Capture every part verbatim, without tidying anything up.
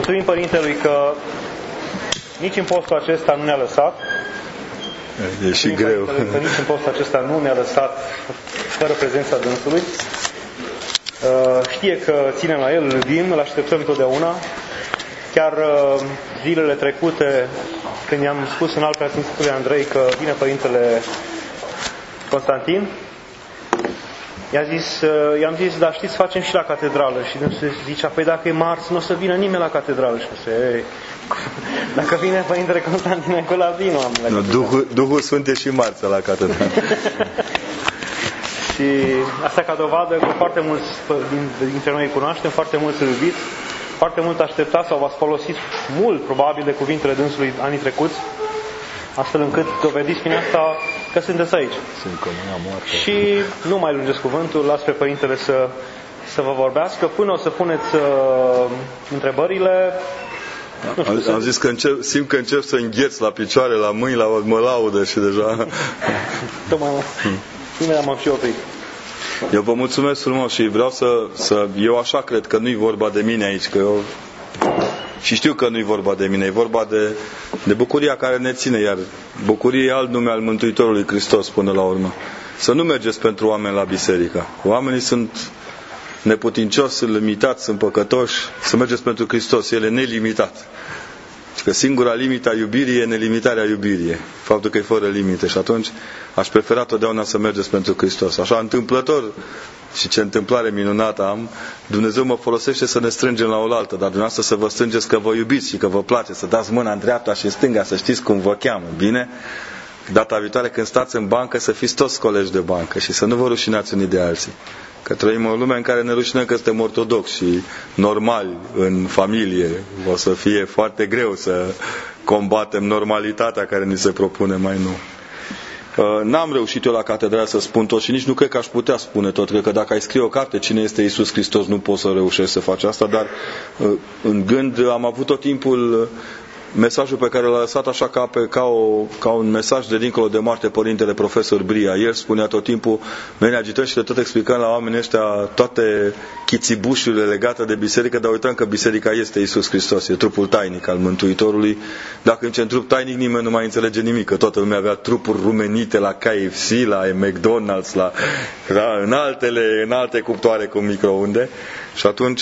Mulțumim Părintelui că nici în postul acesta nu ne-a lăsat. E și greu. Că nici în postul acesta nu ne-a lăsat fără prezența Dânsului. Știe că ținem la El, îl iubim, îl așteptăm totdeauna. Chiar zilele trecute, când i-am spus în alt preasfințitului Andrei că vine Părintele Constantin, I-a zis, i-am zis, dar știți, facem și la catedrală. Și dânsul zicea, păi dacă e marți, nu o să vină nimeni la catedrală. Și se, dacă vine Părintele Constantin acolo, vin oameni. No, Duhul, Duhul Sfânt e și marți la catedrală. Și asta ca dovadă că foarte mulți dintre noi îi cunoaștem, foarte mulți îl iubiți, foarte mult așteptați sau v-ați folosit mult, probabil, de cuvintele dânsului anii trecuți, astfel încât dovediți prin asta că sunteți aici. Și nu mai lungeți cuvântul, las pe Părintele să, să vă vorbească. Până o să puneți uh, întrebările. Nu știu, am, să... am zis că încep, simt că încep să îngheț la picioare, la mâini, la mă laudă și deja... Tocmai mă... m-am și oprit. Eu vă mulțumesc frumos și vreau să, să... Eu așa cred că nu-i vorba de mine aici, că eu... Și știu că nu-i vorba de mine, e vorba de, de bucuria care ne ține, iar bucurie e alt nume al Mântuitorului Hristos până la urmă. Să nu mergeți pentru oameni la biserică. Oamenii sunt neputincioși, sunt limitați, sunt păcătoși. Să mergeți pentru Hristos, El e nelimitat. Și că singura limită a iubirii e nelimitarea iubirii, faptul că e fără limite. Și atunci aș prefera totdeauna să mergeți pentru Hristos. Așa întâmplător, și ce întâmplare minunată am, Dumnezeu mă folosește să ne strângem la oaltă, dar dumneavoastră să vă strângeți că vă iubiți și că vă place, să dați mâna în dreapta și în stânga, să știți cum vă cheamă, bine? Data viitoare când stați în bancă, să fiți toți colegi de bancă și să nu vă rușinați unii de alții. Că trăim o lume în care ne rușinăm că suntem ortodoxi și normali în familie. O să fie foarte greu să combatem normalitatea care ni se propune mai nou. N-am reușit eu la catedrală să spun tot și nici nu cred că aș putea spune tot. Cred că dacă ai scrie o carte, cine este Iisus Hristos, nu poți să reușești să faci asta, dar în gând am avut tot timpul mesajul pe care l-a lăsat așa ca, pe, ca, o, ca un mesaj de dincolo de moarte Părintele Profesor Bria. El spunea tot timpul, noi ne agităm și le tot explicăm la oamenii ăștia toate chițibușurile legate de biserică, dar uităm că biserica este Iisus Hristos, e trupul tainic al Mântuitorului. Dacă în trup tainic nimeni nu mai înțelege nimic, că toată lumea avea trupuri rumenite la K F C, la McDonald's, la, la, în, altele, în alte cuptoare cu microunde. Și atunci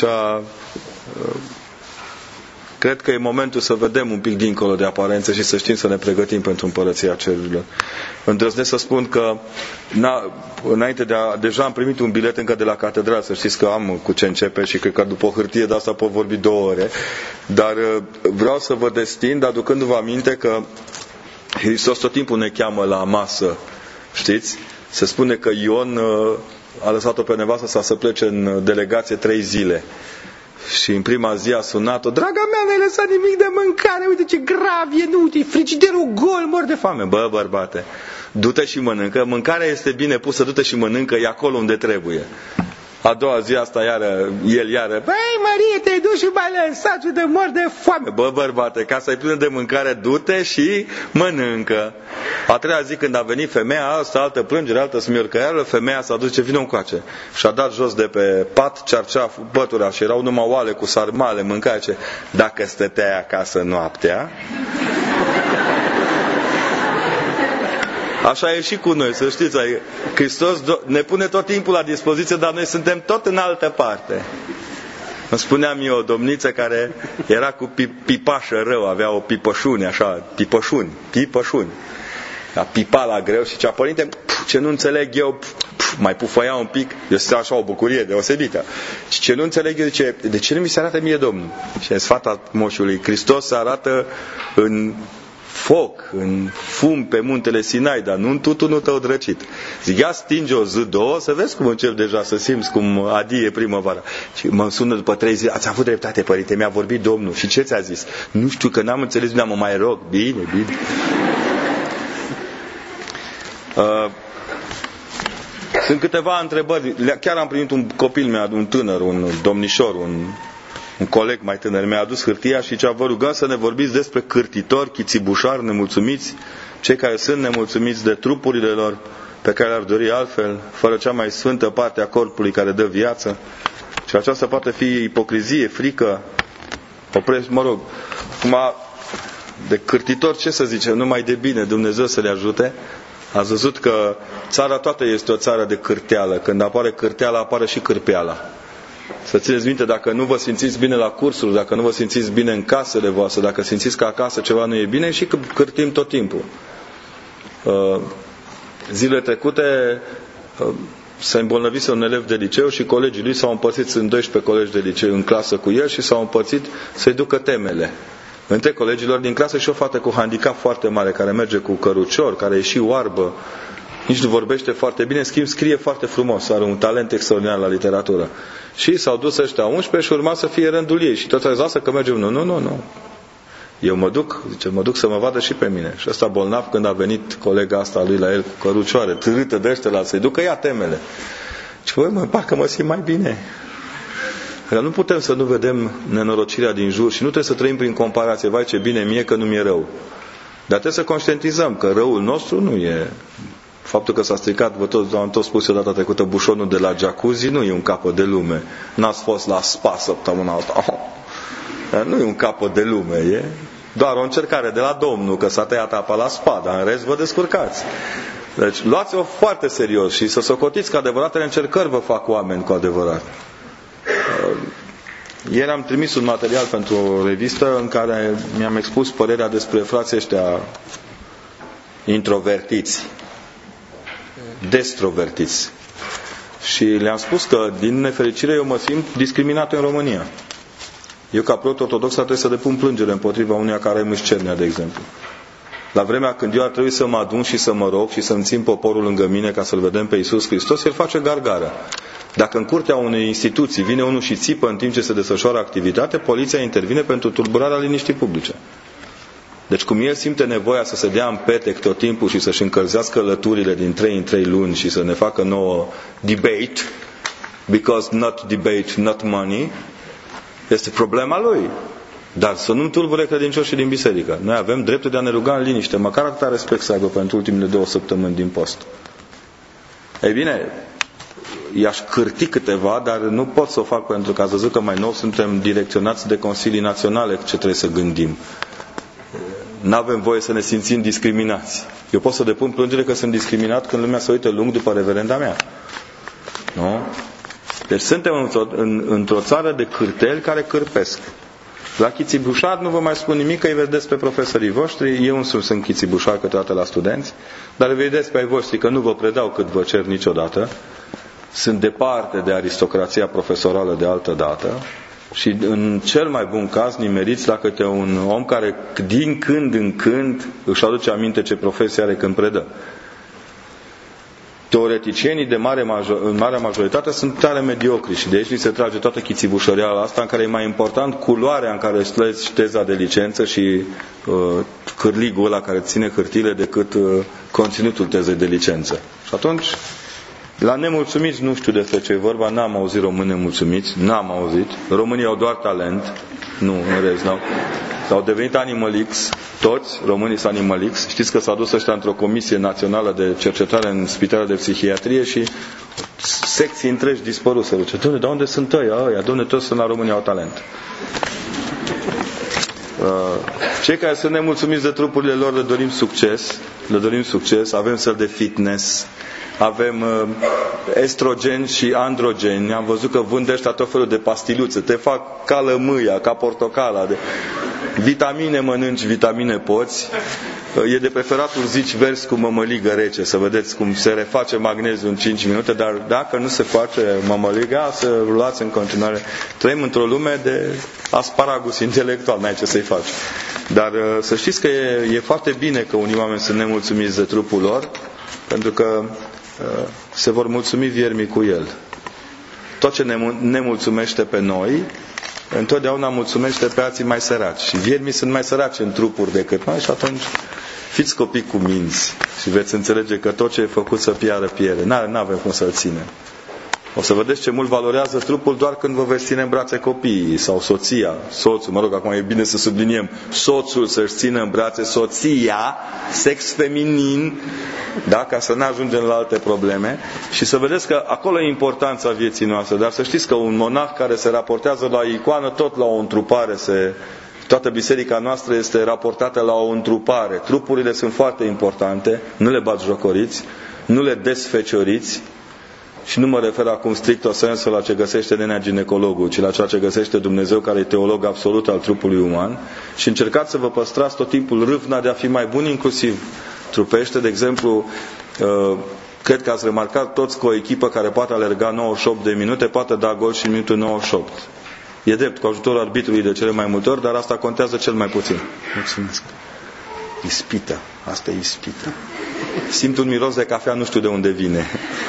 cred că e momentul să vedem un pic dincolo de aparențe și să știm să ne pregătim pentru împărăția cerurilor. Îndrăznesc să spun că na, înainte de a, deja am primit un bilet încă de la catedrală, să știți că am cu ce începe și cred că după o hârtie de asta pot vorbi două ore, dar vreau să vă destin, aducându-vă aminte că Hristos tot timpul ne cheamă la masă, știți? Se spune că Ion a lăsat-o pe nevastă sa să plece în delegație trei zile. Și în prima zi a sunat-o, draga mea, n-ai lăsat nimic de mâncare, uite ce grav e, nu, uite, frigiderul gol, mor de foame. Bă, bărbate, du-te și mănâncă, mâncarea este bine pusă, du-te și mănâncă, e acolo unde trebuie. A doua zi asta iară, el iară, băi Marie, te-ai dus și m-ai lăsat și de mor de foame. Bă, bărbate, ca să-i plină de mâncare, du-te și mănâncă. A treia zi când a venit femeia asta, altă plângere, altă smiorcăială, femeia s-a dus, ce vină încoace. Și a dat jos de pe pat cearceaf, bătura și erau numai oale cu sarmale, mâncare, ce, dacă stăteai acasă noaptea. Așa e și cu noi, să știți, Hristos ne pune tot timpul la dispoziție, dar noi suntem tot în altă parte. Îmi spuneam eu o domniță care era cu pipașă rău, avea o pipășuni, așa, pipășuni, pipășuni. A pipa la greu și zicea, părinte, ce nu înțeleg eu, mai pufăia un pic, eu sunt așa o bucurie deosebită. Și ce nu înțeleg eu, zice, de ce nu mi se arată mie Domnul? Și în sfata moșului, Hristos se arată în foc, în fum pe muntele Sinai, dar nu în tutunul tău drăcit. Zic, ia stinge o zi, două, să vezi cum încep deja să simți cum adie primăvara. Și mă sună după trei zile, ați avut dreptate, părinte, mi-a vorbit Domnul. Și ce ți-a zis? Nu știu, că n-am înțeles, nu mă mai rog. Bine, bine. Uh, sunt câteva întrebări. Chiar am primit un copil meu, un tânăr, un domnișor, un Un coleg mai tânăr mi-a adus hârtia și zicea, vă rugăm să ne vorbiți despre cârtitori, chițibușari, nemulțumiți, cei care sunt nemulțumiți de trupurile lor, pe care le-ar dori altfel, fără cea mai sfântă parte a corpului care dă viață. Și aceasta poate fi ipocrizie, frică, oprești, mă rog, acum, de cârtitor, ce să zicem, numai de bine, Dumnezeu să le ajute. Ați văzut că țara toată este o țară de cârteală. Când apare cârteala, apare și cârpeala. Să țineți minte, dacă nu vă simțiți bine la cursuri, dacă nu vă simțiți bine în casele voastre, dacă simțiți că acasă ceva nu e bine, și cârtim tot timpul. Zilele trecute se îmbolnăvise un elev de liceu și colegii lui s-au împărțit, sunt doisprezece colegi de liceu în clasă cu el și s-au împărțit să-i ducă temele. Între colegilor din clasă și o fată cu handicap foarte mare, care merge cu cărucior, care e și oarbă, nici nu vorbește foarte bine, în schimb scrie foarte frumos, are un talent extraordinar la literatură. Și s-au dus ăștia unsprezece și urma să fie rândul ei. Și tot a zis că mergem, nu, nu, nu, nu. Eu mă duc, zice, mă duc să mă vadă și pe mine. Și ăsta bolnav, când a venit colega asta lui la el cu cărucioare, târâtă de ăștia la să-i ducă ea temele. Și băi, mă, parcă mă simt mai bine. Dar nu putem să nu vedem nenorocirea din jur și nu trebuie să trăim prin comparație. Vai, ce bine mie că nu mi-e rău. Dar trebuie să conștientizăm că răul nostru nu e... Faptul că s-a stricat, vă toți, am tot spus eu data trecută, bușonul de la jacuzzi, nu e un capăt de lume. N-ați fost la spa săptămâna asta. Nu e un capăt de lume, e doar o încercare de la Domnul, că s-a tăiat apa la spa, dar în rest vă descurcați. Deci luați-o foarte serios și să socotiți că adevăratele încercări vă fac oameni cu adevărat. Ieri am trimis un material pentru o revistă în care mi-am expus părerea despre frații ăștia introvertiți, destrovertiți. Și le-am spus că, din nefericire, eu mă simt discriminat în România. Eu, ca preot ortodox, trebuie să depun plângere împotriva unuia care are mâșcernea, de exemplu. La vremea când eu ar trebui să mă adun și să mă rog și să-mi țin poporul lângă mine ca să-L vedem pe Iisus Hristos, El face gargară. Dacă în curtea unei instituții vine unul și țipă în timp ce se desfășoară activitate, poliția intervine pentru tulburarea liniștii publice. Deci cum el simte nevoia să se dea în petec tot timpul și să-și încălzească lăturile din trei în trei luni și să ne facă nouă debate, because not debate, not money, este problema lui. Dar să nu tulbure credincioșii din biserică. Noi avem dreptul de a ne ruga în liniște, măcar atâta respect să aibă pentru ultimele două săptămâni din post. Ei bine, i-aș cârti câteva, dar nu pot să o fac pentru că ați văzut că mai nou suntem direcționați de consilii naționale ce trebuie să gândim. N-avem voie să ne simțim discriminați. Eu pot să depun plângere că sunt discriminat când lumea se uită lung după reverenda mea. Nu? Deci suntem într-o, în, într-o țară de cârteli care cârpesc. La Chițibușar nu vă mai spun nimic, că îi vedeți pe profesorii voștri. Eu însumi sunt Chițibușar câteodată la studenți, dar îi vedeți pe ai voștri că nu vă predau cât vă cer niciodată. Sunt departe de aristocrația profesorală de altă dată. Și în cel mai bun caz nimeriți la câte un om care din când în când își aduce aminte ce profesie are când predă. Teoreticienii de mare major, în marea majoritate sunt tare mediocri și de aici li se trage toată chițibușăreala asta, în care e mai important culoarea în care îți pleci teza de licență și uh, cârligul ăla care ține hârtile decât uh, conținutul tezei de licență. Și atunci, la nemulțumiți nu știu despre ce e vorba, n-am auzit români nemulțumiți, n-am auzit. Românii au doar talent, nu, în rest, n-au. S-au devenit animalix, toți românii sunt animalix. Știți că s-au dus ăștia într-o comisie națională de cercetare în spitalul de psihiatrie și secții întregi dispăruseră. Ce, Doamne, dar unde sunt ăia? Ăia, Doamne, toți sunt la România, au talent. Cei care sunt nemulțumiți de trupurile lor le dorim succes, le dorim succes, avem săli de fitness, avem uh, estrogeni și androgeni. Am văzut că vând ăștia tot felul de pastiluțe. Te fac ca lămâia, ca portocala. De... Vitamine mănânci, vitamine poți. Uh, e de preferat urzici verzi cu mămăligă rece. Să vedeți cum se reface magneziu în cinci minute. Dar dacă nu se face mămăliga, să luați în continuare. Trăim într-o lume de asparagus intelectual. N-ai ce să-i faci. Dar uh, să știți că e, e foarte bine că unii oameni sunt nemulțumiți de trupul lor, pentru că se vor mulțumi viermii cu el. Tot ce ne, ne mulțumește pe noi, întotdeauna mulțumește pe alții mai săraci. Și viermii sunt mai săraci în trupuri decât noi și atunci fiți copii cu minți și veți înțelege că tot ce e făcut să piară, pierde. N-avem cum să-l ținem. O să vedeți ce mult valorează trupul doar când vă veți ține în brațe copiii sau soția, soțul, mă rog, acum e bine să subliniem, soțul să-și țină în brațe soția, sex feminin, da? Ca să nu ajungem la alte probleme, și să vedeți că acolo e importanța vieții noastre. Dar să știți că un monah care se raportează la icoană, tot la o întrupare se... Toată biserica noastră este raportată la o întrupare. Trupurile sunt foarte importante, nu le batjocoriți, nu le desfecioriți, și nu mă refer acum strict o sensul la ce găsește nenea ginecologul, ci la ceea ce găsește Dumnezeu, care e teolog absolut al trupului uman, și încercați să vă păstrați tot timpul râvna de a fi mai buni, inclusiv trupește. De exemplu, cred că ați remarcat toți că o echipă care poate alerga nouăzeci și opt de minute poate da gol și în minutul nouăzeci și opt. E drept, cu ajutorul arbitrului de cele mai multe ori, dar asta contează cel mai puțin. Mulțumesc. Ispită. Asta e ispită. Simt un miros de cafea, nu știu de unde vine.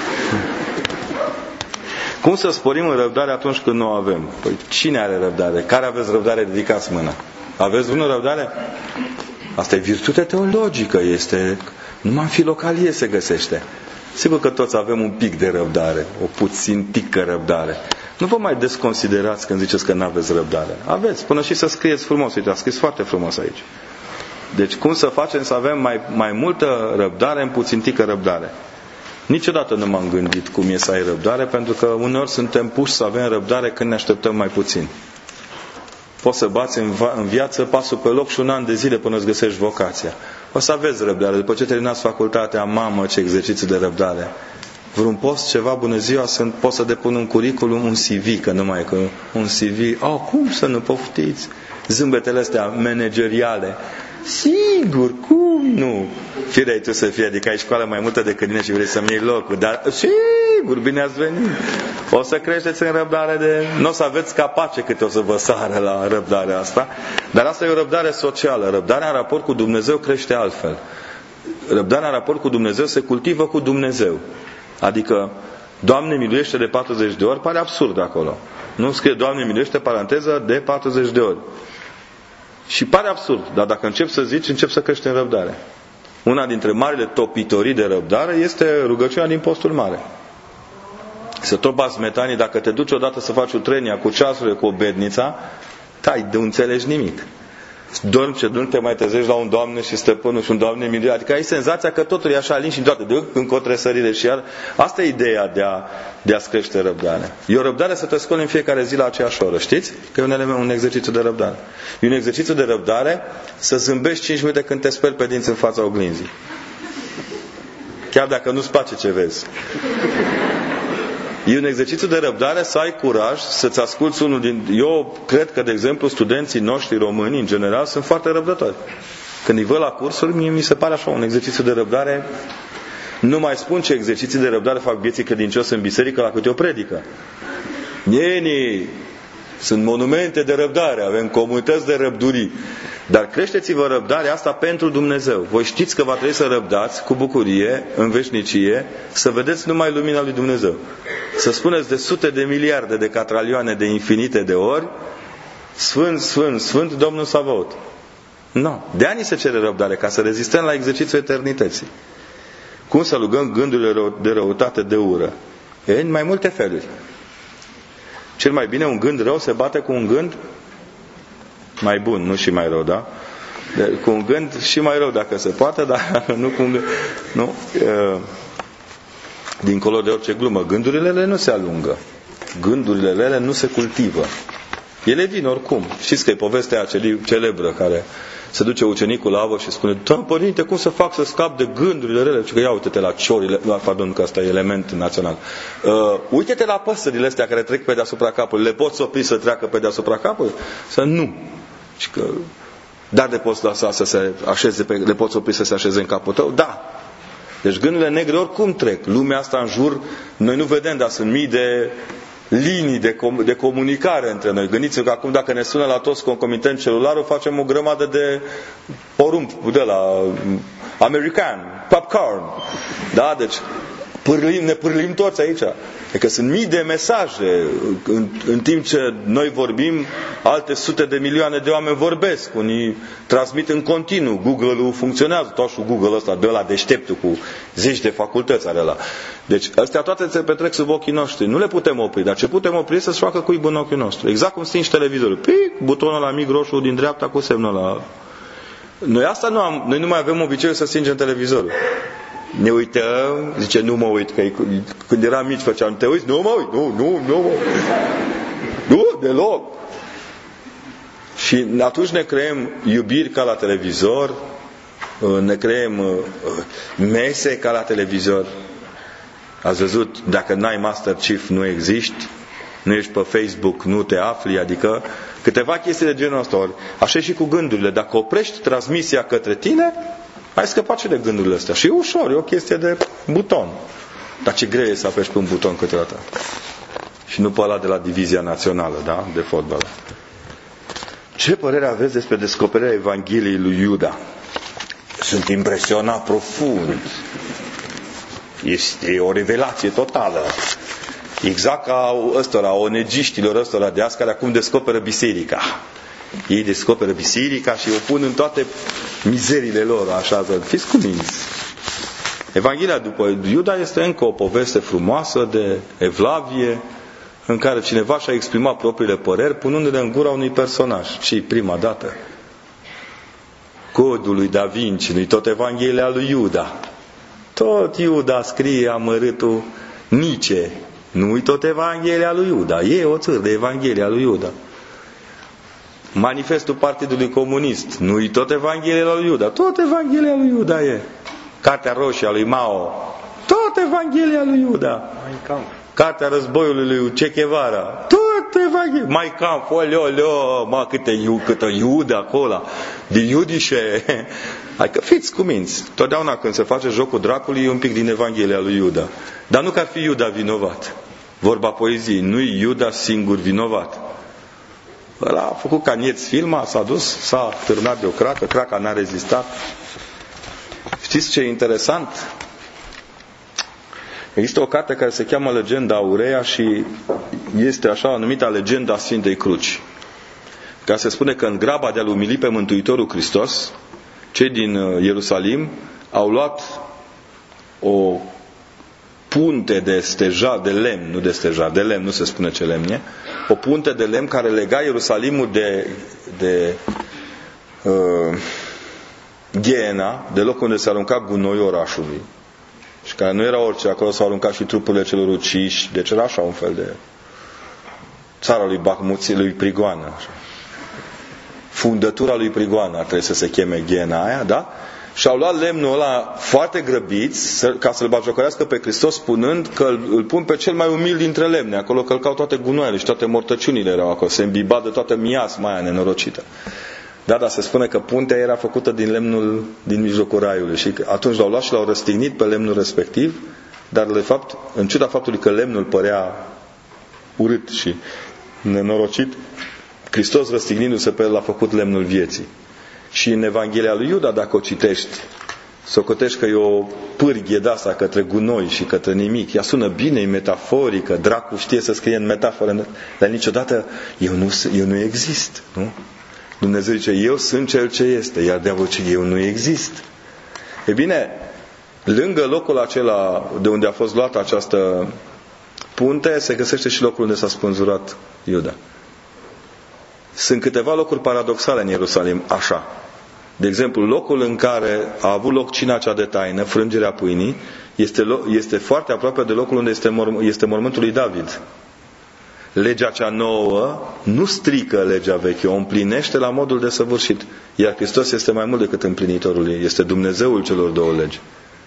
Cum să sporim în răbdare atunci când nu o avem? Păi cine are răbdare? Care aveți răbdare? Ridicați mâna. Aveți vreună răbdare? Asta e virtute teologică. Este... Numai în filocalie se găsește. Sigur că toți avem un pic de răbdare. O puțin tică răbdare. Nu vă mai desconsiderați când ziceți că nu aveți răbdare. Aveți, până și să scrieți frumos. Uite, a scris foarte frumos aici. Deci cum să facem să avem mai, mai multă răbdare în puțintică răbdare? Niciodată nu m-am gândit cum e să ai răbdare, pentru că uneori suntem puși să avem răbdare când ne așteptăm mai puțin. Poți să bați în, în viață pasul pe loc și un an de zile până îți găsești vocația. O să aveți răbdare. După ce terminați facultatea, mamă, ce exercițiu de răbdare. Vreun post, ceva, bună ziua, sunt, pot să depun un curriculum, un C V, că nu mai e că un C V. Oh, cum să nu poftiți? Zâmbetele astea manageriale. Sigur, cum nu? Firei tu să fie, adică ai școală mai multă decât mine și vrei să-mi iei locul, dar sigur, bine ați venit. O să creșteți în răbdare de... Nu o să aveți capace câte o să vă sară la răbdarea asta, dar asta e o răbdare socială. Răbdarea în raport cu Dumnezeu crește altfel. Răbdarea în raport cu Dumnezeu se cultivă cu Dumnezeu. Adică, Doamne miluiește de patruzeci de ori, pare absurd acolo. Nu scrie Doamne miluiește, paranteză, de patruzeci de ori. Și pare absurd, dar dacă încep să zici, încep să crești în răbdare. Una dintre marile topitorii de răbdare este rugăciunea din postul mare. Să tot bați metanii, dacă te duci odată să faci utrenia cu ceasurile, cu obednița, tai, de înțelegi nimic. Dormi ce dormi, te mai trezești la un Doamne și Stăpânul și un Doamne miluie. Adică ai senzația că totul e așa lin și toate, de încă o tresărire și iar. Asta e ideea de, a, de a-ți crește răbdare. E o răbdare să te scoli în fiecare zi la aceeași oră. Știți? Că e un, element, un exercițiu de răbdare. E un exercițiu de răbdare să zâmbești cinci minute când te speli pe dinți în fața oglinzii. Chiar dacă nu-ți place ce vezi. E un exercițiu de răbdare să ai curaj să-ți asculți unul din... Eu cred că, de exemplu, studenții noștri români, în general, sunt foarte răbdători. Când îi văd la cursuri, mie mi se pare așa un exercițiu de răbdare. Nu mai spun ce exerciții de răbdare fac vieții credincioși în biserică la câte o predică. Nienii, sunt monumente de răbdare, avem comunități de răbdurii. Dar creșteți-vă răbdarea asta pentru Dumnezeu. Voi știți că va trebui să răbdați cu bucurie, în veșnicie, să vedeți numai lumina lui Dumnezeu. Să spuneți de sute de miliarde de catralioane de infinite de ori, Sfânt, Sfânt, Sfânt Domnul Savaot. Nu. De ani se cere răbdare, ca să rezistăm la exercițiul eternității. Cum să rugăm gândurile de răutate, de ură? E în mai multe feluri. Cel mai bine, un gând rău se bate cu un gând mai bun, nu și mai rău, da? De, cu un gând și mai rău dacă se poate, dar nu cu un gând. Nu? E, dincolo de orice glumă, gândurile ele nu se alungă. Gândurile ele nu se cultivă. Ele vin oricum. Știți că e povestea aceea celebră care se duce ucenicul la avă și spune: da, părinte, cum să fac să scap de gândurile rele? Și că ia uite-te la ciorile, pardon că asta e element național. Uh, uite-te la păsările astea care trec pe deasupra capului. Le poți opri să treacă pe deasupra capului? Să nu. Și că, dar le poți lăsa să se așeze pe, le poți opri să se așeze în capul tău? Da. Deci gândurile negre oricum trec. Lumea asta în jur, noi nu vedem, dar sunt mii de linii de, com- de comunicare între noi. Gândiți-vă că acum dacă ne sună la toți concomitent celularul, facem o grămadă de porumb de la american, popcorn. Da? Deci pârlim, ne pârlim toți aici. Adică sunt mii de mesaje, în, în timp ce noi vorbim, alte sute de milioane de oameni vorbesc, unii transmit în continuu, Google-ul funcționează, tot și Google ăsta, de ăla deșteptul cu zeci de facultăți are ăla. Deci astea toate se petrec sub ochii noștri, nu le putem opri, dar ce putem opri să-ți facă cuib în ochiul nostru. Exact cum stingi televizorul, pic, butonul la mic roșu din dreapta cu semnul la... Noi asta nu am, noi nu mai avem obiceiul să stingem televizorul. Ne uităm, zice, nu mă uit, că când eram mici făceam, te uiți? Nu mă uit, nu, nu, nu mă uit. Nu, deloc. Și atunci ne creăm iubiri ca la televizor, ne creăm mese ca la televizor. Ați văzut, dacă n-ai Master Chief nu existi, nu ești pe Facebook, nu te afli, adică câteva chestii de genul ăsta. Așa e și cu gândurile. Dacă oprești transmisia către tine, ai scăpat și de gândurile astea. Și e ușor, e o chestie de buton. Dar ce greu e să apeși pe un buton câteodată. Și nu pe ăla de la Divizia Națională, da? De fotbal. Ce părere aveți despre descoperirea Evangheliei lui Iuda? Sunt impresionat profund. Este o revelație totală. Exact ca ăstora, onegiștilor ăstora de azi care acum descoperă biserica. Ei descoperă biserica și o pun în toate mizerile lor, așa, fiți cuminți. Evanghelia după Iuda este încă o poveste frumoasă de evlavie, în care cineva și-a exprimat propriile păreri, punându-le în gura unui personaj. Și prima dată, Codul lui Da Vinci, nu-i tot Evanghelia lui Iuda. Tot Iuda scrie amărâtul Nice, nu-i tot Evanghelia lui Iuda. E o țâr de Evanghelia lui Iuda. Manifestul Partidului Comunist, nu-i tot Evanghelia lui Iuda. Tot Evanghelia lui Iuda e. Cartea Roșie a lui Mao, tot Evanghelia lui Iuda. Cartea Războiului lui Che Guevara, tot Evanghelia. Mai Kampf, oleo, oleo, mă, câte, iu, câte Iuda acolo, de iudișe. Adică fiți cuminți. Totdeauna când se face jocul dracului e un pic din Evanghelia lui Iuda. Dar nu că ar fi Iuda vinovat. Vorba poeziei, nu-i Iuda singur vinovat. Ăla a făcut ca nieț filma, s-a dus, s-a târnat de o cracă, craca n-a rezistat. Știți ce e interesant? Există o carte care se cheamă Legenda Aurea și este așa numită Legenda Sfintei Cruci. Care se spune că în graba de a-L umili pe Mântuitorul Hristos, cei din Ierusalim au luat o punte de stejar, de lemn, nu de stejar, de lemn, nu se spune ce lemn e, o punte de lemn care lega Ierusalimul de, de uh, Gheena, de locul unde se arunca gunoiul orașului. Și care nu era orice, acolo s-au aruncat și trupurile celor uciși, deci era așa un fel de țara lui Bahmuții, lui Prigoană. Așa. Fundătura lui Prigoană ar trebui să se cheme Gheena aia, da? Și au luat lemnul ăla foarte grăbiți ca să-L batjocorească pe Hristos, spunând că îl pun pe cel mai umil dintre lemne. Acolo călcau toate gunoaiele și toate mortăciunile erau acolo. Se îmbiba de toată miasma aia nenorocită. Da, dar se spune că puntea era făcută din lemnul din mijlocul raiului. Și atunci l-au luat și l-au răstignit pe lemnul respectiv, dar de fapt, în ciuda faptului că lemnul părea urât și nenorocit, Hristos răstignindu-se pe el l-a făcut lemnul vieții. Și în Evanghelia lui Iuda, dacă o citești, socotești că e o pârghie de asta către gunoi și către nimic. Ea sună bine, e metaforică, dracu știe să scrie în metaforă, dar niciodată eu nu, eu nu exist. Nu? Dumnezeu zice, eu sunt cel ce este, iar diavolul zice, eu nu exist. E bine, lângă locul acela de unde a fost luată această punte, se găsește și locul unde s-a spânzurat Iuda. Sunt câteva locuri paradoxale în Ierusalim, așa. De exemplu, locul în care a avut loc cina cea de taină, frângerea pâinii, este, este foarte aproape de locul unde este, morm- este mormântul lui David. Legea cea nouă nu strică legea veche, o împlinește la modul desăvârșit. Iar Hristos este mai mult decât împlinitorul ei, este Dumnezeul celor două legi.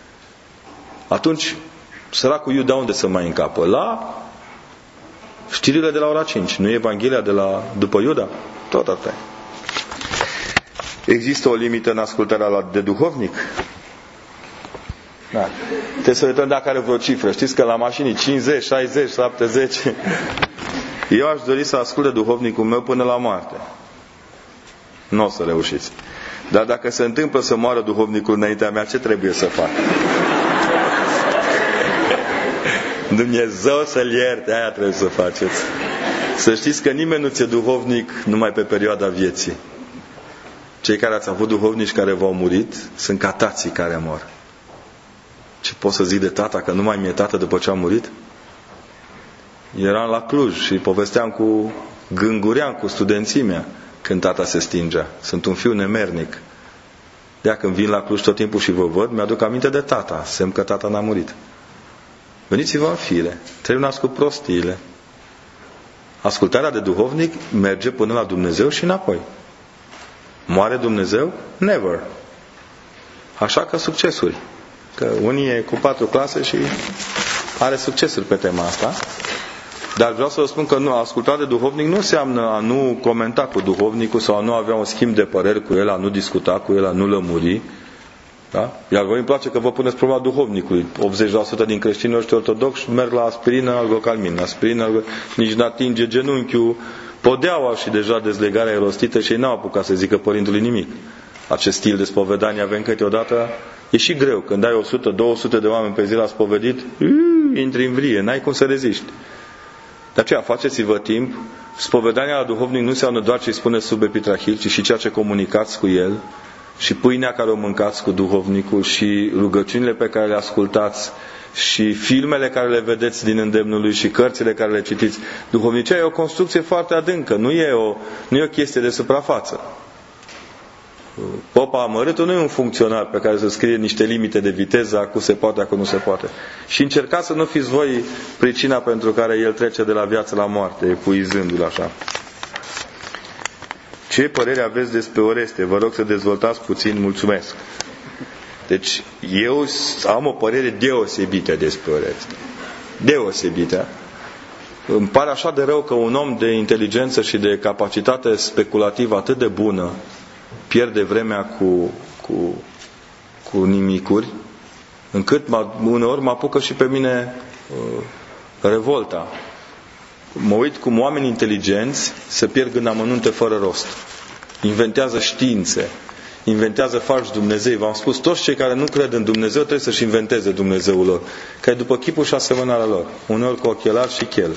Atunci, săracul Iuda unde să mai încapă? La știrile de la ora cinci. Nu e Evanghelia de la după Iuda? Tot atât. Există o limită în ascultarea la, de duhovnic? Da. Trebuie să uităm dacă are vreo cifră. Știți că la mașini cincizeci, șaizeci, șaptezeci. Eu aș dori să ascult de duhovnicul meu până la moarte. Nu o să reușiți. Dar dacă se întâmplă să moară duhovnicul înaintea mea, ce trebuie să fac? Dumnezeu să-l ierte, aia trebuie să faceți. Să știți că nimeni nu ți-e duhovnic numai pe perioada vieții. Cei care ați avut duhovnici care v-au murit sunt ca tații care mor. Ce pot să zic de tata, că nu mai mi-e tată după ce a murit? Eram la Cluj și povesteam cu, gânguream cu studenții mea când tata se stingea. Sunt un fiu nemernic. De-aia când vin la Cluj tot timpul și vă văd, mi-aduc aminte de tata, semn că tata n-a murit. Veniți-vă în fire, terminați cu prostiile. Ascultarea de duhovnic merge până la Dumnezeu și înapoi. Moare Dumnezeu? Never. Așa că succesuri. Că unii e cu patru clase și are succesuri pe tema asta. Dar vreau să vă spun că nu, ascultarea de duhovnic nu înseamnă a nu comenta cu duhovnicul sau a nu avea un schimb de păreri cu el, a nu discuta cu el, a nu lămuri. Da? Iar voi îmi place că vă puneți problema duhovnicului. optzeci la sută din creștinii noștri ortodoxi merg la aspirină, algocalmin, aspirină, algo... nici n-atinge genunchiul, podeaua și deja dezlegarea e rostită și ei n-au apucat să zică părintului nimic. Acest stil de spovedanie avem câteodată, e și greu. Când ai o sută două sute de oameni pe zi la spovedit, intri în vrie, n-ai cum să reziști. De aceea faceți-vă timp. Spovedania la duhovnic nu înseamnă doar ce îi spune sub epitrahil, ci și ceea ce comunicați cu el, și pâinea care o mâncați cu duhovnicul, și rugăciunile pe care le ascultați, și filmele care le vedeți din îndemnul lui, și cărțile care le citiți. Duhovnicia e o construcție foarte adâncă, nu e o, nu e o chestie de suprafață. Popa amărâtul nu e un funcționar pe care să scrie niște limite de viteză, acum se poate, acum nu se poate. Și încercați să nu fiți voi pricina pentru care el trece de la viață la moarte, epuizându-l așa. Ce părere aveți despre Oreste? Vă rog să dezvoltați puțin, mulțumesc. Deci, eu am o părere deosebită despre Oreste. Deosebită. Îmi pare așa de rău că un om de inteligență și de capacitate speculativă atât de bună pierde vremea cu, cu, cu nimicuri, încât mă, uneori mă apucă și pe mine uh, revolta. Mă uit cum oameni inteligenți se pierd în amănunte fără rost. Inventează științe, inventează falși Dumnezei. V-am spus, toți cei care nu cred în Dumnezeu trebuie să-și inventeze Dumnezeul lor, care e după chipul și asemănarea lor, uneori cu ochelari și chel.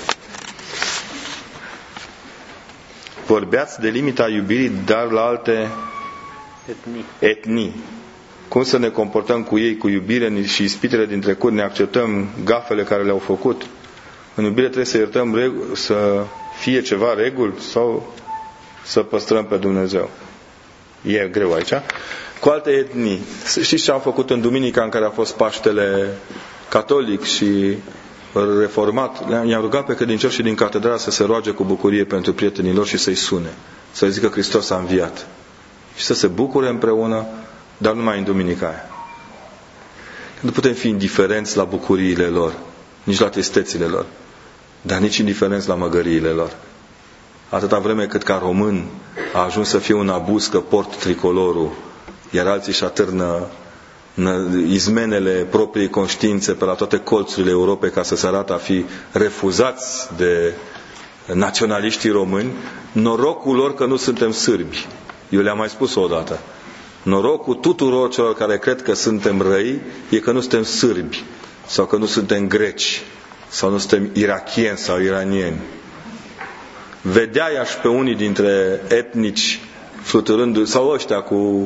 Vorbeați de limita iubirii, dar la alte etnii. etnii. Cum să ne comportăm cu ei cu iubire și ispitele din trecut, ne acceptăm gafele care le-au făcut? În iubire trebuie să iertăm, să fie ceva reguli sau să păstrăm pe Dumnezeu. E greu aici. Cu alte etnii. Știți ce am făcut în duminica în care a fost Paștele catolic și reformat? I-am rugat pe credincioși și din catedrală să se roage cu bucurie pentru prietenii lor și să-i sune. Să zică că Hristos a înviat. Și să se bucure împreună, dar numai în duminica aia. Nu putem fi indiferenți la bucuriile lor, nici la tristețile lor, dar nici indiferenți la măgăriile lor. Atâta vreme cât ca român a ajuns să fie un abuz că port tricolorul, iar alții își atârnă izmenele propriei conștiințe pe la toate colțurile Europei ca să se arate a fi refuzați de naționaliștii români, norocul lor că nu suntem sârbi. Eu le-am mai spus odată. Norocul tuturor celor care cred că suntem răi e că nu suntem sârbi sau că nu suntem greci sau nu suntem irakieni sau iranieni. Vedea-i-aș pe unii dintre etnici fluturându, sau ăștia cu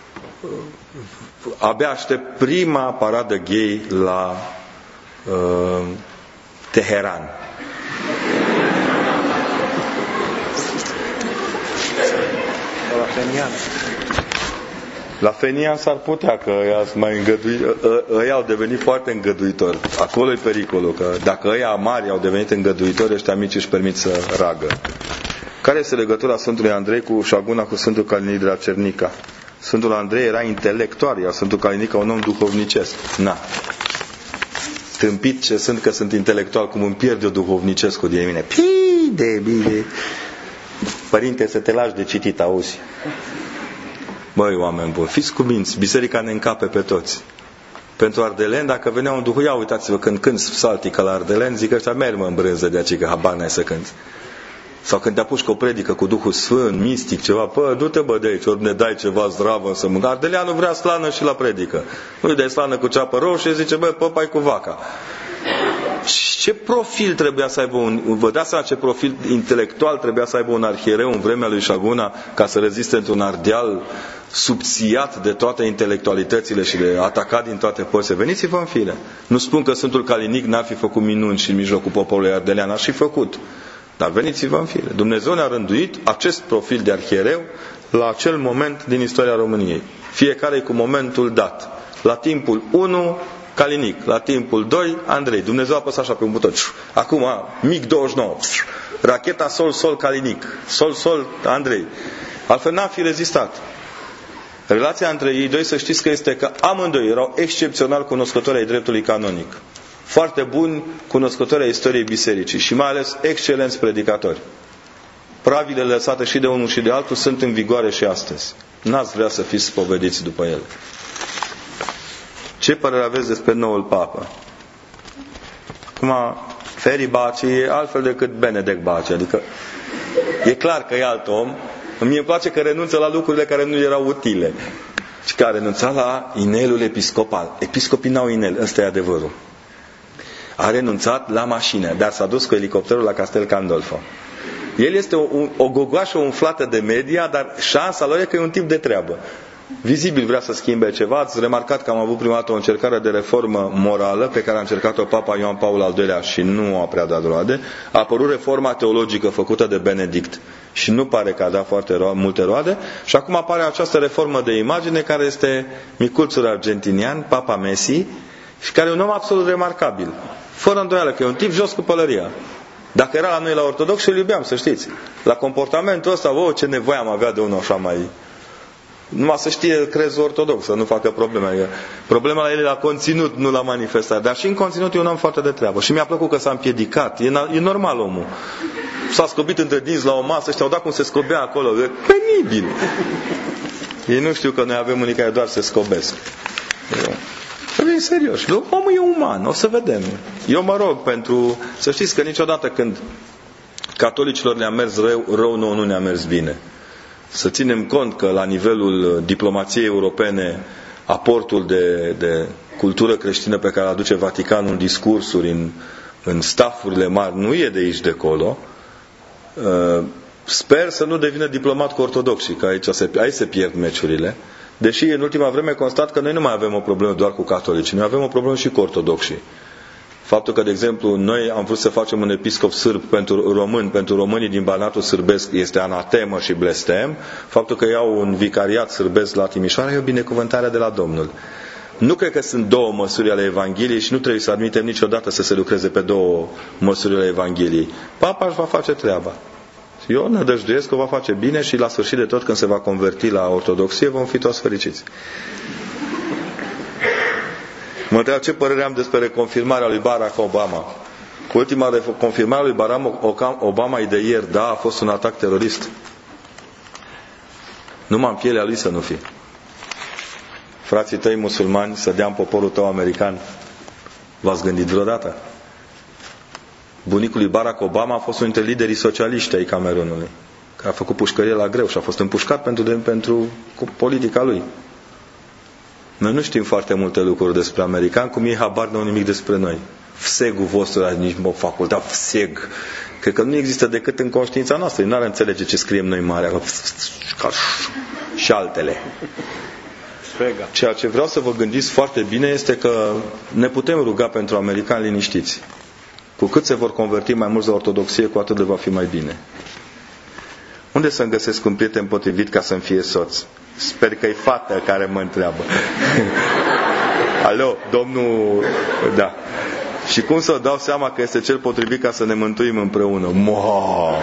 abia aștept prima paradă gay la uh, Teheran. La Fenian. La Fenian s-ar putea, că ăia mai îngădui, ăia au devenit foarte îngăduitori. Acolo e pericolul, că dacă ăia mari au devenit îngăduitori, ăștia mici își permit să ragă. Care este legătura Sfântului Andrei cu șaguna cu Sfântul Calinic de la Cernica? Sfântul Andrei era intelectual, iar Sfântul Calinic un om duhovnicesc. Na. Tâmpit ce sunt că sunt intelectual, cum îmi pierd eu duhovnicescul din mine. Pii de bine. Părinte, să te lași de citit, auzi? Băi, oameni buni, fiți cuminți, biserica ne încape pe toți. Pentru ardelen, dacă venea un duh, ia uitați-vă, când cânt saltică la ardelen, zic ăștia, merg mă în brânză de aici, că habar n-ai să cânti. Sau când te apuci cu o predică cu Duhul Sfânt, mistic, ceva, pă, du-te bă de aici, ori ne dai ceva zdravă să mâncă. Ardeleanul vrea slană și la predică. Nu-i dai slană cu ceapă roșie, zice, bă, păpai cu vaca. Ce profil trebuia să aibă un... Vă dați seama ce profil intelectual trebuia să aibă un arhiereu în vremea lui Șaguna ca să reziste într-un Ardeal subțiat de toate intelectualitățile și de atacat din toate părțile. Veniți-vă în fire. Nu spun că Sfântul Calinic n-ar fi făcut minuni și în mijlocul poporului ardelean, ar fi făcut. Dar veniți-vă în fire. Dumnezeu ne-a rânduit acest profil de arhiereu la acel moment din istoria României. Fiecare cu momentul dat. La timpul unu, Calinic. La timpul doi, Andrei. Dumnezeu a apăsat așa pe un buton. Acum, mig douăzeci și nouă. Racheta Sol-Sol Calinic. Sol-Sol Andrei. Altfel n-am fi rezistat. Relația între ei doi, să știți că este că amândoi erau excepțional cunoscători ai dreptului canonic. Foarte buni cunoscători ai istoriei bisericii și mai ales excelenți predicatori. Pravile lăsate și de unul și de altul sunt în vigoare și astăzi. N-ați vrea să fiți spovediți după ele. Ce părere aveți despre noul papă? Acum, Feri Baci e altfel decât Benedek Baci, adică e clar că e alt om. Mie îmi place că renunță la lucrurile care nu erau utile. Și că a renunțat la inelul episcopal. Episcopii n-au inel, ăsta e adevărul. A renunțat la mașină, dar s-a dus cu elicopterul la Castel Gandolfo. El este o, o gogoașă umflată de media, dar șansa lui e că e un tip de treabă. Vizibil vrea să schimbe ceva. Ați remarcat că am avut prima dată o încercare de reformă morală pe care a încercat-o Papa Ioan Paul al doilea și nu a prea dat roade. A apărut reforma teologică făcută de Benedict și nu pare că a dat foarte ro- multe roade. Și acum apare această reformă de imagine care este micuțul argentinian, Papa Messi, și care e un om absolut remarcabil. Fără îndoială că e un tip jos cu pălăria. Dacă era la noi la ortodox, îl iubeam, să știți. La comportamentul ăsta, oh, ce nevoie am avea de unul așa mai... Numai să știe crezul ortodox, să nu facă probleme. Problema la el e la conținut, nu la manifestare. Dar și în conținut e un om foarte de treabă. Și mi-a plăcut că s-a împiedicat. E, e normal omul. S-a scobit între dinți la o masă, știau dat cum se scobea acolo. E penibil. Ei nu știu că noi avem unii care doar se scobesc. Trebuie serios. Omul e uman, o să vedem. Eu mă rog pentru... Să știți că niciodată când catolicilor le-a mers rău, rău nouă nu ne-a mers bine. Să ținem cont că la nivelul diplomației europene aportul de, de cultură creștină pe care aduce Vaticanul în discursuri, în, în staffurile mari, nu e de aici de acolo. Sper să nu devină diplomat cu ortodoxii, că aici se, aici se pierd meciurile. Deși în ultima vreme constat că noi nu mai avem o problemă doar cu catolicii, noi avem o problemă și cu ortodoxii. Faptul că, de exemplu, noi am vrut să facem un episcop sârb pentru români, pentru românii din Banatul sârbesc este anatemă și blestem. Faptul că iau un vicariat sârbesc la Timișoara e o binecuvântare de la Domnul. Nu cred că sunt două măsuri ale Evangheliei și nu trebuie să admitem niciodată să se lucreze pe două măsuri ale Evangheliei. Papa își va face treaba. Eu nădăjduiesc că o va face bine și la sfârșit de tot, când se va converti la ortodoxie, vom fi toți fericiți. Mă întreb ce părere am despre reconfirmarea lui Barack Obama. Ultima reconfirmare a lui Barack Obama e de ieri, da, a fost un atac terorist. Numai în pielea lui să nu fie. Frații tăi musulmani să dea în poporul tău american. V-ați gândit vreodată? Bunicul lui Barack Obama a fost unul dintre liderii socialiști ai Camerunului, care a făcut pușcărie la greu și a fost împușcat pentru, pentru politica lui. Noi nu știm foarte multe lucruri despre americani, cum ei habar n-au nimic despre noi. Fsegul vostru, nici o facultate, fseg. Cred că nu există decât în conștiința noastră. Nu ar înțelege ce scriem noi mari. Și altele. Ceea ce vreau să vă gândiți foarte bine este că ne putem ruga pentru americani liniștiți. Cu cât se vor converti mai mulți la ortodoxie, cu atât le va fi mai bine. Unde să-mi găsesc un prieten potrivit ca să-mi fie soț? Sper că e fată care mă întreabă. Alo, domnul... Da. Și cum să dau seama că este cel potrivit ca să ne mântuim împreună? Wow!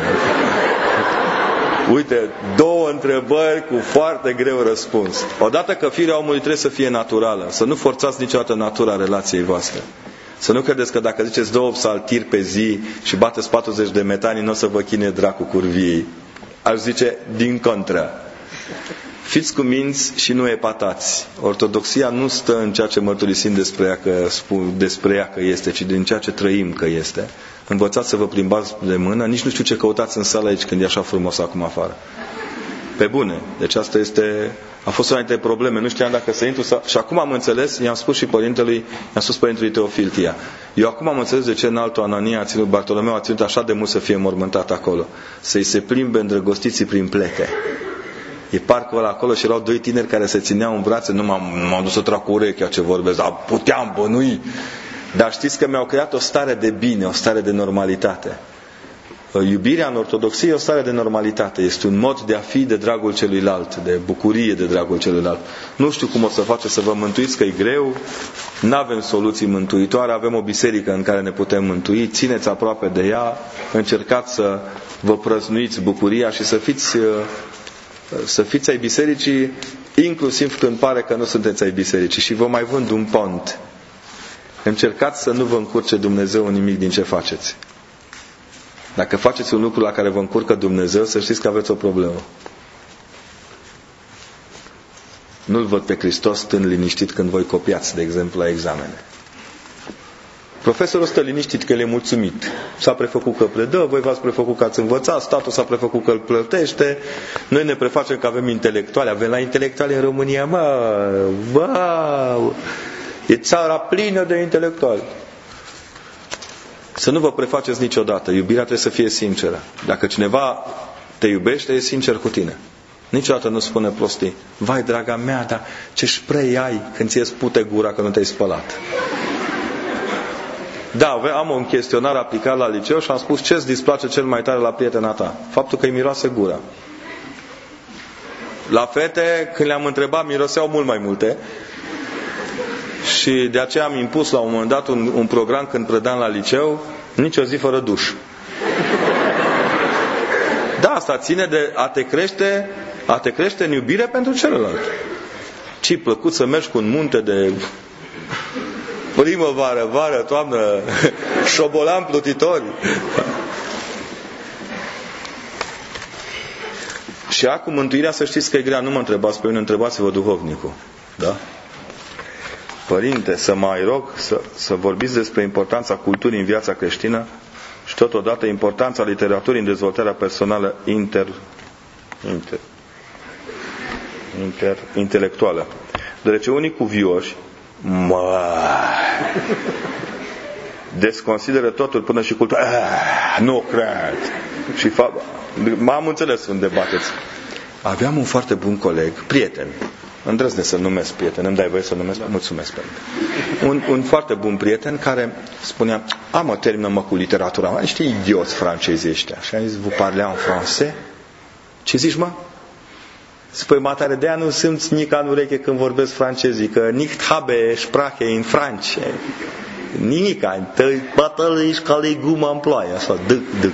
Uite, două întrebări cu foarte greu răspuns. Odată că firea omului trebuie să fie naturală. Să nu forțați niciodată natura relației voastre. Să nu credeți că dacă ziceți două psaltiri pe zi și bateți patruzeci de metani, nu o să vă chine dracu curviei. Aș zice din contră. Fiți cuminți și nu epatați. Ortodoxia nu stă în ceea ce mărturisim despre ea că, spun, despre ea că este, ci din ceea ce trăim că este. Învățați să vă plimbați de mână. Nici nu știu ce căutați în sală aici când e așa frumos acum afară. Pe bune. Deci asta este A fost una dintre probleme, nu știam dacă să intru sau... Și acum am înțeles, i-am spus și părintelui, i-am spus părintelui Teofil Tia. Eu acum am înțeles de ce înaltul Anania a ținut, Bartolomeu a ținut așa de mult să fie mormântat acolo. Să-i se plimbe îndrăgostiții prin plete. E parcul ăla acolo și erau doi tineri care se țineau în brațe, nu m-am, m-am dus să trag cu urechea ce vorbesc, dar puteam bănui. Dar știți că mi-au creat o stare de bine, o stare de normalitate. Iubirea în ortodoxie e o stare de normalitate. Este un mod de a fi de dragul celuilalt, de bucurie de dragul celuilalt. Nu știu cum o să faceți să vă mântuiți, că e greu. Nu avem soluții mântuitoare, avem o biserică în care ne putem mântui. Țineți aproape de ea, încercați să vă prăznuiți bucuria și să fiți, să fiți ai bisericii, inclusiv când pare că nu sunteți ai bisericii. Și vă mai vând un pont. Încercați să nu vă încurce Dumnezeu în nimic din ce faceți. Dacă faceți un lucru la care vă încurcă Dumnezeu, să știți că aveți o problemă. Nu-L văd pe Hristos stând liniștit când voi copiați, de exemplu, la examene. Profesorul stă liniștit că el e mulțumit. S-a prefăcut că predă, voi v-ați prefăcut că ați învățat, statul s-a prefăcut că îl plătește, noi ne prefacem că avem intelectuali, avem la intelectuali în România, mă, wow, e țara plină de intelectuali. Să nu vă prefaceți niciodată. Iubirea trebuie să fie sinceră. Dacă cineva te iubește, e sincer cu tine. Niciodată nu spune prostii. Vai, draga mea, dar ce spray ai când ți-e spute gura că nu te-ai spălat? Da, am un chestionar aplicat la liceu și am spus ce îți displace cel mai tare la prietena ta? Faptul că îi miroase gura. La fete, când le-am întrebat, miroseau mult mai multe. Și de aceea am impus la un moment dat un, un program când predam la liceu, nici o zi fără duș. Da, asta ține de a te crește, a te crește în iubire pentru celălalt. Ce-i plăcut să mergi cu un munte de primăvară, vară, toamnă, șobolan plutitori. Și acum mântuirea, să știți că e grea, nu mă întrebați pe mine, întrebați-vă duhovnicul. Da? Părinte, să mai rog să, să vorbiți despre importanța culturii în viața creștină și totodată importanța literaturii în dezvoltarea personală inter, inter, inter, intelectuală. Deoarece unii cuvioși mă, desconsideră totul până și cultura. Nu cred. Și fa... m-am înțeles unde bateți. Aveam un foarte bun coleg, prieten, îndrăznesc să-l numesc prieten, îmi dai voie să-l numesc? Mulțumesc, părinte. Un, un foarte bun prieten care spunea, a, mă, termină-mă cu literatura, mă, niște idioți francezi ăștia. Și am zis, vous parlez en français? Ce zici, mă? Spui, matare, de-aia nu simți nica în ureche când vorbesc francezii, că nicht habe Sprache in Franche. Nimica, te bătălăiești ca legumă în ploaie, așa, dâc, dâc.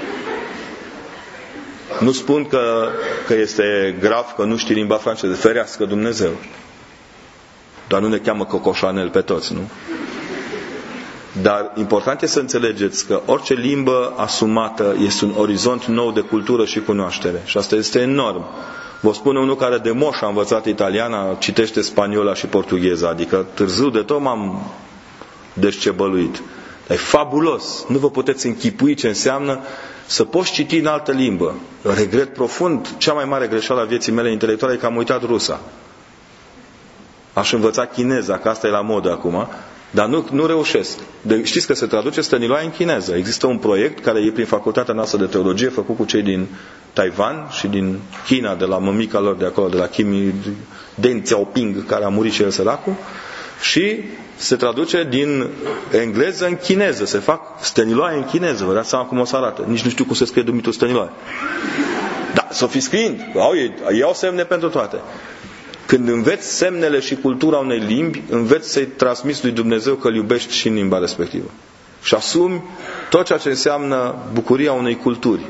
Nu spun că, că este grav că nu știi limba franceză, ferească Dumnezeu. Dar nu ne cheamă Coco Chanel pe toți, nu? Dar important este să înțelegeți că orice limbă asumată este un orizont nou de cultură și cunoaștere. Și asta este enorm. Vă spune unul care de moș a învățat italiana, citește spaniola și portugheza, adică târziu de tot m-am descebăluit. Dar e fabulos. Nu vă puteți închipui ce înseamnă să poți citi în altă limbă. Regret profund, cea mai mare greșeală a vieții mele intelectuale e că am uitat rusa. Aș învăța chineza, că asta e la modă acum, dar nu, nu reușesc. De, știți că se traduce Stăniloae în chineză. Există un proiect care e prin facultatea noastră de teologie, făcut cu cei din Taiwan și din China, de la mămica lor de acolo, de la Kim Deng Xiaoping, care a murit și el săracul, și se traduce din engleză în chineză. Se fac Stăniloae în chineză. Vă dați seama cum o să arată. Nici nu știu cum se scrie Dumitru Stăniloae. Da, s-o fi scriind. Au, iau semne pentru toate. Când înveți semnele și cultura unei limbi, înveți să-i transmiți lui Dumnezeu că îl iubești și în limba respectivă. Și asumi tot ceea ce înseamnă bucuria unei culturi.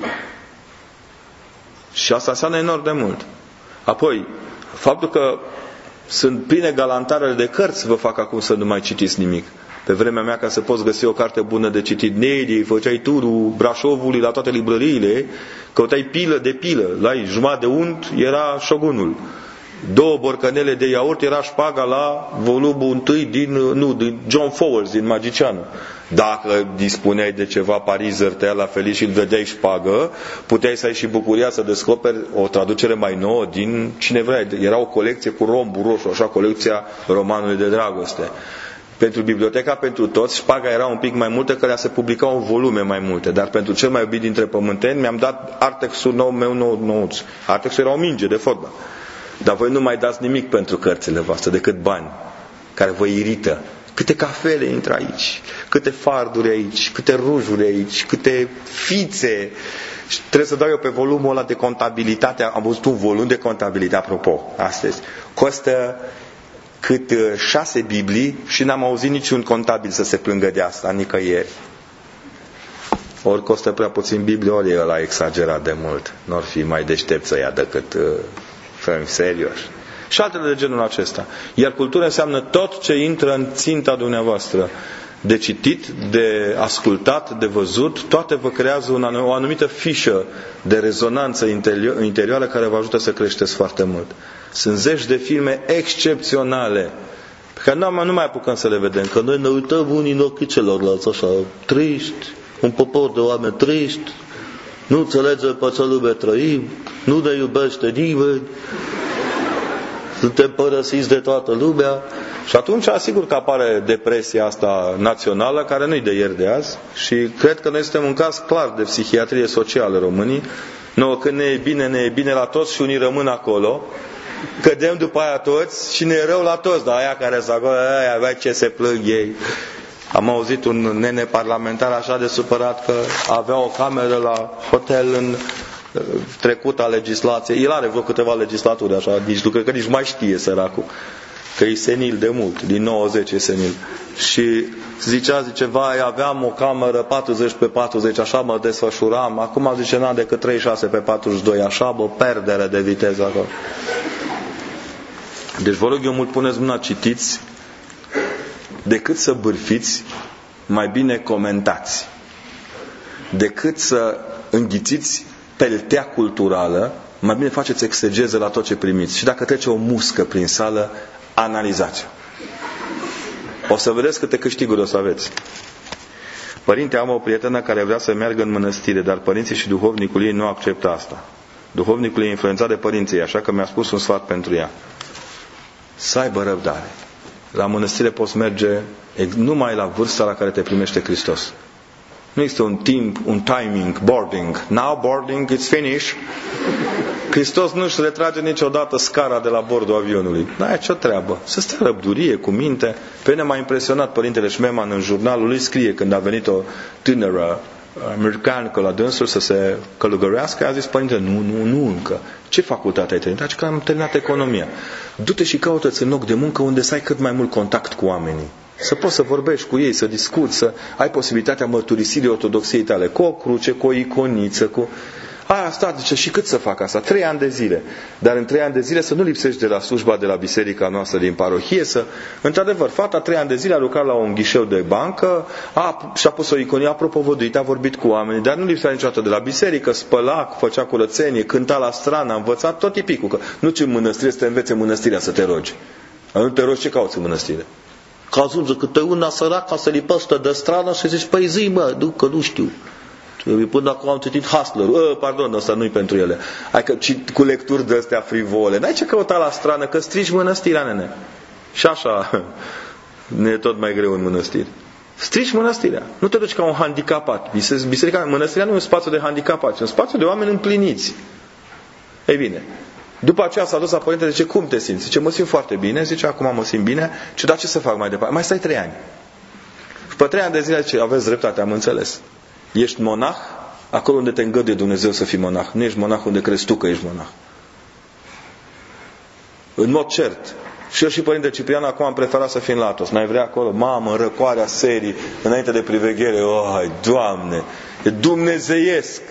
Și asta înseamnă enorm de mult. Apoi, faptul că sunt pline galantarele de cărți vă fac acum să nu mai citiți nimic. Pe vremea mea, ca să poți găsi o carte bună de citit, Nedii, făceai turul Brașovului la toate librăriile, căutai pilă de pilă, la jumătate de unt era Șogunul. două borcanele de iaurt era șpaga la volumul întâi din, nu, din John Fowles, din Magicianul. Dacă dispuneai de ceva parizer, te ia la Felici și îl vedeai șpagă, puteai să ai și bucuria să descoperi o traducere mai nouă din cine vrea. Era o colecție cu rombul roșu, așa, colecția romanului de dragoste. Pentru biblioteca pentru toți, șpaga era un pic mai multă, că se publicau în volume mai multe. Dar pentru cel mai iubit dintre pământeni, mi-am dat Artexul nou meu nou nouț. Artexul era o minge de fotbal. Dar voi nu mai dați nimic pentru cărțile voastre decât bani care vă irită. Câte cafele intră aici, câte farduri aici, câte rujuri aici, câte fițe. Și trebuie să dau eu pe volumul ăla de contabilitate. Am văzut un volum de contabilitate, apropo, astăzi. Costă cât șase Biblii și n-am auzit niciun contabil să se plângă de asta, nicăieri. Ori costă prea puțin Biblie, ori e ăla exagerat de mult. N-or fi mai deștept să ia decât uh, fără serios. Și altele de genul acesta. Iar cultura înseamnă tot ce intră în ținta dumneavoastră. De citit, de ascultat, de văzut, toate vă creează o anumită fișă de rezonanță interioară care vă ajută să creșteți foarte mult. Sunt zeci de filme excepționale pe care nu, nu mai apucăm să le vedem, că noi ne uităm unii în ochii celorlalți așa, triști, un popor de oameni triști, nu înțelegem pe ce lume trăim, nu ne iubește nimeni, suntem părăsiți de toată lumea. Și atunci, asigur că apare depresia asta națională, care nu-i de ieri de azi, și cred că noi suntem un caz clar de psihiatrie socială românii. Nouă când ne e bine, ne e bine la toți și unii rămân acolo, cădem după aia toți și ne e rău la toți, dar aia care s-a acolo, aia avea ce se plâng ei. Am auzit un nene parlamentar așa de supărat că avea o cameră la hotel în trecuta legislație. El are vreo câteva legislaturi așa, nici nu cred că nici mai știe săracul, că e senil de mult, din nouăzeci e senil. Și zicea, zice, vai, aveam o cameră patruzeci pe patruzeci, așa mă desfășuram, acum zice, n-am decât treizeci și șase pe patruzeci și doi, așa, bă, perdere de viteză acolo. Deci vă rog eu mult, puneți mâna, citiți, decât să bârfiți, mai bine comentați. Decât să înghițiți peltea culturală, mai bine faceți exegeză la tot ce primiți. Și dacă trece o muscă prin sală, analizați-o. O să vedeți câte câștiguri o să aveți. Părinte, am o prietenă care vrea să meargă în mănăstire, dar părinții și duhovnicul ei nu acceptă asta. Duhovnicul e influențat de părinții ei, așa că mi-a spus un sfat pentru ea. Să aibă răbdare. La mănăstire poți merge numai la vârsta la care te primește Hristos. Nu există un timp, un timing, boarding. Now boarding, it's finished. Hristos nu își retrage niciodată scara de la bordul avionului. N-ai ce treabă. Să stea răbdurie, cu minte. Pe mine m-a impresionat părintele Schmemann în jurnalul lui, scrie când a venit o tânără americancă la dânsul să se călugărească, a zis, părinte, nu, nu, nu încă. Ce facultate ai terminat? Că am terminat economia. Du-te și caută-ți un loc de muncă unde să ai cât mai mult contact cu oamenii. Să poți să vorbești cu ei, să discuți, să ai posibilitatea mărturisirii ortodoxiei tale, cu o cruce, cu o iconiță, cu... A, asta, zice, și cât să fac asta? Trei ani de zile. Dar în trei ani de zile să nu lipsești de la slujba de la biserica noastră din parohie, să... Într-adevăr, fata trei ani de zile a lucrat la un ghișeu de bancă, a, și-a pus o iconie, a propovăduit, a vorbit cu oamenii, dar nu lipsea niciodată de la biserică, spăla, făcea curățenie, cânta la strană, a învățat tot tipicul. Că nu ce în mănăstire să te învețe mănăstirea să te rogi. Nu te rogi, ce cauți în mănăstire? Că ajunge câte una săracă să lipește de strană și zici, păi zi, mă, nu, că nu știu. Până acum am citit Hustler. Uh, pardon, ăsta nu-i pentru ele. Hai că cu lecturi de astea frivole. N-ai ce căuta la strană, că strici mănăstirea, nene. Și așa ne e tot mai greu în mănăstiri. Strici mănăstirea. Nu te duci ca un handicapat. Biserica, mănăstirea nu e un spațiu de handicapați, e un spațiu de oameni împliniți. Ei bine, după aceea s-a dus la părinte, zice, cum te simți? Zice, mă simt foarte bine. Zice, acum mă simt bine. Ce, dar ce să fac mai departe? Mai stai trei ani. Și pe trei ani de zile zice, aveți dreptate, am înțeles. Ești monah acolo unde te îngăduie Dumnezeu să fii monah. Nu ești monah unde crezi tu că ești monah. În mod cert. Și eu și părinte Ciprian acum am preferat să fim la Atos. N-ai vrea acolo? Mamă, răcoarea serii înainte de priveghere. Oi, Doamne, e dumnezeiesc.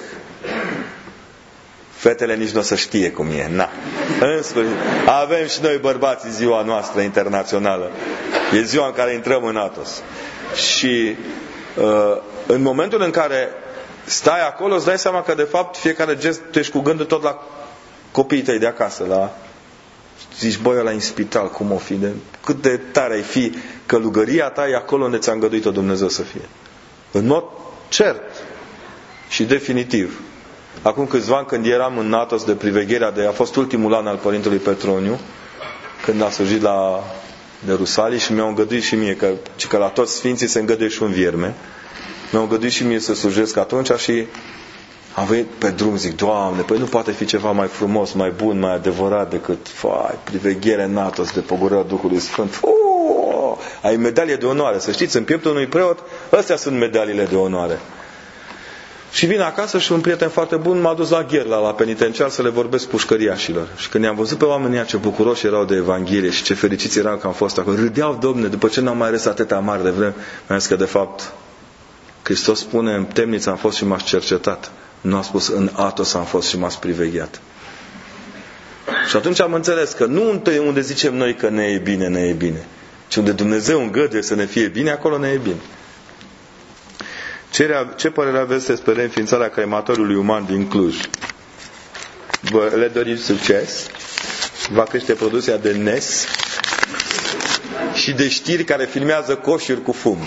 Fetele nici nu o să știe cum e. Na. În sfârșit, avem și noi bărbații ziua noastră internațională. E ziua în care intrăm în Atos. Și uh, în momentul în care stai acolo, îți dai seama că de fapt fiecare gest tu ești cu gândul tot la copiii tăi de acasă, la Zici, băi, ăla în spital, cum o fi? De, cât de tare ai fi, călugăria ta e acolo unde ți-a îngăduit-o Dumnezeu să fie. În mod cert și definitiv. Acum câțiva ani, când eram în Atos de privegherea de... A fost ultimul an al Părintelui Petroniu, când a slujit la de Rusalii și mi-au îngăduit și mie, că, că la toți sfinții se îngăduie și un vierme. Mi-au îngăduit și mie să slujesc atunci și am venit pe drum, zic, Doamne, păi nu poate fi ceva mai frumos, mai bun, mai adevărat decât fai, priveghere în Atos de pogorârea Duhului Sfânt. Uuuu, ai medalie de onoare, să știți, în pieptul unui preot, astea sunt medaliile de onoare. Și vin acasă și un prieten foarte bun m-a dus la Gherla, la penitenciar, să le vorbesc pușcăriașilor. Și când i-am văzut pe oamenii ce bucuroși erau de Evanghelie și ce fericiți erau că am fost acolo, râdeau, Domne, după ce n-am mai râs atâtea mari de vreme, mi-am zis că de fapt Hristos spune, în temniță am fost și m-ați cercetat. Nu a spus, în Atos am fost și m-ați privegheat. Și atunci am înțeles că nu unde zicem noi că ne e bine, ne e bine, ci unde Dumnezeu îngăduie să ne fie bine, acolo ne e bine. Ce, ce părere aveți despre reînființarea crematoriului uman din Cluj? Vă le dorim succes. Va crește producția de N E S și de știri care filmează coșuri cu fum.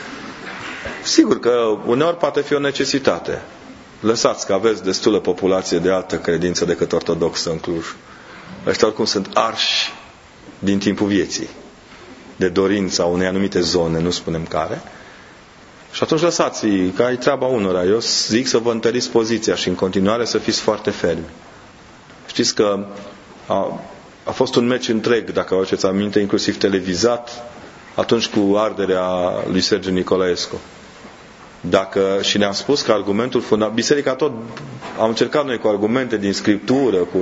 Sigur că uneori poate fi o necesitate. Lăsați că aveți destulă populație de altă credință decât ortodoxă în Cluj. Ăștia oricum sunt arși din timpul vieții, de dorința unei anumite zone, nu spunem care. Și atunci lăsați, că ai treaba unora. Eu zic să vă întăriți poziția și în continuare să fiți foarte fermi. Știți că a, a fost un meci întreg, dacă vă aduceți aminte, inclusiv televizat, atunci cu arderea lui Sergiu Nicolaescu. Dacă, și ne-am spus că argumentul fundamental, biserica tot, am încercat noi cu argumente din Scriptură, cu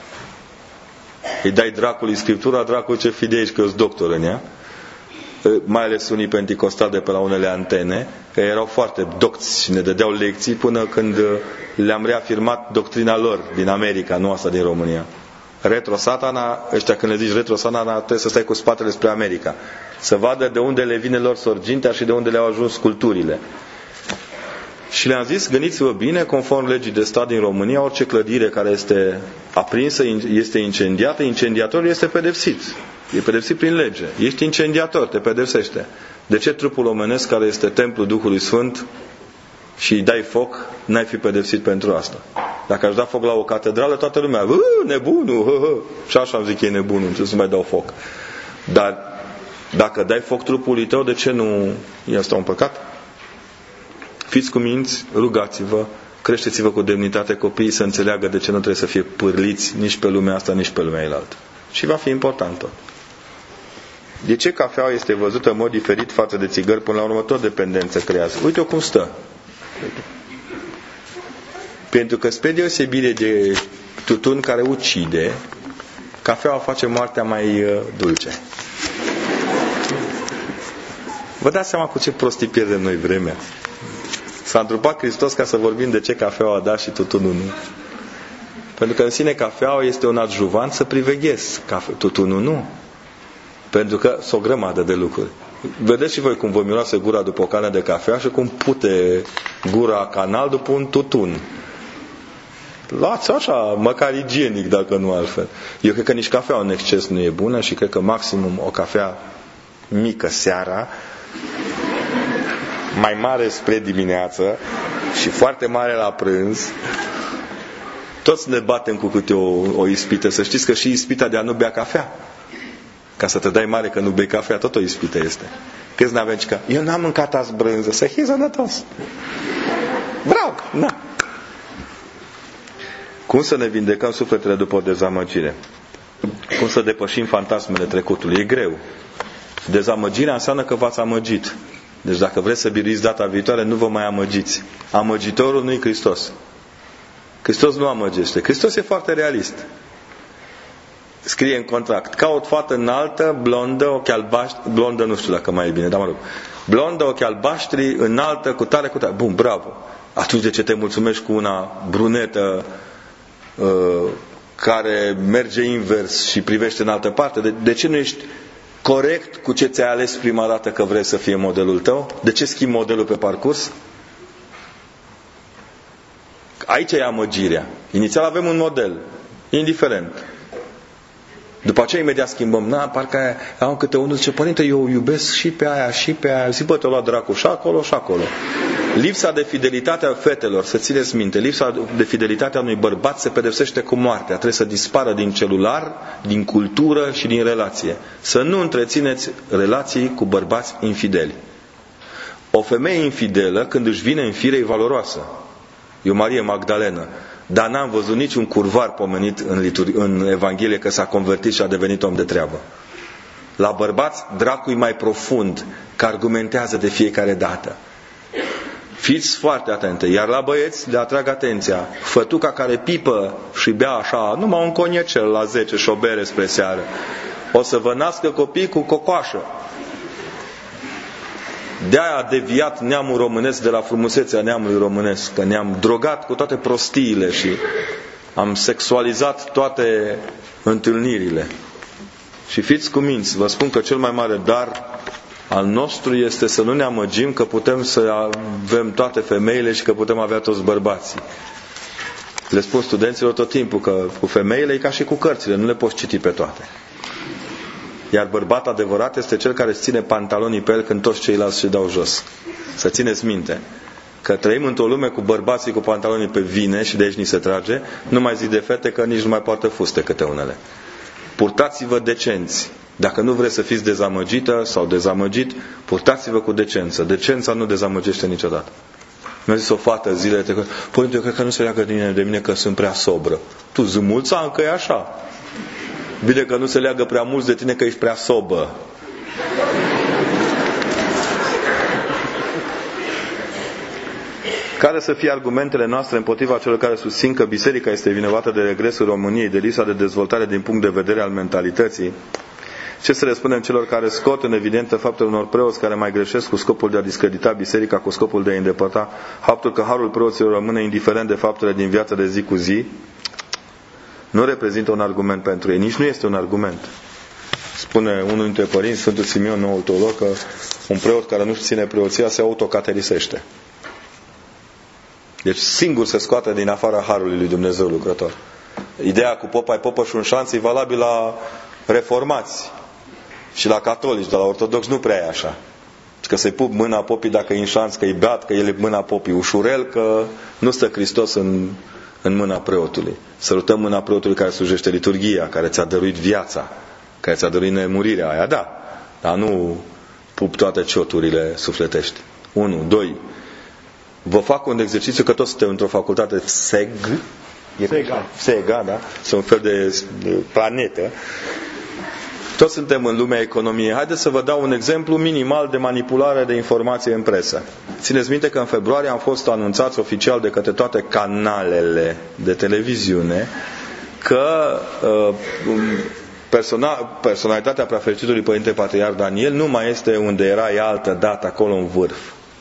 îi dai dracului Scriptura, dracul ce fi de aici, că eu sunt doctor în ea, mai ales unii penticostali de pe la unele antene, că erau foarte docți și ne dădeau lecții până când le-am reafirmat doctrina lor din America, nu asta din România. Retro satana, ăștia când le zici retro satana, trebuie să stai cu spatele spre America, să vadă de unde le vine lor sorgintea și de unde le-au ajuns culturile. Și le-am zis, gândiți-vă bine, conform legii de stat din România, orice clădire care este aprinsă, este incendiată, incendiatorul este pedepsit. E pedepsit prin lege. Ești incendiator, te pedepsește. De ce trupul omenesc, care este templul Duhului Sfânt, și îi dai foc, n-ai fi pedepsit pentru asta? Dacă aș da foc la o catedrală, toată lumea, nebunul, hă, hă. Și așa am zic, e nebunul, ce să mai dau foc. Dar dacă dai foc trupului tău, de ce nu este un păcat? Fiți cuminți, rugați-vă, creșteți-vă cu demnitate copiii să înțeleagă de ce nu trebuie să fie pârliți nici pe lumea asta, nici pe lumea elaltă. Și va fi important tot. De ce cafeaua este văzută în mod diferit față de țigări? Până la urmă tot dependență creează. Uite-o cum stă. Pentru că spre deosebire de tutun care ucide, cafeaua face moartea mai uh, dulce. Vă dați seama cu ce prostii pierdem noi vremea? S-a întrupat Hristos ca să vorbim de ce cafeaua a dat și tutunul nu. Pentru că în sine cafeaua este un adjuvant să priveghezi. Tutunul nu. Pentru că sunt o grămadă de lucruri. Vedeți și voi cum vă miroase gura după o cană de cafea și cum pute gura canal după un tutun. Luați așa, măcar igienic, dacă nu altfel. Eu cred că nici cafeaua în exces nu e bună și cred că maximum o cafea mică seara, mai mare spre dimineață și foarte mare la prânz. Toți ne batem cu câte o, o ispită. Să știți că și ispita de a nu bea cafea, ca să te dai mare că nu bei cafea, tot o ispită este. Câți n-avem că eu n-am mâncat azi brânză, să fii sănătos. Bravo! Na. Cum să ne vindecăm sufletele după o dezamăgire? Cum să depășim fantasmele trecutului? E greu. Dezamăgirea înseamnă că v-ați amăgit. Deci dacă vreți să biruiți data viitoare, nu vă mai amăgiți. Amăgitorul nu-i Hristos. Hristos nu amăgește. Hristos e foarte realist. Scrie în contract: caut fată înaltă, blondă, ochi albaștri, blondă nu știu dacă mai e bine, dar mă rog. Blondă, ochi albaștri, înaltă, cu tare, cu tare. Bun, bravo. Atunci de ce te mulțumești cu una brunetă uh, care merge invers și privește în altă parte? De, de ce nu ești corect cu ce ți-ai ales prima dată că vrei să fie modelul tău? De ce schimbi modelul pe parcurs? Aici e amăgirea. Inițial avem un model, indiferent. După aceea imediat schimbăm. Na, parcă aia, am câte unul zice, părinte, eu iubesc și pe aia, și pe aia. Zic, bă, te-o lua dracu și acolo, și acolo. Lipsa de fidelitate a fetelor, să țineți minte, lipsa de fidelitate a unui bărbat se pedepsește cu moartea. Trebuie să dispară din celular, din cultură și din relație. Să nu întrețineți relații cu bărbați infideli. O femeie infidelă, când își vine în fire, e valoroasă. E o Marie Magdalenă. Dar n-am văzut niciun curvar pomenit în, litur- în Evanghelie că s-a convertit și a devenit om de treabă. La bărbați, dracul e mai profund, că argumentează de fiecare dată. Fiți foarte atente. Iar la băieți le atrag atenția. Fătuca care pipă și bea așa, numai un coniecel la zece și o bere spre seară, o să vă nască copii cu cocoașă. De-aia a deviat neamul românesc de la frumusețea neamului românesc, că ne-am drogat cu toate prostiile și am sexualizat toate întâlnirile. Și fiți cuminți, vă spun că cel mai mare dar al nostru este să nu ne amăgim că putem să avem toate femeile și că putem avea toți bărbații. Le spun studenților tot timpul că cu femeile e ca și cu cărțile, nu le poți citi pe toate. Iar bărbat adevărat este cel care îți ține pantalonii pe el când toți ceilalți își dau jos. Să țineți minte că trăim într-o lume cu bărbații cu pantalonii pe vine și de aici ni se trage. Nu mai zic de fete că nici nu mai poartă fuste câte unele. Purtați-vă decenți. Dacă nu vreți să fiți dezamăgită sau dezamăgit, purtați-vă cu decență. Decența nu dezamăgește niciodată. Mi-a zis o fată zilele trecute, părinte, eu cred că nu se leagă de mine, de mine că sunt prea sobră. Tu zâmulța încă e așa. Bine că nu se leagă prea mulți de tine că ești prea sobă. Care să fie argumentele noastre împotriva celor care susțin că biserica este vinovată de regresul României, de lipsa de dezvoltare din punct de vedere al mentalității? Ce să le spunem celor care scot în evidență faptul unor preoți care mai greșesc cu scopul de a discredita biserica, cu scopul de a îndepărta faptul că harul preoților rămâne indiferent de faptele din viața de zi cu zi? Nu reprezintă un argument pentru ei, nici nu este un argument. Spune unul dintre părinți, Sfântul Simeon, noul teolog, că un preot care nu-și ține preoția se autocaterisește. Deci singur se scoate din afara harului lui Dumnezeu lucrător. Ideea cu popa e popă și un șanț e valabil la reformați și la catolici, dar la ortodoxi nu prea e așa. Că să-i pup mâna popii dacă e în șanț, că e beat, că el e mâna popii ușurel, că nu stă Hristos în, în mâna preotului. Sărutăm mâna preotului care slujește liturghia, care ți-a dăruit viața, care ți-a dăruit nemurirea aia, da. Dar nu pup toate cioturile sufletești. Unu, doi. Vă fac un exercițiu că toți suntem într-o facultate S E G, Sega. Sega, da? Sunt un fel de planetă. Toți suntem în lumea economiei. Haideți să vă dau un exemplu minimal de manipulare de informație în presă. Țineți minte că în februarie am fost anunțați oficial de către toate canalele de televiziune că uh, persona, personalitatea preafericitului Părinte Patriarh Daniel nu mai este unde era ea altă dată, acolo în vârf.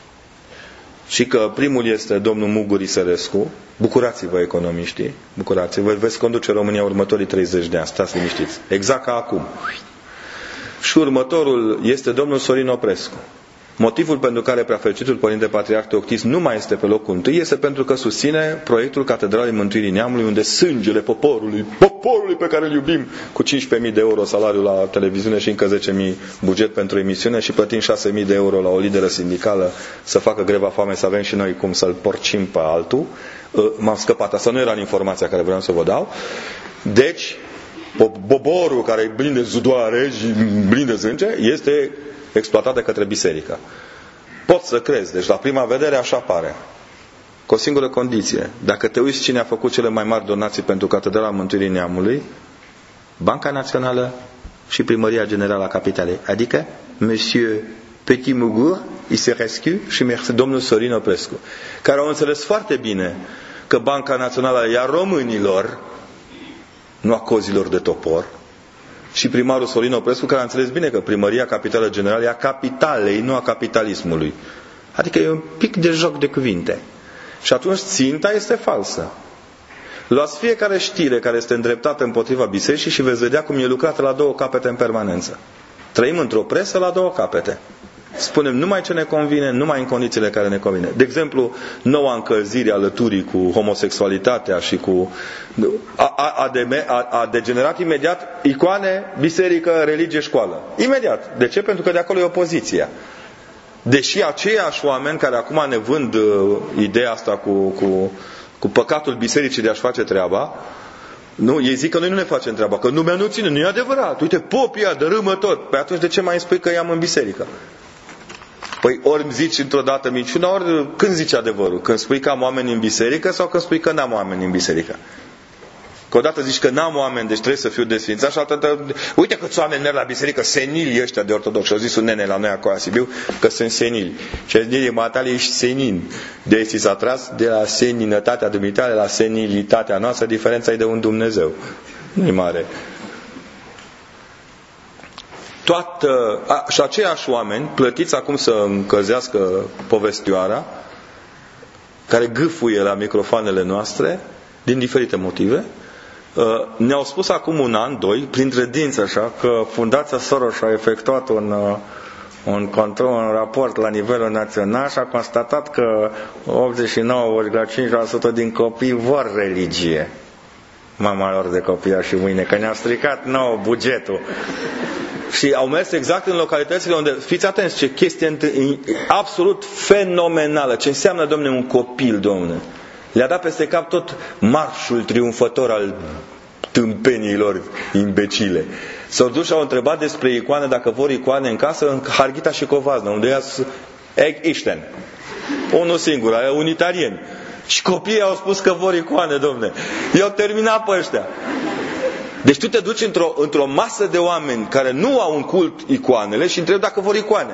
Și că primul este domnul Mugur Isărescu. Bucurați-vă, economiștii, bucurați-vă, veți conduce România următorii treizeci de ani, stați liniștiți. Exact ca acum. Și următorul este domnul Sorin Oprescu. Motivul pentru care preafericitul Părinte Patriarh Teoctis nu mai este pe locul întâi este pentru că susține proiectul Catedralei Mântuirii Neamului, unde sângele poporului, poporului pe care îl iubim, cu cincisprezece mii de euro salariu la televiziune și încă zece mii buget pentru emisiune și plătim șase mii de euro la o lideră sindicală să facă greva foame, să avem și noi cum să-l porcim pe altul. M-am scăpat, asta nu era în informația care vreau să vă dau. Deci, poporul care e plin de zudoare și plin de sânge este exploatat de către biserică. Poți să crezi, deci la prima vedere așa pare. Cu o singură condiție. Dacă te uiți cine a făcut cele mai mari donații pentru Catedrala Mântuirii Neamului, Banca Națională și Primăria Generală a Capitalei. Adică Monsieur Petit Mugur, Isărescu și domnul Sorin Oprescu, care au înțeles foarte bine că Banca Națională e a românilor, nu a cozilor de topor, și primarul Sorin Oprescu, care a înțeles bine că Primăria Capitală Generală e a capitalei, nu a capitalismului. Adică e un pic de joc de cuvinte. Și atunci ținta este falsă. Luați fiecare știre care este îndreptată împotriva bisericii și veți vedea cum e lucrată la două capete în permanență. Trăim într-o presă la două capete. spunem numai ce ne convine, numai în condițiile care ne convine. De exemplu, noua încălzire a lăturii cu homosexualitatea și cu... A, a, a, de, a, a degenerat imediat icoane, biserică, religie, școală. Imediat. De ce? Pentru că de acolo e opoziția. Deși aceiași oameni care acum ne vând uh, ideea asta cu, cu, cu păcatul bisericii de a-și face treaba, nu, ei zic că noi nu ne facem treaba, că lumea nu ține, nu e adevărat. Uite, popii ăia dărâmă tot. Păi atunci de ce mai îmi spui că i-am în biserică? Păi ori îmi zici într-o dată minciuna, ori când zici adevărul? Când spui că am oameni în biserică sau când spui că n-am oameni în biserică? Că odată zici că n-am oameni, deci trebuie să fiu desfințat și altă, uite câți oameni merg la biserică, senili ăștia de ortodoxi. Și au zis un nene la noi acolo la Sibiu că sunt senili. Și a zis, matale, ești senin. De aici s-a tras de la seninătatea dumitale la senilitatea noastră, diferența e de un Dumnezeu. Nu-i mare. Toată, a, și aceiași oameni, plătiți acum să încălzească povestioara, care gâfâie la microfoanele noastre, din diferite motive, ne-au spus acum un an, doi, printre dinți așa, că Fundația Soros a efectuat un, un control, un raport la nivelul național și a constatat că optzeci și nouă virgulă cinci la sută din copii vor religie. Mama lor de copii și mâine, că ne-au stricat nou bugetul. Și au mers exact în localitățile unde, fiți atenți, ce chestie absolut fenomenală, ce înseamnă, domne, un copil, domne. Le-a dat peste cap tot marșul triumfător al tâmpeniilor imbecile. S-au dus și au întrebat despre icoane, dacă vor icoane în casă, în Harghita și Covazna, unde ia Ișten. Unul singur, unitarieni. Și copiii au spus că vor icoane, domne. I-au terminat pe ăștia. Deci tu te duci într-o, într-o masă de oameni care nu au în cult icoanele și întrebi dacă vor icoane.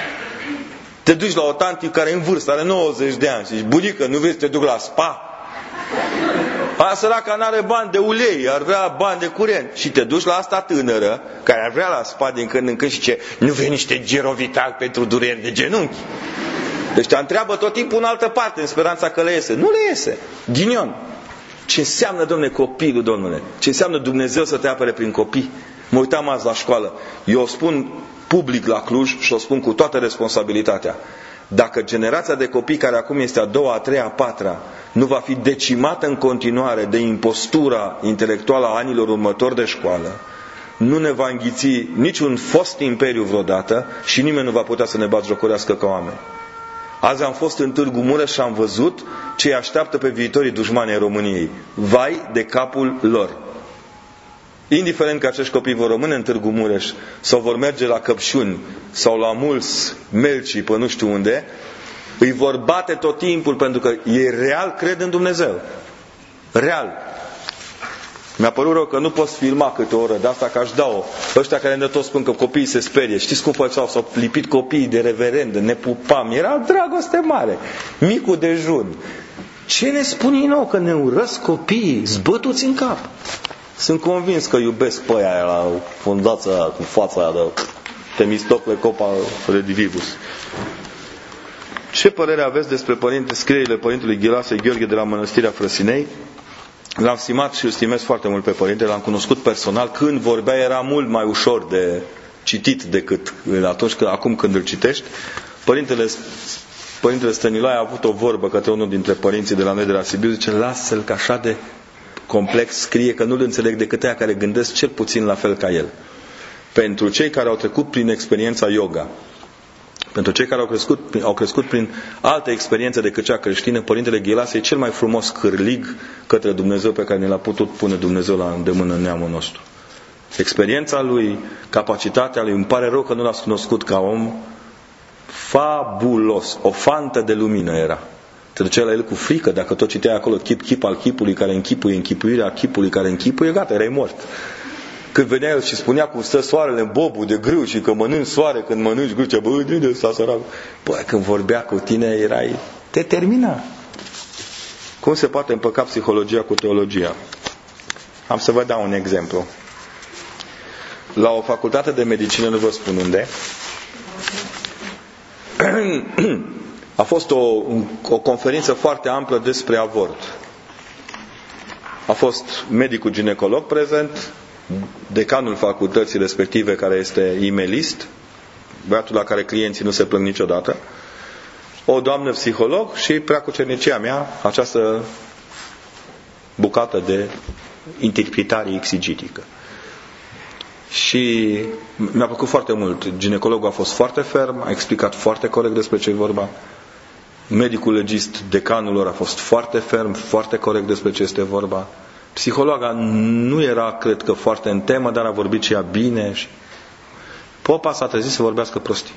Te duci la o tanti care e în vârstă, are nouăzeci de ani și zici, bunică, nu vrei să te duc la spa? Aia săraca n-are bani de ulei, ar vrea bani de curent. Și te duci la asta tânără, care ar vrea la spa din când în când și ce, nu vrei niște Gerovital pentru dureri de genunchi? Deci te întreabă tot timpul în altă parte, în speranța că le iese. Nu le iese. Ghinion. Ce înseamnă, domne, copilul, domnule? Ce înseamnă Dumnezeu să te apere prin copii? Mă uitam azi la școală. Eu o spun public la Cluj și o spun cu toată responsabilitatea. Dacă generația de copii care acum este a doua, a treia, a patra nu va fi decimată în continuare de impostura intelectuală a anilor următori de școală, nu ne va înghiți niciun fost imperiu vreodată și nimeni nu va putea să ne batjocorească ca oameni. Azi am fost în Târgu Mureș și am văzut ce îi așteaptă pe viitorii dușmani ai României. Vai de capul lor! Indiferent că acești copii vor rămâne în Târgu Mureș sau vor merge la Căpșuni sau la mulți melci pe nu știu unde, îi vor bate tot timpul pentru că ei real cred în Dumnezeu. Real. Mi-a părut rău că nu poți filma câte o oră de asta, că aș da-o. Ăștia care ne tot spun că copiii se sperie. Știți cum făceau? S-au lipit copiii de reverendă, ne pupam. Era dragoste mare. Micul dejun. Ce ne spun ei nou? Că ne urăsc copiii zbătuți în cap. Sunt convins că iubesc pe aia la fundația aia, cu fața aia de Temistocle Copa Redivivus. Ce părere aveți despre părinte, scrierile părintelui Ghilase Gheorghe de la Mănăstirea Frăsinei? L-am stimat și îl stimez foarte mult pe părinte, l-am cunoscut personal. Când vorbea era mult mai ușor de citit decât atunci, că, acum când îl citești. Părintele, părintele Stăniloae a avut o vorbă către unul dintre părinții de la noi de la Sibiu, zice, lasă-l că așa de complex scrie, că nu-l înțeleg decât aia care gândesc cel puțin la fel ca el. Pentru cei care au trecut prin experiența yoga, pentru cei care au crescut, au crescut prin alte experiențe decât cea creștină, Părintele Ghilase e cel mai frumos cârlig către Dumnezeu pe care ne l-a putut pune Dumnezeu la îndemână în neamul nostru. Experiența lui, capacitatea lui, îmi pare rău că nu l-a cunoscut ca om, fabulos, o fantă de lumină era. Te duceai la el cu frică, dacă tot citeai acolo chip, chip al chipului care închipuie, închipuirea chipului care închipuie, gata, erai mort. Când venea el și spunea cum stă soarele în bobul de grâu și că mănânci soare când mănânci grâu, ce bă, de ăsta sărac. Bă, când vorbea cu tine, erai, te termina. Cum se poate împăca psihologia cu teologia? Am să vă dau un exemplu. La o facultate de medicină, nu vă spun unde, a fost o, o conferință foarte amplă despre avort. A fost medicul ginecolog prezent, decanul facultății respective, care este imelist, băiatul la care clienții nu se plâng niciodată, o doamnă psiholog și prea cu cernicia mea această bucată de interpretare exegetică. Și mi-a plăcut foarte mult. Ginecologul a fost foarte ferm, a explicat foarte corect despre ce e vorba. Medicul legist, decanul lor, a fost foarte ferm, foarte corect despre ce este vorba. Psihologa nu era, cred că, foarte în temă, dar a vorbit și ea bine. Și popa s-a trezit să vorbească prostii.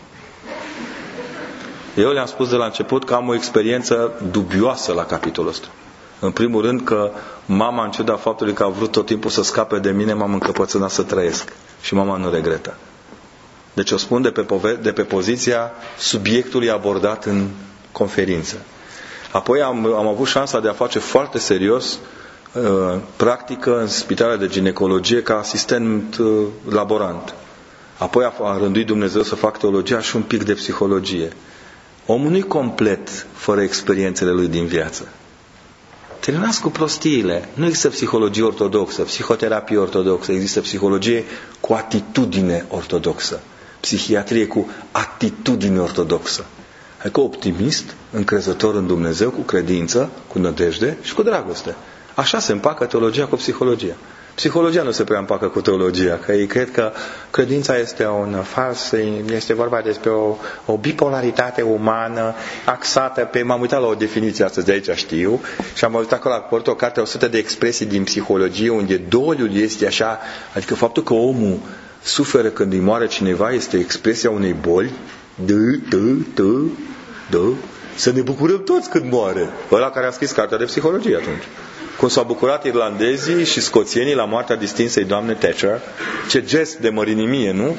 Eu le-am spus de la început că am o experiență dubioasă la capitolul ăsta. În primul rând că mama, în ciuda faptului că a vrut tot timpul să scape de mine, m-am încăpățânat să trăiesc. Și mama nu regretă. Deci o spun de pe, pove- de pe poziția subiectului abordat în conferință. Apoi am, am avut șansa de a face foarte serios uh, practică în spitalul de ginecologie ca asistent uh, laborant. Apoi a, a rânduit Dumnezeu să fac teologia și un pic de psihologie. Omul nu-i complet fără experiențele lui din viață. Terminați cu prostiile. Nu există psihologie ortodoxă, psihoterapie ortodoxă, există psihologie cu atitudine ortodoxă, psihiatrie cu atitudine ortodoxă. Adică optimist, încrezător în Dumnezeu, cu credință, cu nădejde și cu dragoste. Așa se împacă teologia cu psihologia. Psihologia nu se prea împacă cu teologia, că ei cred că credința este un fals, este vorba despre o, o bipolaritate umană axată pe... M-am uitat la o definiție astăzi, de aici știu, și am uitat acolo la o carte o sută de expresii din psihologie, unde doliul este așa, adică faptul că omul suferă când îi moare cineva este expresia unei boli, dă, dă, dă, dă, să ne bucurăm toți când moare. Ăla care a scris cartea de psihologie atunci. Cum s-au bucurat irlandezii și scoțienii la moartea distinsei doamne Thatcher. Ce gest de mărinimie, nu?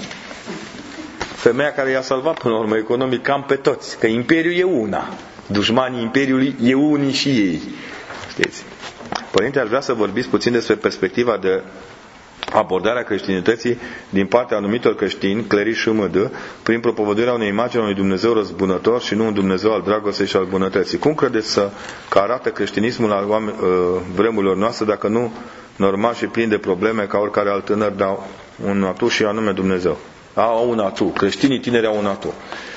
Femeia care i-a salvat până la urmă economic cam pe toți. Că imperiul e una. Dușmanii imperiului e unii și ei. Știți? Părinte, aș vrea să vorbiți puțin despre perspectiva de abordarea creștinității din partea anumitor creștini, clerici și M D, prin propovăduirea unei imagini a unui Dumnezeu răzbunător și nu un Dumnezeu al dragostei și al bunătății. Cum credeți să, că arată creștinismul la oameni, vremurilor noastre, dacă nu normal și plin de probleme ca oricare alt tânăr, dar un atu și anume Dumnezeu? Au un atu. Creștinii tineri au un atu.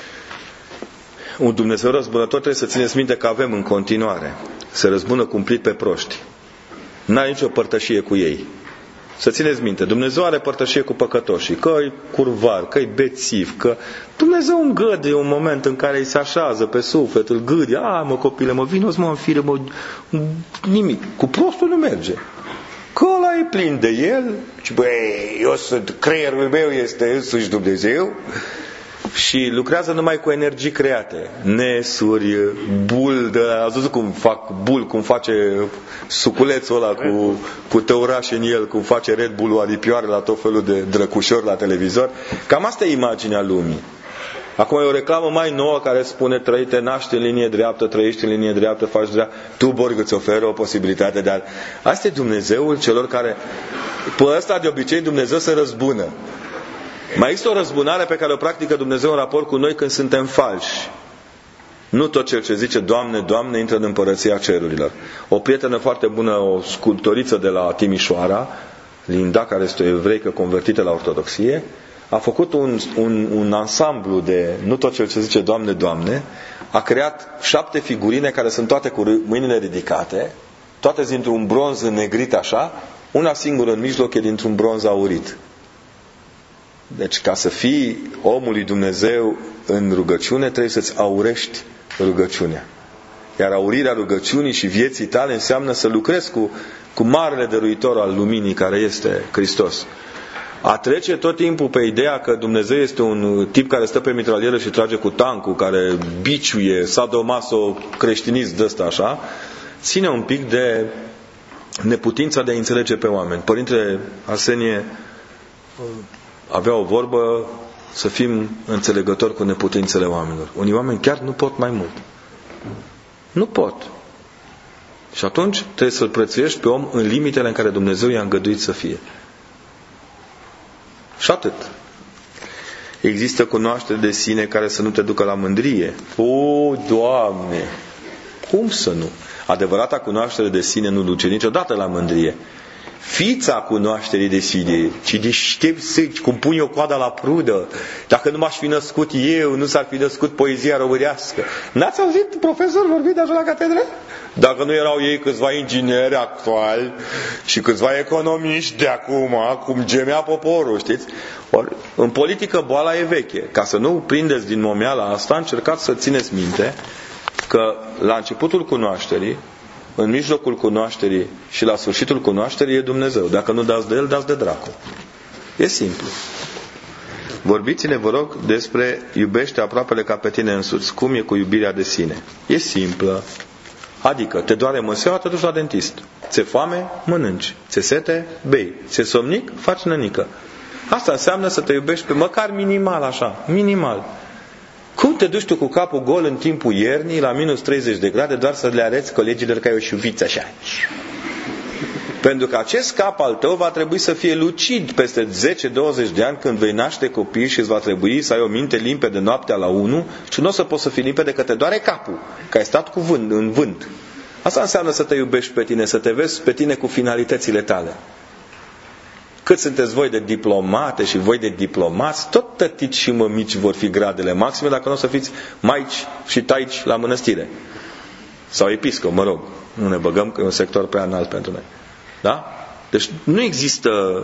Un Dumnezeu răzbunător trebuie să țineți minte că avem în continuare. Se răzbună cumplit pe proști. N-are nicio părtășie cu ei. Să țineți minte, Dumnezeu are părtășie cu păcătoșii, că-i curvar, că-i bețiv, că Dumnezeu îngăduie un moment în care îi se așează pe suflet, îl gâdie, a, mă copile, mă vino-ți mă în fire, mă, nimic, cu prostul nu merge. Că ăla e plin de el, și băi, eu sunt, creierul meu este însuși Dumnezeu, și lucrează numai cu energii create, nesuri, bul, de, ați văzut cum fac bul, cum face suculețul ăla cu, cu tăuraș în el, cum face Red Bull-ul aripioare la tot felul de drăcușori la televizor. Cam asta e imaginea lumii. Acum e o reclamă mai nouă care spune: trăite, naște în linie dreaptă, trăiești în linie dreaptă, faci dreaptă. Tu, Borg, îți oferă o posibilitate de a... Asta e Dumnezeul celor care... Pe ăsta de obicei Dumnezeu se răzbună. Mai există o răzbunare pe care o practică Dumnezeu în raport cu noi când suntem falși. Nu tot cel ce zice Doamne, Doamne intră în împărăția cerurilor. O prietenă foarte bună, o sculptoriță de la Timișoara, Linda, care este o evreică convertită la ortodoxie, a făcut un, un, un ansamblu de nu tot cel ce zice Doamne, Doamne, a creat șapte figurine care sunt toate cu mâinile ridicate, toate dintr-un bronz înnegrit așa, una singură în mijloc e dintr-un bronz aurit. Deci ca să fii omul lui Dumnezeu în rugăciune, trebuie să-ți aurești rugăciunea. Iar aurirea rugăciunii și vieții tale înseamnă să lucrezi cu, cu marele dăruitor al luminii care este Hristos. A trece tot timpul pe ideea că Dumnezeu este un tip care stă pe mitralieră și trage cu tancul, care biciuie, sadomaso, creștinism de ăsta așa, ține un pic de neputința de a înțelege pe oameni. Părintele Arsenie avea o vorbă: să fim înțelegători cu neputințele oamenilor. Unii oameni chiar nu pot mai mult. Nu pot. Și atunci trebuie să-l prețuiești pe om în limitele în care Dumnezeu i-a îngăduit să fie. Și atât. Există cunoaștere de sine care să nu te ducă la mândrie. O, Doamne! Cum să nu? Adevărata cunoaștere de sine nu duce niciodată la mândrie. fița cunoașterii de sine, ci deștept cum pun eu coada la prudă. Dacă nu m-aș fi născut eu, nu s-ar fi născut poezia românească. N-ați auzit profesor vorbind așa la catedră? Dacă nu erau ei câțiva ingineri actuali și câțiva economiști de acum, cum gemea poporul, știți? Or, în politică boala e veche. Ca să nu prindeți din momeala asta, încercați să țineți minte că la începutul cunoașterii, în mijlocul cunoașterii și la sfârșitul cunoașterii e Dumnezeu. Dacă nu dați de El, dați de dracu. E simplu. Vorbiți-ne, vă rog, despre iubește aproapele ca pe tine însuți. Cum e cu iubirea de sine? E simplă. Adică, te doare măseaua, te duci la dentist. Ți-e foame, mănânci. Ți-e sete, bei. Ți-e somnic, faci nănică. Asta înseamnă să te iubești pe măcar minimal așa. Minimal. Cum te duci tu cu capul gol în timpul iernii, la minus treizeci de grade, doar să le arăți colegilor că ai o șuviță așa? Pentru că acest cap al tău va trebui să fie lucid peste zece douăzeci de ani când vei naște copii și îți va trebui să ai o minte limpede noaptea la unu și nu o să poți să fii limpede că te doare capul, că ai stat cu vânt, în vânt. Asta înseamnă să te iubești pe tine, să te vezi pe tine cu finalitățile tale. Cât sunteți voi de diplomate și voi de diplomați, tot tătici și mămici vor fi gradele maxime dacă nu o să fiți maici și taici la mănăstire. Sau episcop, mă rog. Nu ne băgăm că e un sector prea înalt pentru noi. Da? Deci nu există...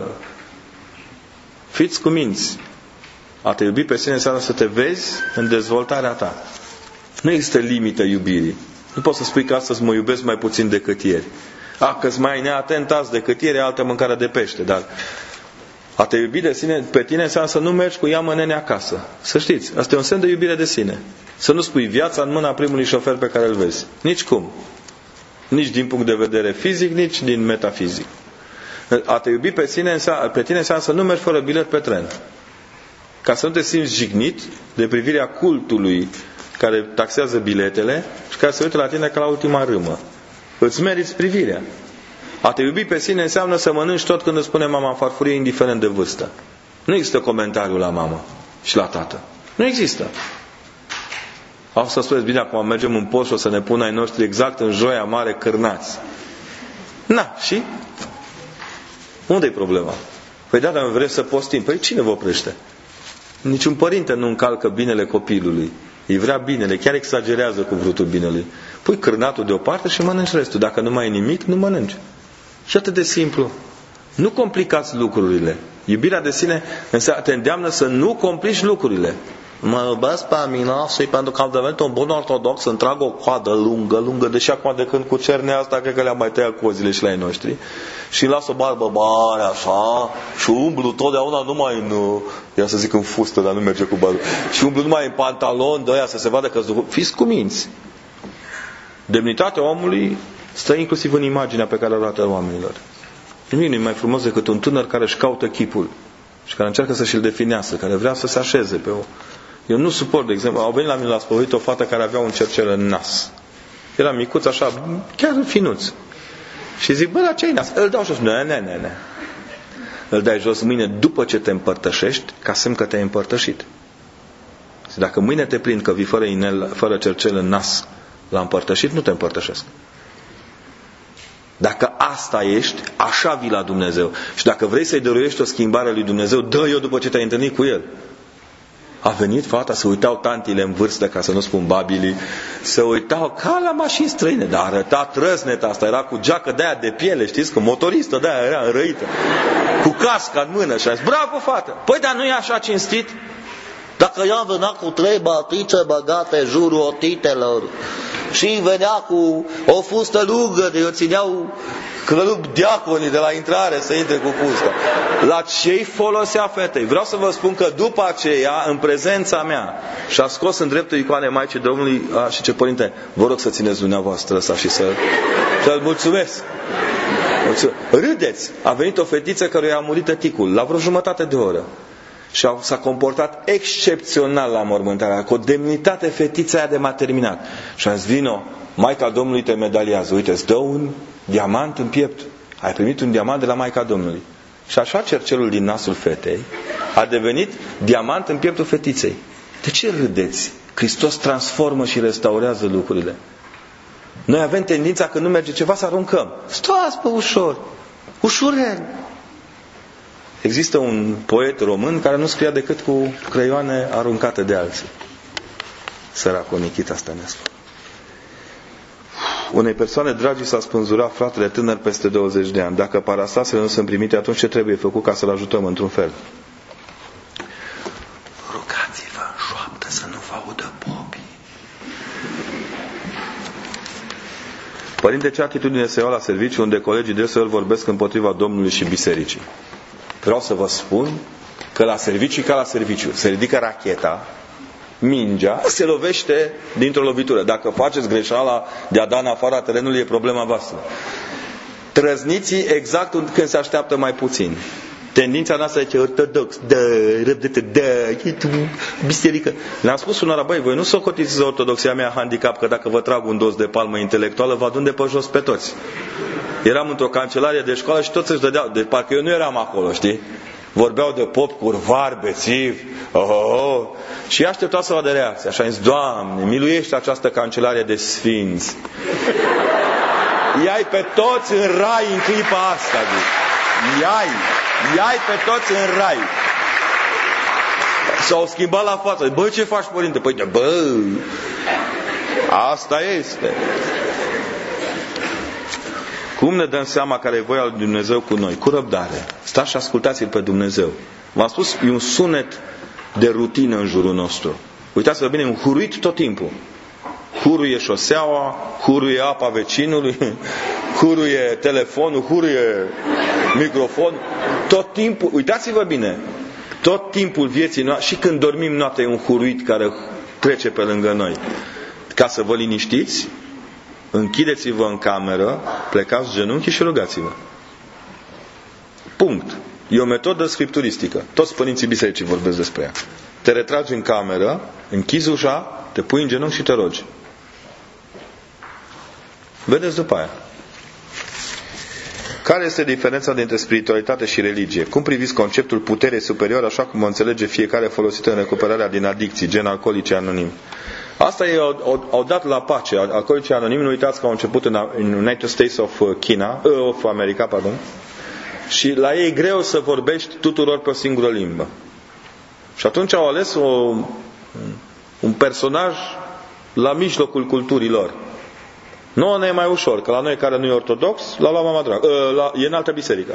Fiți cuminți. A te iubi pe sine înseamnă să te vezi în dezvoltarea ta. Nu există limită iubirii. Nu poți să spui că astăzi mă iubesc mai puțin decât ieri. A, că-s mai neatent azi decât ieri, altă mâncare de pește. Dar a te iubi de sine, pe tine înseamnă să nu mergi cu ea mănene acasă. Să știți, asta e un semn de iubire de sine. Să nu spui viața în mâna primului șofer pe care îl vezi. Nici cum. Nici din punct de vedere fizic, nici din metafizic. A te iubi pe, sine, pe tine înseamnă să nu mergi fără bilet pe tren. Ca să nu te simți jignit de privirea cultului care taxează biletele și care se uită la tine ca la ultima râmă. Îți meriți privirea. A te iubi pe sine înseamnă să mănânci tot când îți spune mama în farfurie, indiferent de vârstă. Nu există comentariu la mamă și la tată. Nu există. O să spuneți, bine, acum mergem în post și o să ne pună ai noștri exact în Joia Mare cârnați. Na, și? Unde-i problema? Păi da, dar vreți să postim. Păi cine vă oprește? Niciun părinte nu încalcă binele copilului. Îi vrea binele, chiar exagerează cuvântul binelui. Pui cârnatul deoparte și mănânci restul. Dacă nu mai e nimic, nu mănânci. Și atât de simplu. Nu complicați lucrurile. Iubirea de sine te îndeamnă să nu complici lucrurile. Mă iubesc pe mine și pentru că am devenit un bun ortodox să-mi trag o coadă lungă, lungă, deși acum de când cu cernea asta cred că le-am mai tăiat cozile și la ei noștri. Și las o barbă mare așa și umblu totdeauna numai în, ia să zic în fustă, dar nu merge cu barbă. Și umblu numai în pantalon de aia să se vadă că fiți cuminți. Demnitatea omului stă inclusiv în imaginea pe care o arată oamenilor. Nimic nu e mai frumos decât un tânăr care își caută chipul și care încearcă să și-l definească, care vrea să se așeze pe o... Eu nu suport, de exemplu, au venit la mine la spovedit o fată care avea un cercel în nas. Era micuț, așa, chiar finuț. Și zic, bă, la ce-i nas? Îl dau jos. Ne, ne, ne, ne. Îl dai jos mâine după ce te împărtășești, ca semn că te-ai împărtășit. Și dacă mâine te prind că vii fără inel, fără cercel în nas la împărtășit, nu te împărtășesc. Dacă asta ești, așa vii la Dumnezeu. Și dacă vrei să-i dăruiești o schimbare lui Dumnezeu, dă-i-o după ce te-ai întâlnit cu El. A venit fata, se uitau tantile în vârstă, ca să nu spun babilii, se uitau ca la mașini străine, dar arăta trăsnet asta, era cu geacă de aia de piele, știți, că motoristă de aia era înrăită, cu casca în mână și a zis, bravo fată, păi dar nu e așa cinstit? Dacă ea venea cu trei batice băgate în jurul otitelor și venea cu o fustă lungă de o țineau călug diaconii de la intrare să intre cu fusta. La ce-i folosea fetei? Vreau să vă spun că după aceea, în prezența mea, și-a scos în dreptul icoanei Maicii Domnului a, și ce părinte, vă rog să țineți dumneavoastră asta și să să-l mulțumesc. mulțumesc. Râdeți! A venit o fetiță care i-a murit tăticul la vreo jumătate de oră. Și s-a comportat excepțional la mormântarea, cu o demnitate fetița aia de m-a terminat. Și a zis, vino, Maica Domnului te medaliază. Uite, îți dă un diamant în piept. Ai primit un diamant de la Maica Domnului. Și așa cercelul din nasul fetei a devenit diamant în pieptul fetiței. De ce râdeți? Hristos transformă și restaurează lucrurile. Noi avem tendința, când nu merge ceva, să aruncăm. Stați pe ușor. Ușurel. Există un poet român care nu scria decât cu creioane aruncate de alții. Săracul Nichita Stănescu. Unei persoane dragi s-a spânzurat fratele tânăr peste douăzeci de ani. Dacă parastasele nu sunt primite, atunci ce trebuie făcut ca să-l ajutăm într-un fel? Rugați-vă în șoaptă să nu vă audă popii. Părinte, ce atitudine se ia la serviciu unde colegii deseori vorbesc împotriva Domnului și bisericii? Vreau să vă spun că la serviciu ca la serviciu. Se ridică racheta, mingea, se lovește dintr-o lovitură. Dacă faceți greșeala de a da în afara terenului, e problema voastră. Trăzniți exact când se așteaptă mai puțin. Tendința noastră e ortodox, da, răbdătă, da, e tu, biserică. Le-am spus unora, băi, voi nu socotiți ortodoxia mea handicap, că dacă vă trag un dos de palmă intelectuală, vă adun de pe jos pe toți. Eram într-o cancelarie de școală și toți își dădeau, de parcă eu nu eram acolo, știi? Vorbeau de pop, curvar, bețiv, oh, oh, oh. Și aștepta să vadă reacție. Așa zis, Doamne, miluiește această cancelarie de sfinți. Ia-i pe toți în rai în clipa asta, ia-i, ia-i pe toți în rai. S-au schimbat la față. Bă, ce faci, părinte? Păi, bă, asta este. Cum ne dăm seama care e voia lui Dumnezeu cu noi? Cu răbdare. Stați și ascultați-L pe Dumnezeu. V-am spus, e un sunet de rutină în jurul nostru. Uitați-vă bine, un huruit tot timpul. Huruie șoseaua, huruie apa vecinului, huruie telefonul, huruie microfonul. Tot timpul, uitați-vă bine, tot timpul vieții noastre, și când dormim noaptea e un huruit care trece pe lângă noi. Ca să vă liniștiți, închideți-vă în cameră, plecați genunchi și rugați-vă. Punct. E o metodă scripturistică. Toți părinții bisericii vorbesc despre ea. Te retragi în cameră, închizi ușa, te pui în genunchi și te rogi. Vedeți după aia. Care este diferența dintre spiritualitate și religie? Cum priviți conceptul putere superioară așa cum o înțelege fiecare folosită în recuperarea din adicții, gen alcoolici anonimi? Asta e, au, au dat la pace. Alcoolici anonimi, nu uitați că au început în, în United States of China, of America, pardon. Și la ei e greu să vorbești tuturor pe o singură limbă. Și atunci au ales o, un personaj la mijlocul culturii lor. Nouă ne e mai ușor, că la noi care nu e ortodox, l-a luat mama dragă. E în altă biserică.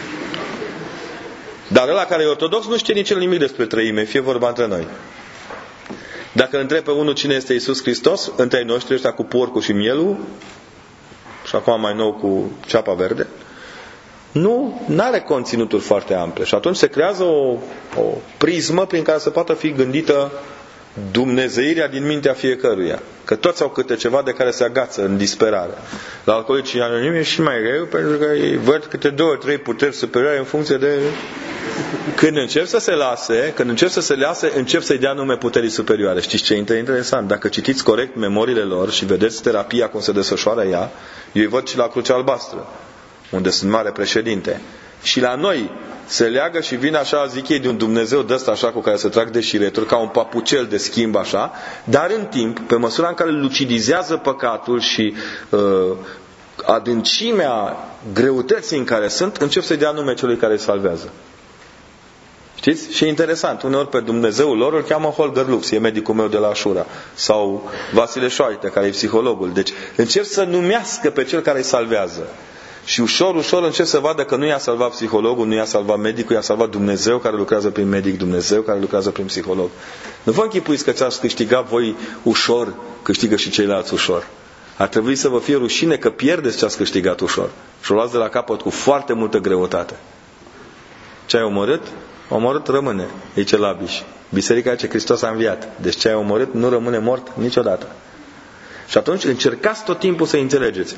Dar ăla care e ortodox nu știe nici el nimic despre trăime, fie vorba între noi. Dacă îl întrebi pe unul cine este Iisus Hristos, între ai noștri ăștia cu porcul și mielul, și acum mai nou cu ceapa verde, nu are conținuturi foarte ample. Și atunci se creează o, o prismă prin care să poată fi gândită dumnezeirea din mintea fiecăruia. Că toți au câte ceva de care se agață în disperare. La alcoolicii anonimi e și mai greu, pentru că ei văd câte două, trei puteri superioare în funcție de... Când încep să se lase, când încep să se lase, încep să-i dea nume puterii superioare. Știți ce e interesant? Dacă citiți corect memoriile lor și vedeți terapia cum se desfășoară ea, eu îi văd și la Crucea Albastră, unde sunt mare președinte. Și la noi se leagă și vine așa, zic ei, de un Dumnezeu de ăsta așa cu care se trag de șireturi, ca un papucel de schimb așa, dar în timp, pe măsura în care lucidizează păcatul și uh, adâncimea greutății în care sunt, încep să-i dea nume celui care îi salvează. Știți? Și e interesant, uneori pe Dumnezeul lor îl cheamă Holger Lux, e medicul meu de la Așura, sau Vasile Șoaite, care e psihologul. Deci încep să numească pe cel care îi salvează. Și ușor, ușor încep să vadă că nu i-a salvat psihologul, nu i-a salvat medicul, i-a salvat Dumnezeu care lucrează prin medic, Dumnezeu care lucrează prin psiholog. Nu vă închipuiți că ți-ați câștigat voi ușor, câștigă și ceilalți ușor. Ar trebui să vă fie rușine că pierdeți ce ați câștigat ușor. Și o luați de la capăt cu foarte multă greutate. Ce ai omorât? Omorât rămâne, zice Labiș. Biserica ce Hristos a înviat. Deci ce ai omorât nu rămâne mort niciodată. Și atunci încercați tot timpul să înțelegeți.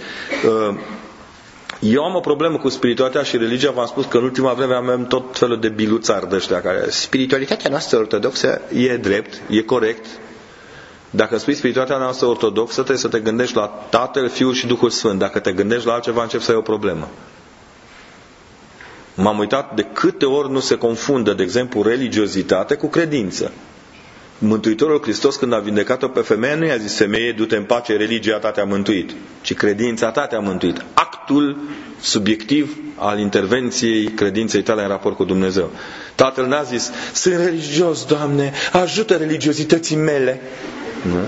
Eu am o problemă cu spiritualitatea și religia. V-am spus că în ultima vreme avem tot felul de biluțari de ăștia care... Spiritualitatea noastră ortodoxă e drept, e corect. Dacă spui spiritualitatea noastră ortodoxă, trebuie să te gândești la Tatăl, Fiul și Duhul Sfânt. Dacă te gândești la altceva, începi să ai o problemă. M-am uitat de câte ori nu se confundă, de exemplu, religiozitate cu credință. Mântuitorul Hristos, când a vindecat-o pe femeie, nu i-a zis: femeie, du-te în pace, religia ta te-a mântuit, ci credința ta te-a mântuit. Actul actul subiectiv al intervenției credinței tale în raport cu Dumnezeu. Tatăl n-a zis, sunt religios, Doamne, ajută religiozității mele. Nu?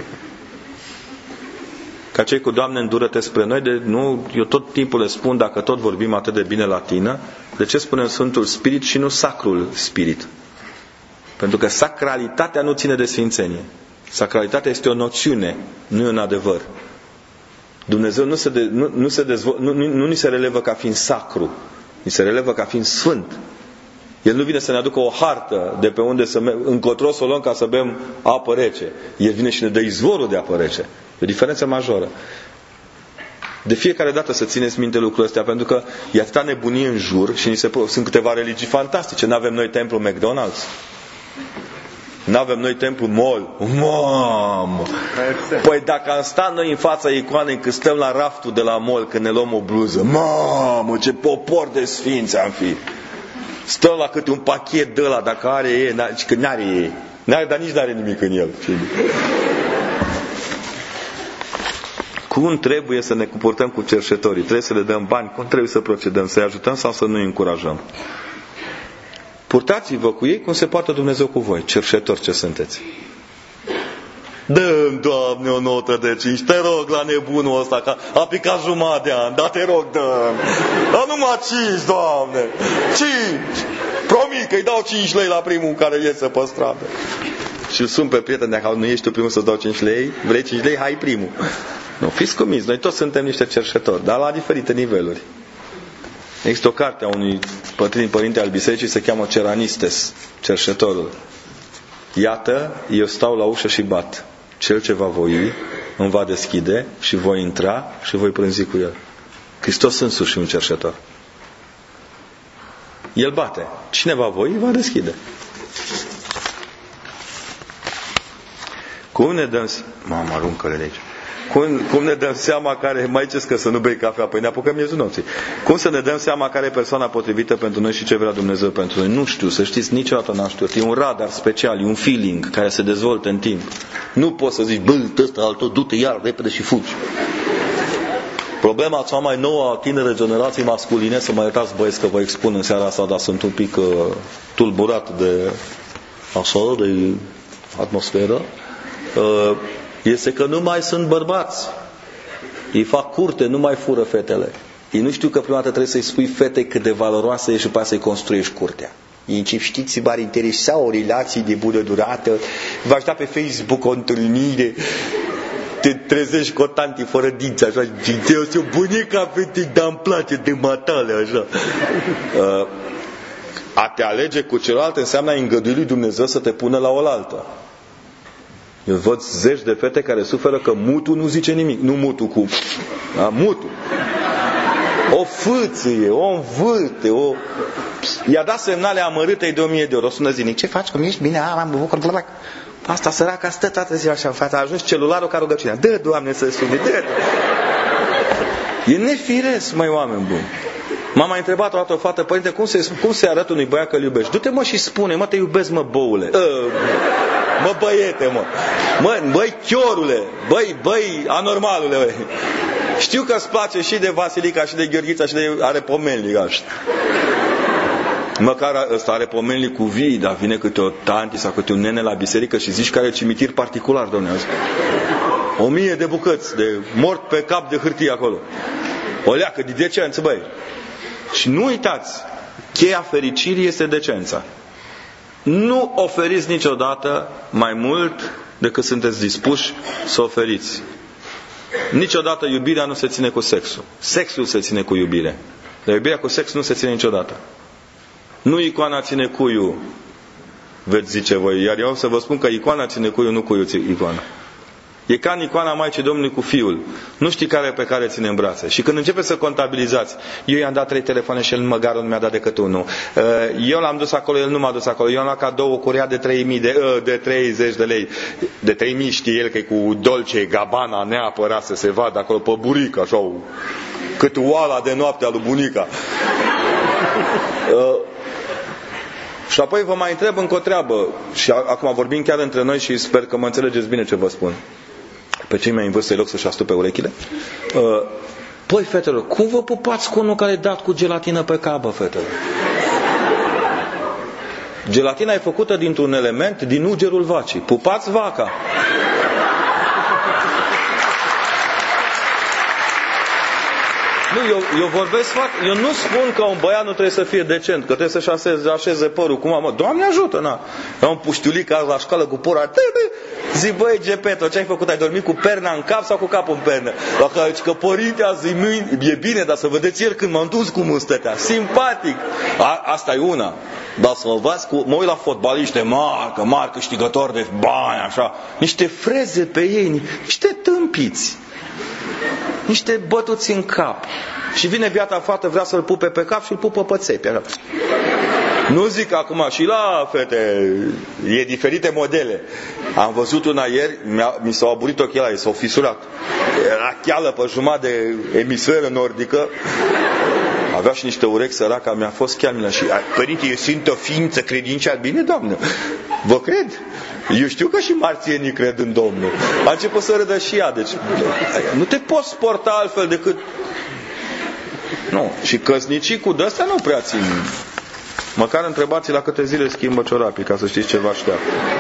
Ca cei cu Doamne, îndură-te spre noi, de, nu, eu tot timpul le spun, dacă tot vorbim atât de bine latină, de ce spunem Sfântul Spirit și nu Sacrul Spirit? Pentru că sacralitatea nu ține de sfințenie. Sacralitatea este o noțiune, nu e un adevăr. Dumnezeu nu se, de, nu, nu, se dezvol, nu, nu, nu ni se relevă ca fiind sacru, ni se relevă ca fiind sfânt. El nu vine să ne aducă o hartă de pe unde să merg, încotro să o luăm ca să bem apă rece. El vine și ne dă izvorul de apă rece. E o diferență majoră. De fiecare dată să țineți minte lucrurile astea, pentru că e atâta nebunie în jur și ni se, sunt câteva religii fantastice. N-avem noi templu McDonald's? N-avem noi templu mall? Mamă! Păi dacă am stat noi în fața icoanei când stăm la raftul de la mall, când ne luăm o bluză, mamă, ce popor de sfinți am fi! Stăm la câte un pachet de ăla, dacă are ei, că n-are ei. N-are, dar nici n-are nimic în el. Cum trebuie să ne comportăm cu cerșetorii? Trebuie să le dăm bani? Cum trebuie să procedăm? Să-i ajutăm sau să nu-i încurajăm? Purtați-vă cu ei cum se poartă Dumnezeu cu voi, cerșetori ce sunteți. Dă-mi, Doamne, o notă de cinci, te rog, la nebunul ăsta, că a picat jumătate de an, dar te rog, dă-mi. Dar numai cinci, Doamne, cinci. Promit că îi dau cinci lei la primul care iese pe stradă. Și îl sun pe prieten, dacă nu ești tu primul să-ți dau cinci lei, vrei cinci lei, hai primul. Nu, fiți cuminți, noi toți suntem niște cerșetori, dar la diferite niveluri. Există o carte a unui pătrân părinte al bisericii, se cheamă Ceranistes, cerșetorul. Iată, eu stau la ușă și bat. Cel ce va voi îmi va deschide și voi intra și voi prânzi cu el. Hristos însuși un cerșetor. El bate. Cine va voi, va deschide. Cum ne dăm... Mamă, aruncă-le de aici. Cum, cum ne dăm seama care... Mai ziceți că să nu bei cafea, păi ne apucăm miezul nopții. Cum să ne dăm seama care e persoana potrivită pentru noi și ce vrea Dumnezeu pentru noi? Nu știu, să știți, niciodată n-am știut. E un radar special, e un feeling care se dezvoltă în timp. Nu poți să zici, bă, ăsta altul, du-te iar repede și fugi. Problema cea mai nouă a tinere generații masculine, să mă iertați băieți că vă expun în seara asta, dar sunt un pic uh, tulburat de așa, de atmosferă, uh, este că nu mai sunt bărbați. Ei fac curte, nu mai fură fetele. Ei nu știu că prima dată trebuie să-i spui fetei cât de valoroasă e și după să-i construiești curtea. Ei încep, știți, v-ar interesa o relație de bună durată, v-aș da pe Facebook o întâlnire, te trezești cu o tanti fără dinți, așa, și eu sunt bunica fetei, dar îmi place de matale, așa. Uh, a te alege cu celălalt înseamnă a îngădui lui Dumnezeu să te pună la oaltă. Eu văd zeci de fete care suferă că mutul nu zice nimic. Nu mutul cu... Da, mutul. O fâțâie, o învârte, o... I-a dat semnale amărâte de o mie de euro. O sună zilnic. Ce faci? Cum ești? Bine? Am bucur. Asta săraca stă toată ziua așa în fața. A ajuns celularul ca rugăciunea. Dă, Doamne, să sune. Dă. E nefiresc, măi, oameni buni. M-a mai întrebat o dată o fată, părinte, cum se, cum se arată unui băiat că îl iubești? Du-te, mă, și spune, mă, te iubesc, mă, boule. Uh, mă, băiete, mă. Mă, băi, chiorule. Băi, băi, anormalule, băi. Știu că îți place și de Vasilica, și de Gheorghița, și de Arepomenlic, așa. Măcar ăsta are pomenli cu vii, dar vine câte o tanti sau câte un nene la biserică și zici că are cimitir particular, dom'le. O mie de bucăți de mort pe cap de hârtie acolo. O leacă de decență, băi. Și nu uitați, cheia fericirii este decența. Nu oferiți niciodată mai mult decât sunteți dispuși să oferiți. Niciodată iubirea nu se ține cu sexul. Sexul se ține cu iubire. Dar iubirea cu sex nu se ține niciodată. Nu icoana ține cuiul, veți zice voi. Iar eu să vă spun că icoana ține cuiul, nu cuiul ține icoana. E ca în icoana Maicii Domnului cu fiul. Nu știi care pe care ține în brațe. Și când începeți să contabilizați, eu i-am dat trei telefoane și el măgarul nu mi-a dat decât unul. Eu l-am dus acolo, el nu m-a dus acolo. Eu am luat cadou o curea de trei mii de, de treizeci de lei. De trei mii știe el că e cu Dolce Gabbana neapărat să se vadă acolo pe burică, așa, cât oala de noapte a lui bunica. Și apoi vă mai întreb încă o treabă. Și acum vorbim chiar între noi și sper că mă înțelegeți bine ce vă spun. Pe cei mai în vârstă e loc să-și astupe urechile. Păi, fetelor, cum vă pupați cu unul care e dat cu gelatină pe cap, bă, fetelor? Gelatina e făcută dintr-un element din ugerul vacii. Pupați vaca. Nu, eu, eu vorbesc foarte... Eu nu spun că un băiat nu trebuie să fie decent, că trebuie să-și așeze, așeze părul cum am. Doamne ajută, na! Era un puștiulic azi la școală cu păr. Zic, băi, Gepeto, ce ai făcut? Ai dormit cu perna în cap sau cu capul în pernă? La care zice că părinte, azi e bine, dar să vedeți el când m-am dus cum îmi stătea. Simpatic! A, asta e una. Dar să vă văd cu... Mă uit la fotbaliște mari, că mari câștigători de bani, așa. Niște freze pe ei, niște tâmpiți. Niște bătuți în cap. Și vine biata fată, vrea să-l pupe pe cap și îl pupă pe țepi. Nu zic acum și la fete, e diferite modele. Am văzut una ieri, mi s-au aburit ochelarii, s-au fisurat. Era cheală pe jumătate de emisferă nordică. Avea și niște urechi săraca, mi-a fost chiar milă. Și, părinte, eu sunt o ființă credincioasă. Bine, doamnă, vă cred. Eu știu că și marțienii cred în Domnul. A început să râdă și ea. Deci, nu te poți porta altfel decât... Nu. Și căsnicii cu de-astea nu prea țin. Măcar întrebați la câte zile schimbă ciorapii, ca să știți ce vă așteaptă.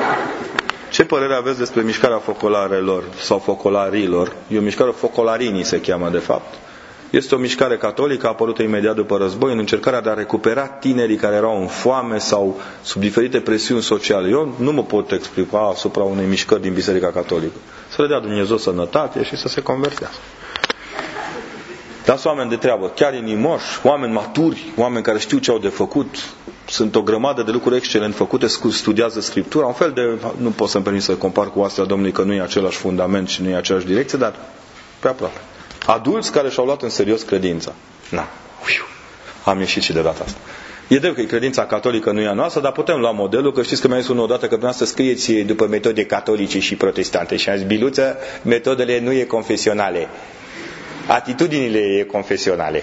Ce părere aveți despre mișcarea focolarelor sau focolarilor? E o mișcare, focolarinii se cheamă de fapt. Este o mișcare catolică apărută imediat după război în încercarea de a recupera tinerii care erau în foame sau sub diferite presiuni sociale. Eu nu mă pot explica asupra unei mișcări din Biserica Catolică. Să le dea Dumnezeu sănătate și să se convertească. Dar sunt oameni de treabă, chiar inimoși, oameni maturi, oameni care știu ce au de făcut. Sunt o grămadă de lucruri excelent făcute, studiază Scriptura. Un fel de, nu pot să-mi permit să compar cu astea Domnului, că nu e același fundament și nu e aceeași direcție, dar pe aproape. Adulți care și-au luat în serios credința. Na, am ieșit și de data asta. E drept că credința catolică nu e a noastră, dar putem lua modelul, că știți că mi-a zis unul odată că dumneavoastră scrieți după metode catolice și protestante și am zis, Biluță, metodele nu e confesionale. Atitudinile e confesionale.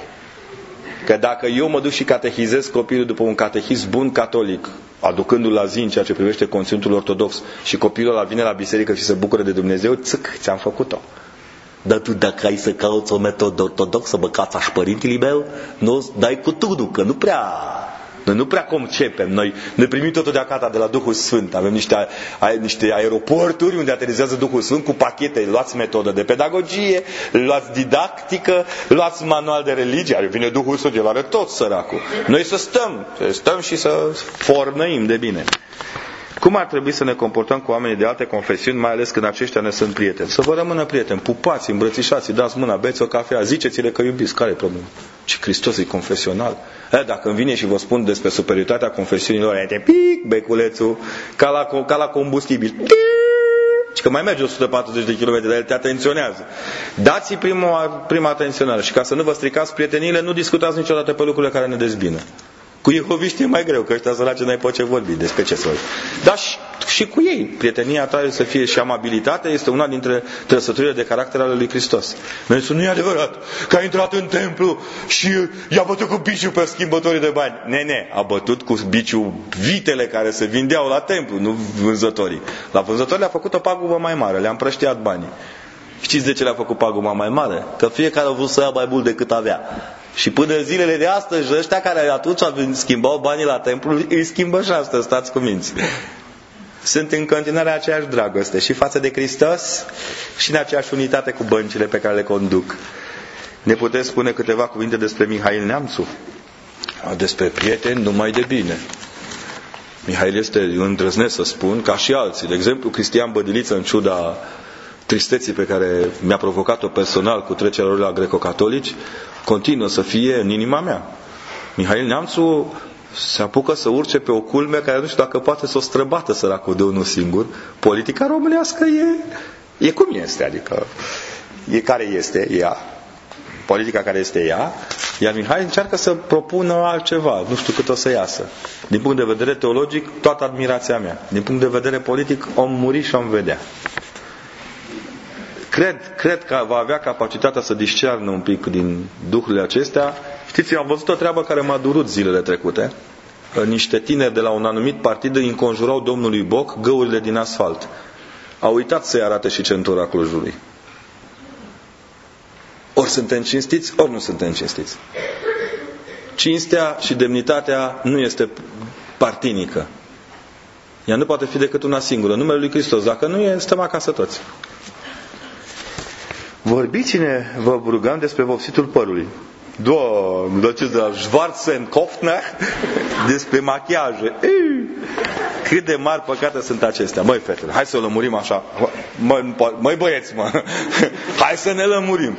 Că dacă eu mă duc și catehizez copilul după un catehism bun catolic, aducându-l la zi în ceea ce privește conținutul ortodox, și copilul ăla vine la biserică și se bucură de Dumnezeu, țâc, ți-am făcut-o. Dar tu dacă ai să cauți o metodă ortodoxă, bă, cața-și părintele meu, nu dai cu tunul, că nu prea... Noi nu prea concepem. Noi ne primim totul de acasă de la Duhul Sfânt. Avem niște, a, niște aeroporturi unde aterizează Duhul Sfânt cu pachete. Luați metodă de pedagogie, luați didactică, luați manual de religie. Vine Duhul Sfânt, el are tot săracul. Noi să stăm, să stăm și să formăim de bine. Cum ar trebui să ne comportăm cu oamenii de alte confesiuni, mai ales când aceștia ne sunt prieteni? Să vă rămână prieteni, pupați, îmbrățișați, dați mâna, beți o cafea, ziceți-le că iubiți. Care e problema? Și Hristos e confesional. E, dacă îmi vine și vă spun despre superioritatea confesiunilor, e pic, beculețul, ca la, ca la combustibil. Și că mai merge o sută patruzeci de kilometri, dar el te atenționează. Dați-i prima, prima atenționare și ca să nu vă stricați prieteniile, nu discutați niciodată pe lucrurile care ne dezbină. Cu iehoviști e mai greu, că ăștia săraci n-ai pe ce vorbi, despre ce să vorbi. Dar și, și cu ei, prietenia trebuie să fie și amabilitatea, este una dintre trăsăturile de caracter ale lui Hristos. Noi nu e adevărat că a intrat în templu și i-a bătut cu biciul pe schimbătorii de bani. Nene, a bătut cu biciul vitele care se vindeau la templu, nu vânzătorii. La vânzători le-a făcut o pagubă mai mare, le-a împrăștiat banii. Știți de ce le-a făcut paguma mai mare? Că fiecare a vrut să ia mai mult decât avea. Și până în zilele de astăzi, ăștia care atunci schimbau banii la templu, îi schimbă și astăzi, stați cu minți. Sunt în continuare aceeași dragoste și față de Hristos și în aceeași unitate cu băncile pe care le conduc. Ne puteți spune câteva cuvinte despre Mihail Neamțu? Despre prieteni numai de bine. Mihail este, îndrăznesc să spun, ca și alții. De exemplu, Cristian Bădiliță, în ciuda tristeții pe care mi-a provocat-o personal cu trecerea lor la greco-catolici, continuă să fie în inima mea. Mihail Neamțu se apucă să urce pe o culme care nu știu dacă poate să o străbată săracul de unul singur. Politica românească e, e cum este, adică e care este ea, politica care este ea, iar Mihail încearcă să propună altceva, nu știu cât o să iasă. Din punct de vedere teologic, toată admirația mea. Din punct de vedere politic, om muri și om vedea. Cred, cred că va avea capacitatea să discearnă un pic din duhurile acestea. Știți, eu am văzut o treabă care m-a durut zilele trecute. Niște tineri de la un anumit partid îi înconjurau domnului Boc găurile din asfalt. Au uitat să-i arate și centura Clujului. Ori suntem cinstiți, ori nu suntem cinstiți. Cinstea și demnitatea nu este partinică. Ea nu poate fi decât una singură, numele lui Hristos. Dacă nu e, stăm acasă toți. Vorbiți-ne, vă rugăm, despre vopsitul părului. Doamne, dar ce de la Schwarzenkopfner despre machiaje. Cât de mari păcate sunt acestea. Măi, fetele, hai să o lămurim așa. Măi, măi băieți, mă. Hai să ne lămurim.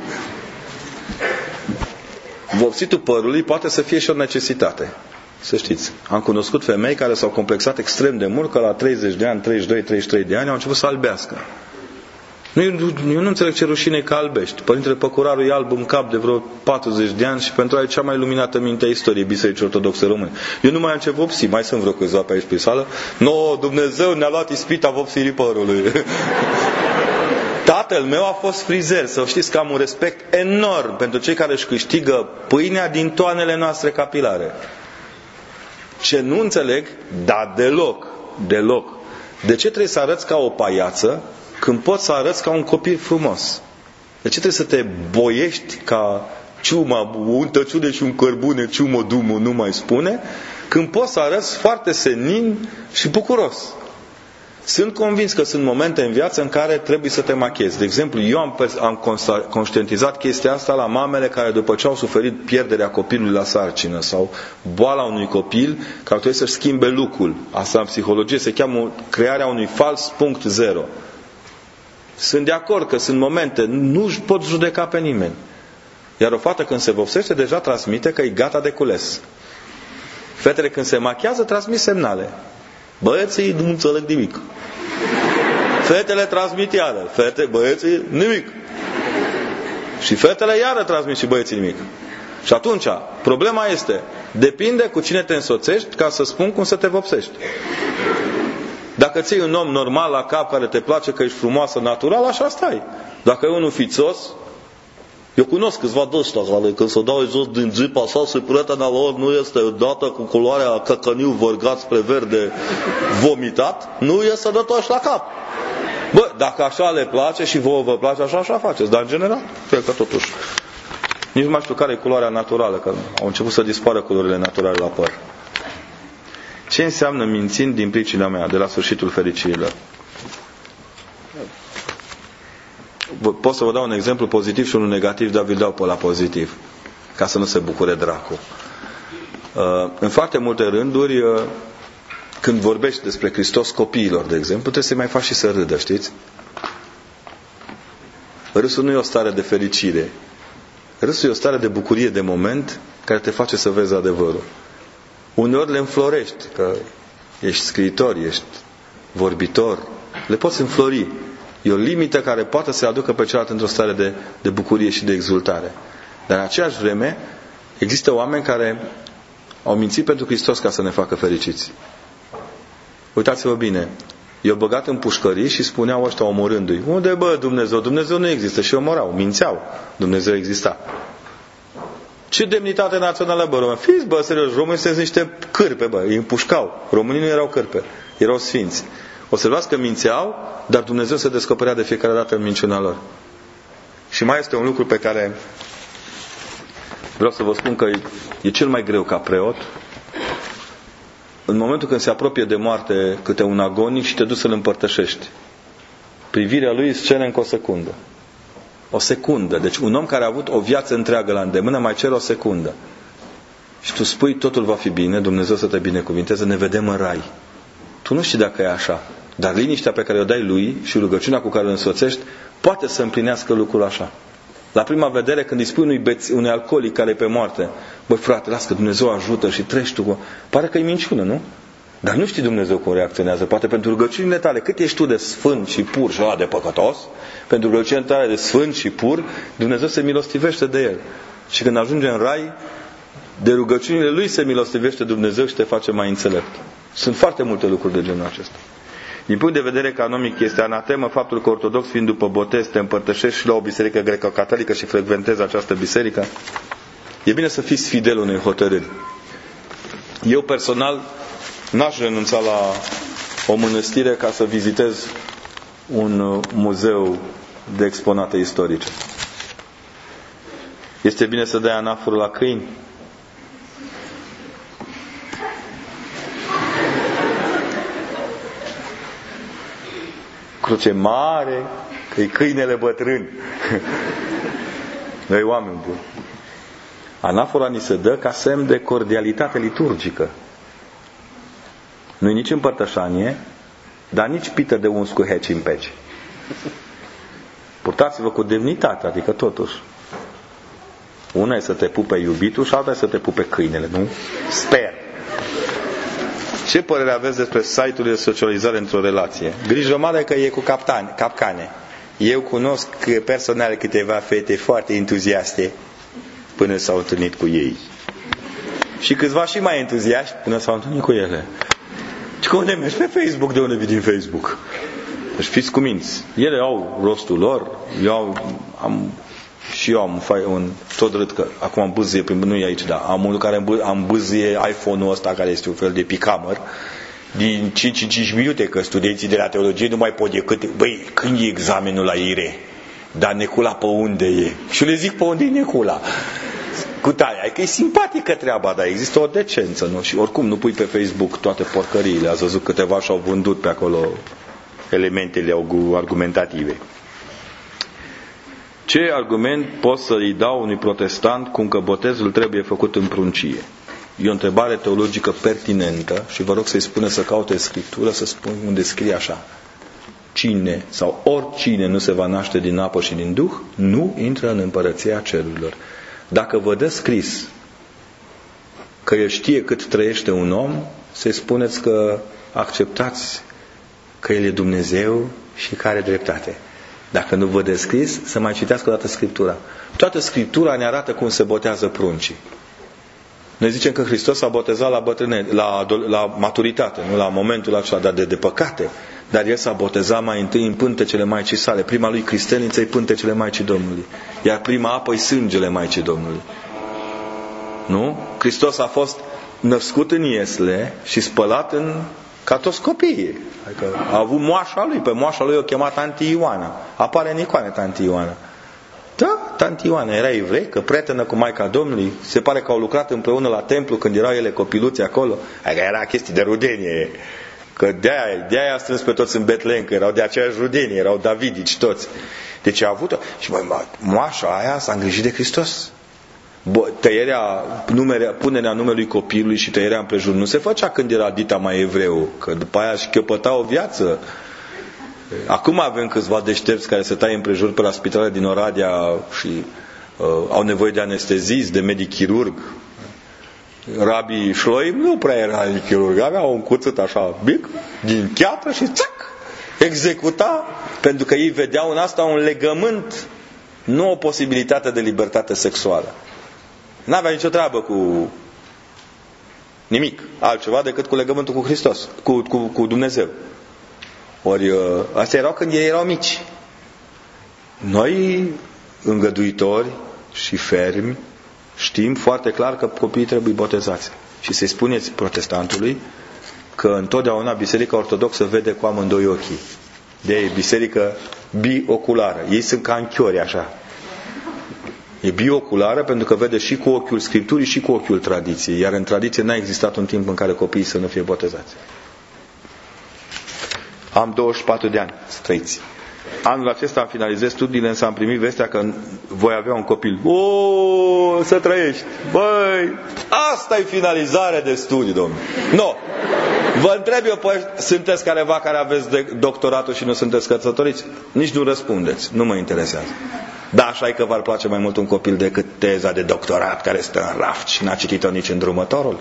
Vopsitul părului poate să fie și o necesitate. Să știți. Am cunoscut femei care s-au complexat extrem de mult că la treizeci de ani, treizeci și doi, treizeci și trei de ani au început să albească. Nu, eu nu înțeleg ce rușine că albești. Părintele Păcuraru e alb în cap de vreo patruzeci de ani și pentru a e cea mai luminată minte a istoriei Bisericii Ortodoxe Române. Eu nu mai am ce vopsi, mai sunt vreo câțiva pe aici pe sală. No, Dumnezeu ne-a luat ispita vopsirii părului. Tatăl meu a fost frizer, să știți că am un respect enorm pentru cei care își câștigă pâinea din toanele noastre capilare. Ce nu înțeleg, dar deloc, deloc. De ce trebuie să arăți ca o paiață când poți să arăți ca un copil frumos? De ce trebuie să te boiești ca ciuma, un tăciune și un cărbune, ciumă, dumă, nu mai spune, când poți să arăți foarte senin și bucuros? Sunt convins că sunt momente în viață în care trebuie să te machezi. De exemplu, eu am, am conștientizat chestia asta la mamele care după ce au suferit pierderea copilului la sarcină sau boala unui copil, care trebuie să-și schimbe lucrul. Asta în psihologie se cheamă crearea unui fals punct zero. Sunt de acord că sunt momente, nu își pot judeca pe nimeni. Iar o fată când se vopsește deja transmite că e gata de cules. Fetele când se machează transmit semnale. Băieții nu înțeleg nimic. Fetele transmit iară. Fete, băieții, nimic. Și fetele iară transmit și băieții nimic. Și atunci, problema este, depinde cu cine te însoțești ca să spun cum să te vopsești. Dacă ții un om normal la cap care te place că ești frumoasă, natural, așa stai. Dacă e unul fițos, eu cunosc câțiva de ăștia care când se dau jos din jeep așa și prietena lor nu este dată cu culoarea căcăniu vărgat spre verde vomitat, nu e sănătos la cap. Bă, dacă așa le place și vouă vă place, așa, așa faceți. Dar în general, cred că totuși. Nici nu mai știu care e culoarea naturală, că au început să dispară culorile naturale la păr. Ce înseamnă mințind din pricina mea, de la sfârșitul fericirilor? Pot să vă dau un exemplu pozitiv și unul negativ, dar vi-l dau pe la pozitiv, ca să nu se bucure dracu. În foarte multe rânduri, când vorbești despre Hristos copiilor, de exemplu, trebuie să-i mai faci și să râdă, știți? Râsul nu e o stare de fericire. Râsul e o stare de bucurie de moment care te face să vezi adevărul. Uneori le înflorești, că ești scriitor, ești vorbitor, le poți înflori. E o limită care poate să aducă pe celălalt într-o stare de, de bucurie și de exultare. Dar în aceeași vreme există oameni care au mințit pentru Hristos ca să ne facă fericiți. Uitați-vă bine, i-au băgat în pușcării și spuneau ăștia omorându-i: unde bă Dumnezeu? Dumnezeu nu există. Și omorau, mințeau. Dumnezeu exista. Ce demnitate națională, bă, români? Fiți, bă, serios, românii sunt niște cârpe, bă, îi împușcau. Românii nu erau cârpe, erau sfinți. Observați că mințeau, dar Dumnezeu se descoperea de fiecare dată în minciuna lor. Și mai este un lucru pe care vreau să vă spun că e, e cel mai greu ca preot. În momentul când se apropie de moarte câte un agonic și te duci să-l împărtășești, privirea lui îți cere încă o secundă. O secundă. Deci un om care a avut o viață întreagă la îndemână mai cere o secundă. Și tu spui, totul va fi bine, Dumnezeu să te binecuvinteze, ne vedem în rai. Tu nu știi dacă e așa, dar liniștea pe care o dai lui și rugăciunea cu care îl însoțești poate să împlinească lucrul așa. La prima vedere, când îi spui unui, beț, unui alcoolic care e pe moarte: băi frate, lasă că Dumnezeu ajută și treci tu cu... Pare că e minciună, nu? Dar nu știi Dumnezeu cum reacționează. Poate pentru rugăciunile tale, cât ești tu de sfânt și pur și ăla de păcătos, pentru rugăciunile tale de sfânt și pur, Dumnezeu se milostivește de el. Și când ajunge în rai, de rugăciunile lui se milostivește Dumnezeu și te face mai înțelept. Sunt foarte multe lucruri de genul acesta. Din punct de vedere economic, este anatemă faptul că ortodox, fiind după botez, te împărtășești și la o biserică greco-catolică și frecventezi această biserică. E bine să fii fidel unei hotărâri. Eu personal n-aș renunța la o mănăstire ca să vizitez un muzeu de exponate istorice. Este bine să dai anaforul la câini? Cruce mare, că e câinele bătrân. Noi oameni buni. Anafora ni se dă ca semn de cordialitate liturgică. Nu-i nici împărtășanie, dar nici pită de uns cu heci în peci. Purtați-vă cu demnitate, adică totuși. Una e să te pupe iubitul și alta e să te pupe câinele, nu? Sper. Ce părere aveți despre site-urile de socializare într-o relație? Grijă mare că e cu captane, capcane. Eu cunosc personal câteva fete foarte entuziaste până s-au întâlnit cu ei. Și câțiva și mai entuziaști până s-au întâlnit cu ele. Și că unde mergi? Pe Facebook. De unde vii din Facebook? Deci fiți cuminți. Ele au rostul lor. Eu am, și eu am un, tot râd că acum am bâzie, nu e aici, dar am unul care am bâzie iPhone-ul ăsta, care este un fel de picamăr, din cinci în cinci minute, că studenții de la teologie nu mai pot decât, băi, când e examenul la ire? Dar Necula pe unde e? Și le zic pe unde e Necula. Cu tare, că e simpatică treaba, dar există o decență, nu? Și oricum nu pui pe Facebook toate porcăriile. Ați văzut câteva și-au vândut pe acolo elementele argumentative. Ce argument pot să-i dau unui protestant cum că botezul trebuie făcut în pruncie? E o întrebare teologică pertinentă și vă rog să-i spune să caute Scriptură, să spun unde scrie așa: cine sau oricine nu se va naște din apă și din Duh, nu intră în împărăția cerurilor. Dacă vă dă scris că el știe cât trăiește un om, să-i spuneți că acceptați că el e Dumnezeu și că are dreptate. Dacă nu vă dă scris, să mai citească o dată Scriptura. Toată Scriptura ne arată cum se botează pruncii. Noi zicem că Hristos s-a botezat la, bătrâne, la, la maturitate, nu la momentul acela de, de păcate, dar El s-a botezat mai întâi în pântecele Maicii sale. Prima lui cristeniță e pântecele Maicii Domnului, iar prima apă e sângele Maicii Domnului. Nu? Hristos a fost născut în iesle și spălat în, ca toți copiii. Adică a avut moașa lui, pe moașa lui o chema Tanti Ioana. Apare în icoane Tanti Ioana. Da, Tanti Ioana era evreică, prietenă cu Maica Domnului. Se pare că au lucrat împreună la templu când erau ele copiluți acolo. Adică era chestie de rudenie. Că de-aia, de-aia a strâns pe toți în Betlehem, că erau de aceeași rudenie, erau davidici toți. Deci a avut-o. Și bă, moașa aia s-a îngrijit de Hristos. Tăierea, numerea, punerea numelui copilului și tăierea împrejur nu se făcea când era dita mai evreu, că după aia își chiopăta o viață. Acum avem câțiva deștepți care se taie împrejur pe la spitale din Oradea și uh, au nevoie de anestezist, de medic chirurg. Rabi Șloim nu prea era chirurg, avea un cuțit așa mic, din cheatră și țac, executa, pentru că ei vedeau în asta un legământ, nu o posibilitate de libertate sexuală. N-avea nicio treabă cu nimic altceva decât cu legământul cu Hristos, cu, cu, cu Dumnezeu. Ori astea erau când ei erau mici. Noi, îngăduitori și fermi, știm foarte clar că copiii trebuie botezați. Și să-i spuneți protestantului că întotdeauna Biserica Ortodoxă vede cu amândoi ochii. De e biserică bioculară. Ei sunt ca închiori așa. E bioculară pentru că vede și cu ochiul Scripturii și cu ochiul tradiției. Iar în tradiție n-a existat un timp în care copiii să nu fie botezați. Am douăzeci și patru de ani, străiți. Anul acesta am finalizat studiile, însă am primit vestea că voi avea un copil. O, să trăiești! Băi, asta e finalizare de studii, domnule. Nu! Vă întreb eu, păi, sunteți careva care aveți de doctoratul și nu sunteți căsătoriți? Nici nu răspundeți, nu mă interesează. Da, așa e că v-ar place mai mult un copil decât teza de doctorat care stă în raft și n-a citit-o nici îndrumătorul?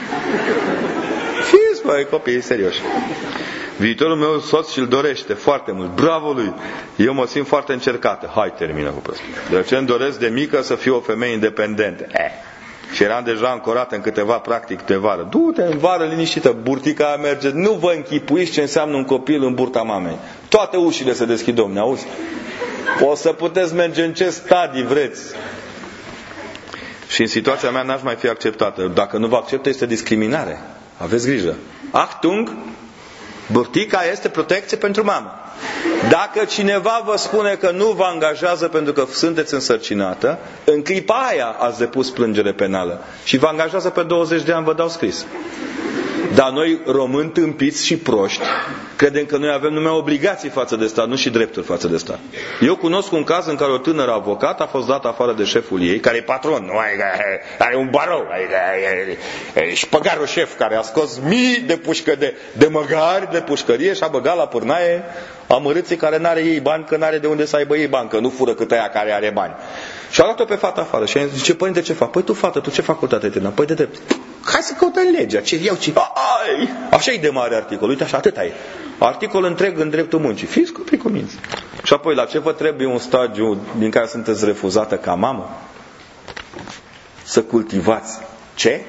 Fiți, băi, copii serioși. Viitorul meu soț și-l dorește foarte mult. Bravo lui! Eu mă simt foarte încercată. Hai, termină cu prostia. De ce îmi doresc de mică să fiu o femeie independentă? Eh. Și eram deja ancorată în câteva practici de vară. Du-te în vară liniștită, burtica aia merge. Nu vă închipuiți ce înseamnă un copil în burta mamei. Toate ușile se deschid, domne, auzi? O să puteți merge în ce stadii vreți. Și în situația mea n-aș mai fi acceptată. Dacă nu vă acceptă, este discriminare. Aveți grijă. Achtung! Burtica este protecție pentru mamă. Dacă cineva vă spune că nu vă angajează pentru că sunteți însărcinată, în clipa aia ați depus plângere penală și vă angajează pe douăzeci de ani, vă dau scris. Dar noi, români tâmpiți și proști, credem că noi avem numai obligații față de stat, nu și drepturi față de stat. Eu cunosc un caz în care o tânără avocat a fost dată afară de șeful ei, care e patron, nu, are un barou, e șpăgarul șef, care a scos mii de pușcă de, de măgari de pușcărie și a băgat la pârnaie amărâții care n-are ei bani, că n-are de unde să aibă ei bani, că nu fură cât aia care are bani. Și a luat-o pe fata afară și a zis, zice, părinte, ce fac? Păi tu, fată, tu ce facultate te Păi de drept. Hai să căutăm legea, ce iau, ce... Ai! Așa e de mare articol, uite așa, atâta e. Articol întreg în dreptul muncii. Fiți copii cu minți. Și apoi, la ce vă trebuie un stagiu din care sunteți refuzată ca mamă? Să cultivați. Ce?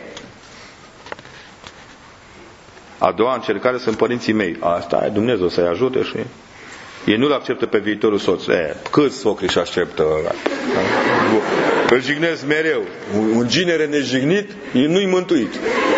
A doua încercare sunt părinții mei. Asta e, Dumnezeu să-i ajute și... Ei nu-l acceptă pe viitorul soț. E, câți socri și acceptă? Îl jignesc mereu. Un ginere nejignit nu-i mântuit.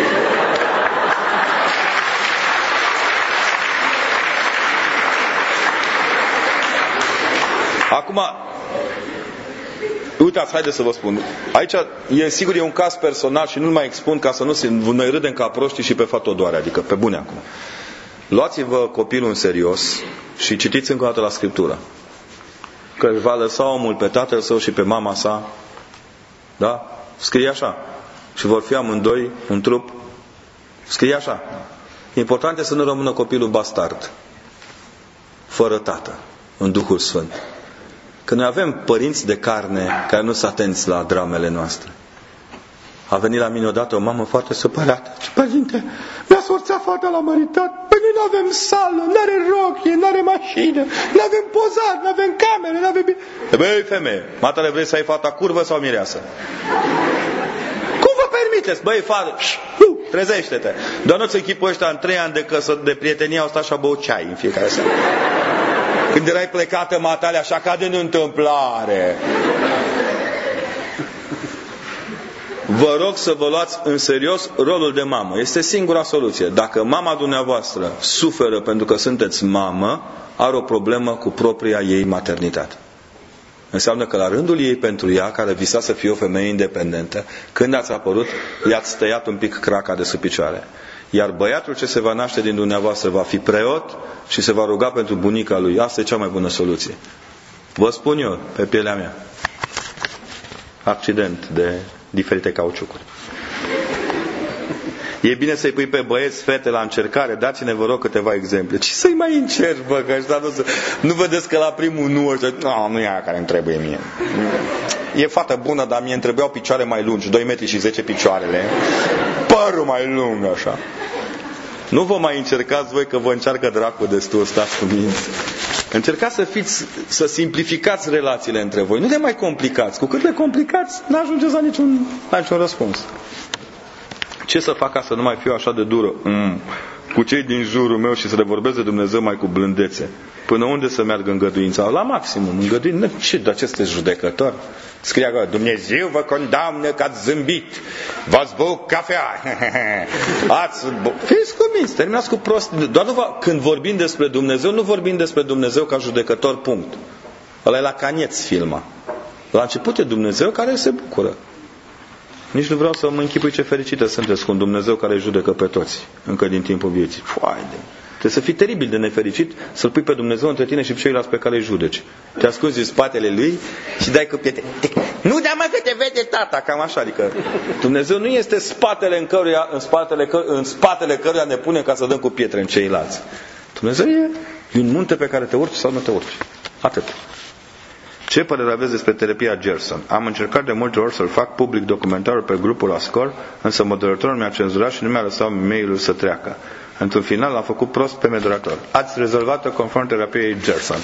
Acum, uitați, haideți să vă spun. Aici, e sigur, e un caz personal și nu-l mai expun ca să nu se, noi râdem ca proștii și pe fatodoare, adică pe bune acum. Luați-vă copilul în serios și citiți încă o dată la Scriptură. Că își va lăsa omul pe tatăl său și pe mama sa. Da? Scrie așa. Și vor fi amândoi un trup. Scrie așa. Important este să nu rămână copilul bastard. Fără tată. În Duhul Sfânt. Că noi avem părinți de carne care nu sunt atenți la dramele noastre. A venit la mine odată o mamă foarte supărată. Ce, părinte, mi-a sforțat fata la măritat. Păi noi nu avem sală, nu are rochie, nu are mașină, nu avem pozat, nu avem camere, nu avem... Băi, femeie, matale, vrei să ai fata curvă sau mireasă? Cum vă permiteți? Băi, fată, trezește-te. Doar nu-ți închipui ăștia în trei ani de, căsă, de prietenie au stat și au băut ceai în fiecare seară. Când erai plecată, matale, așa ca din întâmplare. Vă rog să vă luați în serios rolul de mamă. Este singura soluție. Dacă mama dumneavoastră suferă pentru că sunteți mamă, are o problemă cu propria ei maternitate. Înseamnă că la rândul ei pentru ea, care visa să fie o femeie independentă, când ați apărut, i-ați tăiat un pic craca de sub picioare. Iar băiatul ce se va naște din dumneavoastră va fi preot și se va ruga pentru bunica lui. Asta e cea mai bună soluție. Vă spun eu, pe pielea mea. Accident de diferite cauciucuri. E bine să-i pui pe băieți, fete la încercare. Dați-ne, vă rog, câteva exemple. Ce să-i mai încerci, bă? Că ăștia nu, să... nu vedeți că la primul nu ăștia... No, nu e aia care îmi trebuie mie. E fată bună, dar mie îmi trebuiau picioare mai lungi. doi metri și zece picioarele. Părul mai lung, așa. Nu vă mai încercați voi, că vă încearcă dracul destul, stați cu minți. Încercați să fiți, să simplificați relațiile între voi. Nu le mai complicați. Cu cât le complicați, n-ajungeți la niciun, la niciun răspuns. Ce să fac ca să nu mai fiu așa de dură mm, cu cei din jurul meu și să le vorbesc de Dumnezeu mai cu blândețe? Până unde să meargă îngăduința? La maximum. Îngăduință. Ce, dar ce sunteți judecător? Scrie acolo, Dumnezeu vă condamnă că ați zâmbit, v-ați băut cafea, ați băut... Fiți cuminți, terminați cu prost. Doar nu vă... Când vorbim despre Dumnezeu, nu vorbim despre Dumnezeu ca judecător, punct. Ăla e la Canieț filma. La început e Dumnezeu care se bucură. Nici nu vreau să mă închipui ce fericită sunteți cu un Dumnezeu care judecă pe toți, încă din timpul vieții. Foaide. Trebuie să fii teribil de nefericit să-L pui pe Dumnezeu între tine și pe ceilalți pe care îi judeci. Te ascunzi în spatele Lui și dai cu piete. Nu, dar mă, că te vede tata, cam așa. Adică Dumnezeu nu este spatele în, căruia, în, spatele, în spatele căruia ne pune ca să dăm cu pietre în ceilalți. Dumnezeu e un munte pe care te urci sau nu te urci. Atât. Ce părere aveți despre terapia Gerson? Am încercat de multe ori să-l fac public documentarul pe grupul Ascor, însă moderatorul mi-a cenzurat și nu mi-a lăsat mail-ul să treacă. Într-un final l-a făcut prost pe moderator. Ați rezolvat-o conform terapiei Gerson.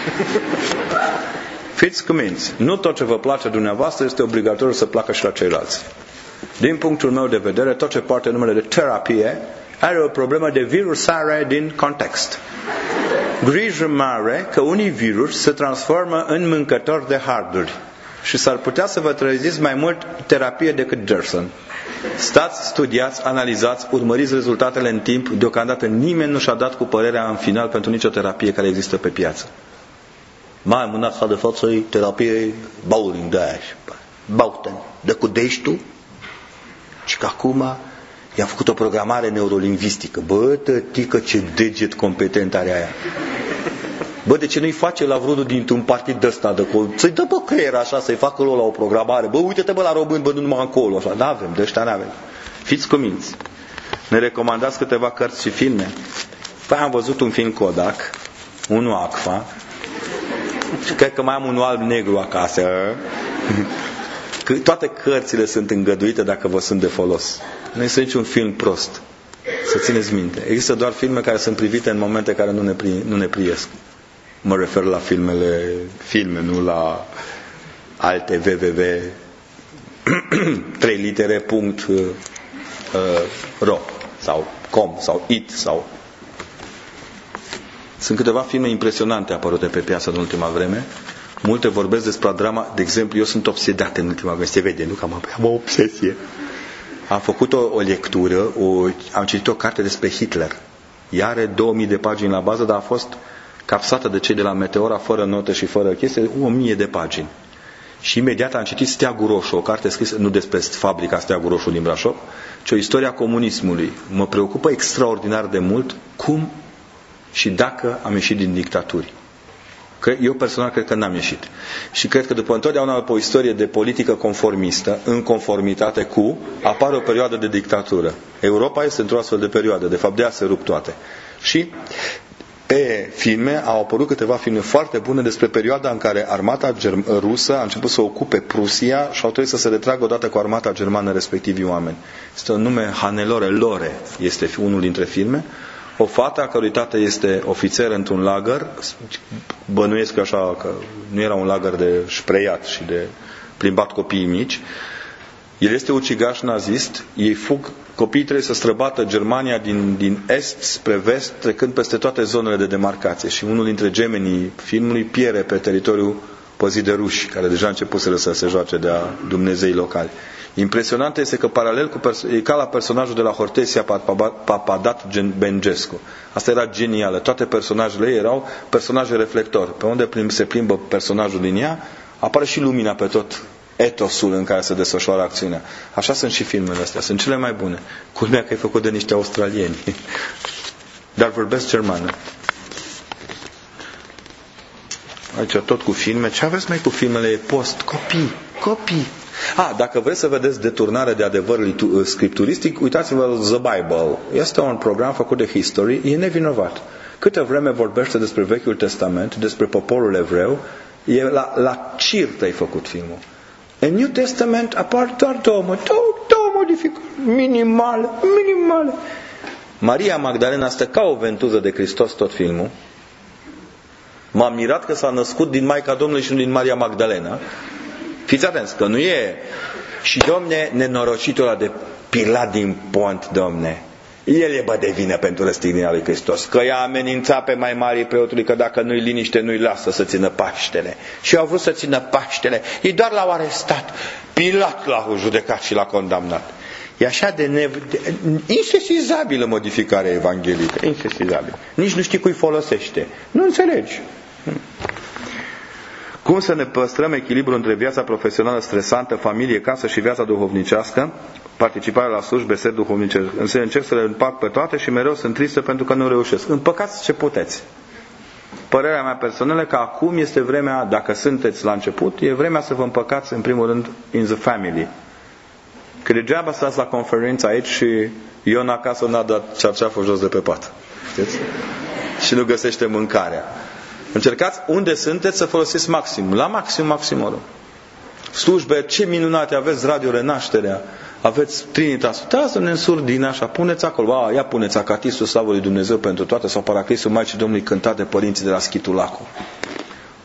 Fiți cuminți. Nu tot ce vă place dumneavoastră este obligatoriu să placă și la ceilalți. Din punctul meu de vedere, tot ce poartă numele de terapie are o problemă de virusare din context. Grijă mare că unii virus se transformă în mâncători de harduri și s-ar putea să vă treziți mai mult terapie decât Gerson. Stați, studiați, analizați, urmăriți rezultatele în timp. Deocamdată nimeni nu și-a dat cu părerea în final pentru nicio terapie care există pe piață. Mai mâna de față e terapie bowling de aia. Bauten. De cu dești și că acum i-am făcut o programare neurolingvistică. Bă, tătică, ce deget competent are aia. Bă, de ce nu-i face la vreunul dintr-un partid de ăsta de acolo? Să-i dă, bă, creier așa, să-i facă lor la o programare. Bă, uite-te, bă, la român, bă, nu numai încolo. Așa. N-avem, de ăștia n-avem. Fiți cuminți. Ne recomandați câteva cărți și filme? Păi am văzut un film Kodak, unul Agfa, și cred că mai am unul alb-negru acasă. Că toate cărțile sunt îngăduite dacă vă sunt de folos. Nu este niciun film prost. Să țineți minte. Există doar filme care sunt privite în momente care nu ne, pri, nu ne priesc. Mă refer la filmele, filme, nu la alte www trei litere punct ro sau com sau it sau. Sunt câteva filme impresionante apărute pe piață în ultima vreme. Multe vorbesc despre drama. De exemplu, eu sunt obsedat în ultima vreme. Se vede, nu? Că am, am o obsesie. Am făcut o, o lectură, o, am citit o carte despre Hitler. Ea are două mii de pagini la bază, dar a fost capsată de cei de la Meteora, fără note și fără chestie, o mie de pagini. Și imediat am citit Steagul Roșu, o carte scrisă nu despre fabrica Steagul Roșu din Brașov, ci o istoria comunismului. Mă preocupă extraordinar de mult cum și dacă am ieșit din dictaturi. Eu personal cred că n-am ieșit. Și cred că după întotdeauna pe o istorie de politică conformistă, în conformitate cu, apare o perioadă de dictatură. Europa este într-o astfel de perioadă. De fapt, de aia se rup toate. Și pe filme au apărut câteva filme foarte bune despre perioada în care armata rusă a început să ocupe Prusia și au trebuit să se retragă odată cu armata germană respectivii oameni. Este un nume Hannelore Lore, este unul dintre filme. O fată a cărui tată este ofițer într-un lagăr, bănuiesc așa că nu era un lagăr de spreiat și de plimbat copiii mici. El este ucigaș nazist, ei fug, copiii trebuie să străbată Germania din, din est spre vest, trecând peste toate zonele de demarcație și unul dintre gemenii filmului pierde pe teritoriul păzit de ruși, care deja începuseră să se joace de-a Dumnezeii locali. Impresionant este că paralel cu e ca la personajul de la Hortensia Papadat Bengescu. Asta era genială. Toate personajele ei erau personaje reflector. Pe unde se plimbă personajul din ea, apare și lumina pe tot etosul în care se desfășoară acțiunea. Așa sunt și filmele astea. Sunt cele mai bune. Culmea că e făcut de niște australieni. Dar vorbesc germană. Aici tot cu filme. Ce aveți mai cu filmele post? Copii. Copii. Ah, dacă vreți să vedeți deturnare de adevăr scripturistic, uitați-vă The Bible. Este un program făcut de History, e nevinovat. Câte vreme vorbește despre Vechiul Testament, despre poporul evreu, e la, la cirtă ai făcut filmul. În New Testament apar doar două, două, două modificări minimale, minimale. Maria Magdalena stă ca o ventuză de Hristos tot filmul. M-am mirat că s-a născut din Maica Domnului și nu din Maria Magdalena. Fiți atenți, că nu e și, domne, nenorocitul ăla de Pilat din Pont, domne. El e bă de vină pentru răstignirea lui Hristos. Că i-a amenințat pe mai marii preotului că dacă nu-i liniște, nu-i lasă să țină Paștele. Și au vrut să țină Paștele. Ei doar l-au arestat. Pilat l-a judecat și l-a condamnat. E așa de, nev... de insesizabilă modificarea evanghelică. Insesizabilă. Nici nu știi cui folosește. Nu înțelegi. Cum să ne păstrăm echilibrul între viața profesională stresantă, familie, casă și viața duhovnicească, participarea la slujbe, seri duhovnice. Însă încerc să le împac pe toate și mereu sunt tristă pentru că nu reușesc. Împăcați ce puteți. Părerea mea personală că acum este vremea, dacă sunteți la început, e vremea să vă împăcați în primul rând in the family. Că degeaba stați la conferință aici și Ion acasă n-a dat cearceaful jos de pe pat. Știți? Și nu găsește mâncarea. Încercați unde sunteți să folosiți maxim. La maxim, maximul. Slujbe, ce minunate aveți, Radio Renașterea, aveți Trinitas. Dați-ne în surdina așa, puneți acolo. A, ia puneți Acatistul Slavă lui Dumnezeu pentru toate sau Paraclisul Maicii Domnului cântat de părinții de la Schitulacu.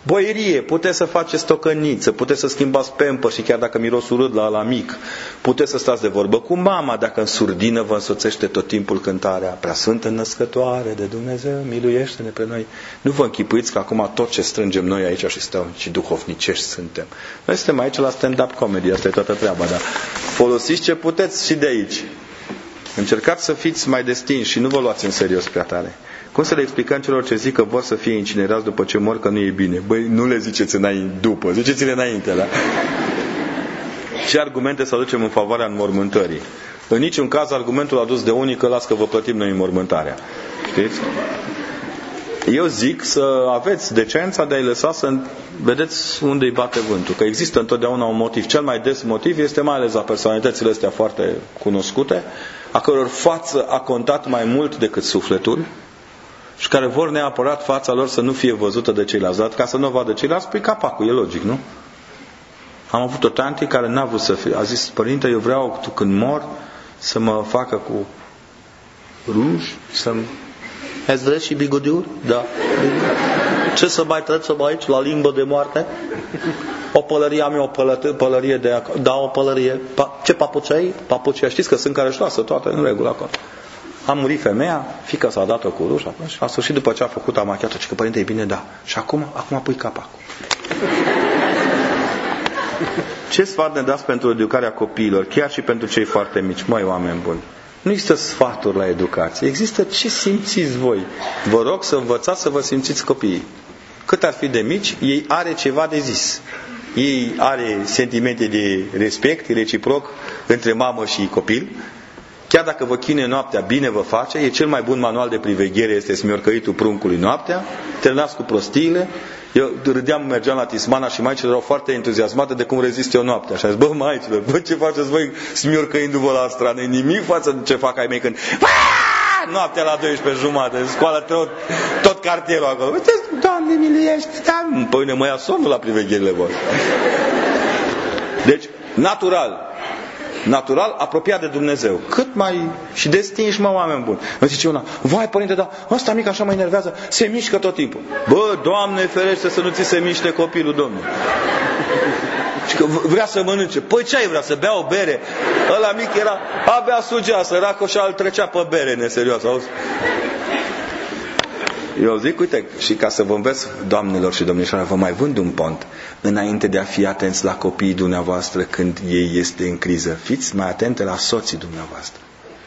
Boierie, puteți să faceți tocăniță, puteți să schimbați pamper și chiar dacă miros urât la la mic, puteți să stați de vorbă cu mama dacă în surdină vă însoțește tot timpul cântarea Preasfântă Născătoare de Dumnezeu, miluiește-ne pe noi. Nu vă închipuiți că acum tot ce strângem noi aici și stăm și duhovnicești suntem. Noi suntem aici la stand-up comedy, asta e toată treaba, dar folosiți ce puteți și de aici. Încercați să fiți mai destinși și nu vă luați în serios prea tare. Cum să le explicăm celor ce zic că vor să fie incinerați după ce mor, că nu e bine? Băi, nu le ziceți înainte, după, ziceți-le înainte, da? Ce argumente să aducem în favoarea înmormântării? În niciun caz argumentul adus de unii că las că vă plătim noi înmormântarea. Știți? Eu zic să aveți decența de a-i lăsa să vedeți unde îi bate vântul. Că există întotdeauna un motiv. Cel mai des motiv este mai ales la personalitățile astea foarte cunoscute, a căror față a contat mai mult decât sufletul și care vor neapărat fața lor să nu fie văzută de ceilalți. Dar ca să nu o vadă ceilalți, pui capacul, e logic, nu? Am avut o tanti care n-a vrut să fie. A zis, părinte, eu vreau când mor să mă facă cu ruj, să-mi... Ați vrea și bigodiuri? Da. Ce să mai trecem aici, la limbă de moarte? O pălărie, am eu o pălărie, pălărie de... Da, o pălărie. Pa, ce papucei? Papucei, știți că sunt care își lasă toate în regulă acolo. A murit femeia, fiica s-a dat-o cu ruș, și a sfârșit după ce a făcut amachiată, și că părinte, e bine, da. Și acum, acum pui capacul. Ce sfat ne dați pentru educarea copiilor, chiar și pentru cei foarte mici, măi, oameni buni? Nu există sfaturi la educație, există ce simțiți voi. Vă rog să învățați să vă simțiți copiii. Cât ar fi de mici, ei are ceva de zis. Ei are sentimente de respect reciproc între mamă și copil. Chiar dacă vă chinuie noaptea, bine vă face. E cel mai bun manual de priveghere, este smiorcăitul pruncului noaptea. Terminați cu prostiile. Eu râdeam, mergeam la Tismana și maicile erau foarte entuziasmate de cum rezist eu noaptea. Și a zis, bă, maicilor, bă, ce faceți voi smiorcăindu-vă la strană? Nimic față de ce fac ai mei când noaptea la douăsprezece jumate, scoală tot, tot cartierul acolo. Uite, Doamne, miluiește, da. Păi ne mă ia somnul la privegherile voastre. Deci, natural, natural, apropiat de Dumnezeu. Cât mai... și destinși, mă, oameni buni. Îmi zice una, vai, părinte, dar ăsta mic așa mă enervează, se mișcă tot timpul. Bă, Doamne ferește să nu ți se miște copilul, Domnule. Și că vrea să mănânce. Păi ce ai vrea, să bea o bere? Ăla mic era, abia sugea, săracul, și al trecea pe bere, neserios, auzi? Eu zic, uite, și ca să vă înveț, doamnelor și domnișoare, vă mai vând un pont. Înainte de a fi atenți la copiii dumneavoastră când ei este în criză, fiți mai atente la soții dumneavoastră.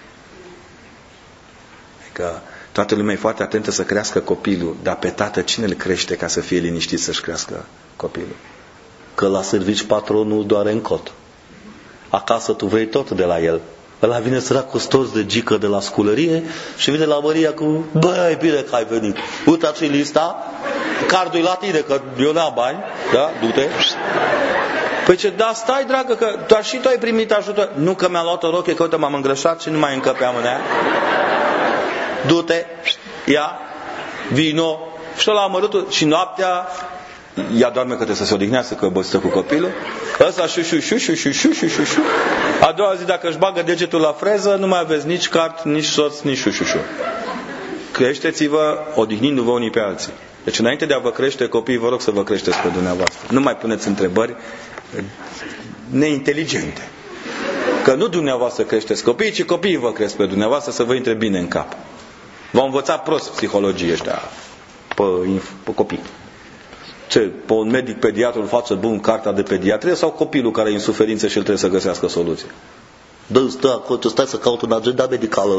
Adică toată lumea e foarte atentă să crească copilul, dar pe tată cine îl crește ca să fie liniștit să-și crească copilul? Că la servici patronul doare în cot. Acasă tu vrei tot de la el. Ăla vine săracul stos de gică de la sculărie și vine la Maria cu, băi, bine că ai venit. Uitați lista, cardul la tine, că eu n-am bani, da, du-te. Păi ce, da, stai, dragă, că doar și tu ai primit ajutor. Nu că mi-a luat o roche, că uite, m-am îngrășat și nu mai încăpeam în ea. Du-te, ia, vino, și tot la amărâtul, și noaptea, ea doarme că trebuie să se odihnească, că băstă cu copilul. Ăsta șu, șu, șu, șu, șu, șu, șu, șu, șu. A doua zi, dacă își bagă degetul la freză, nu mai aveți nici cart, nici soț, nici șu, șu, șu. Creșteți-vă odihnindu-vă unii pe alții. Deci înainte de a vă crește copiii, vă rog să vă creșteți pe dumneavoastră. Nu mai puneți întrebări neinteligente. Că nu dumneavoastră creșteți copiii, ci copiii vă cresc pe dumneavoastră să vă intre bine în cap. V-au învățat prost psihologie ăștia pe, pe copii. Ce, pe un medic pediatru îl face bun cartea de pediatrie sau copilul care e în suferință și el trebuie să găsească soluție? Dă, stă acolo, stai să caut un agenda medicală.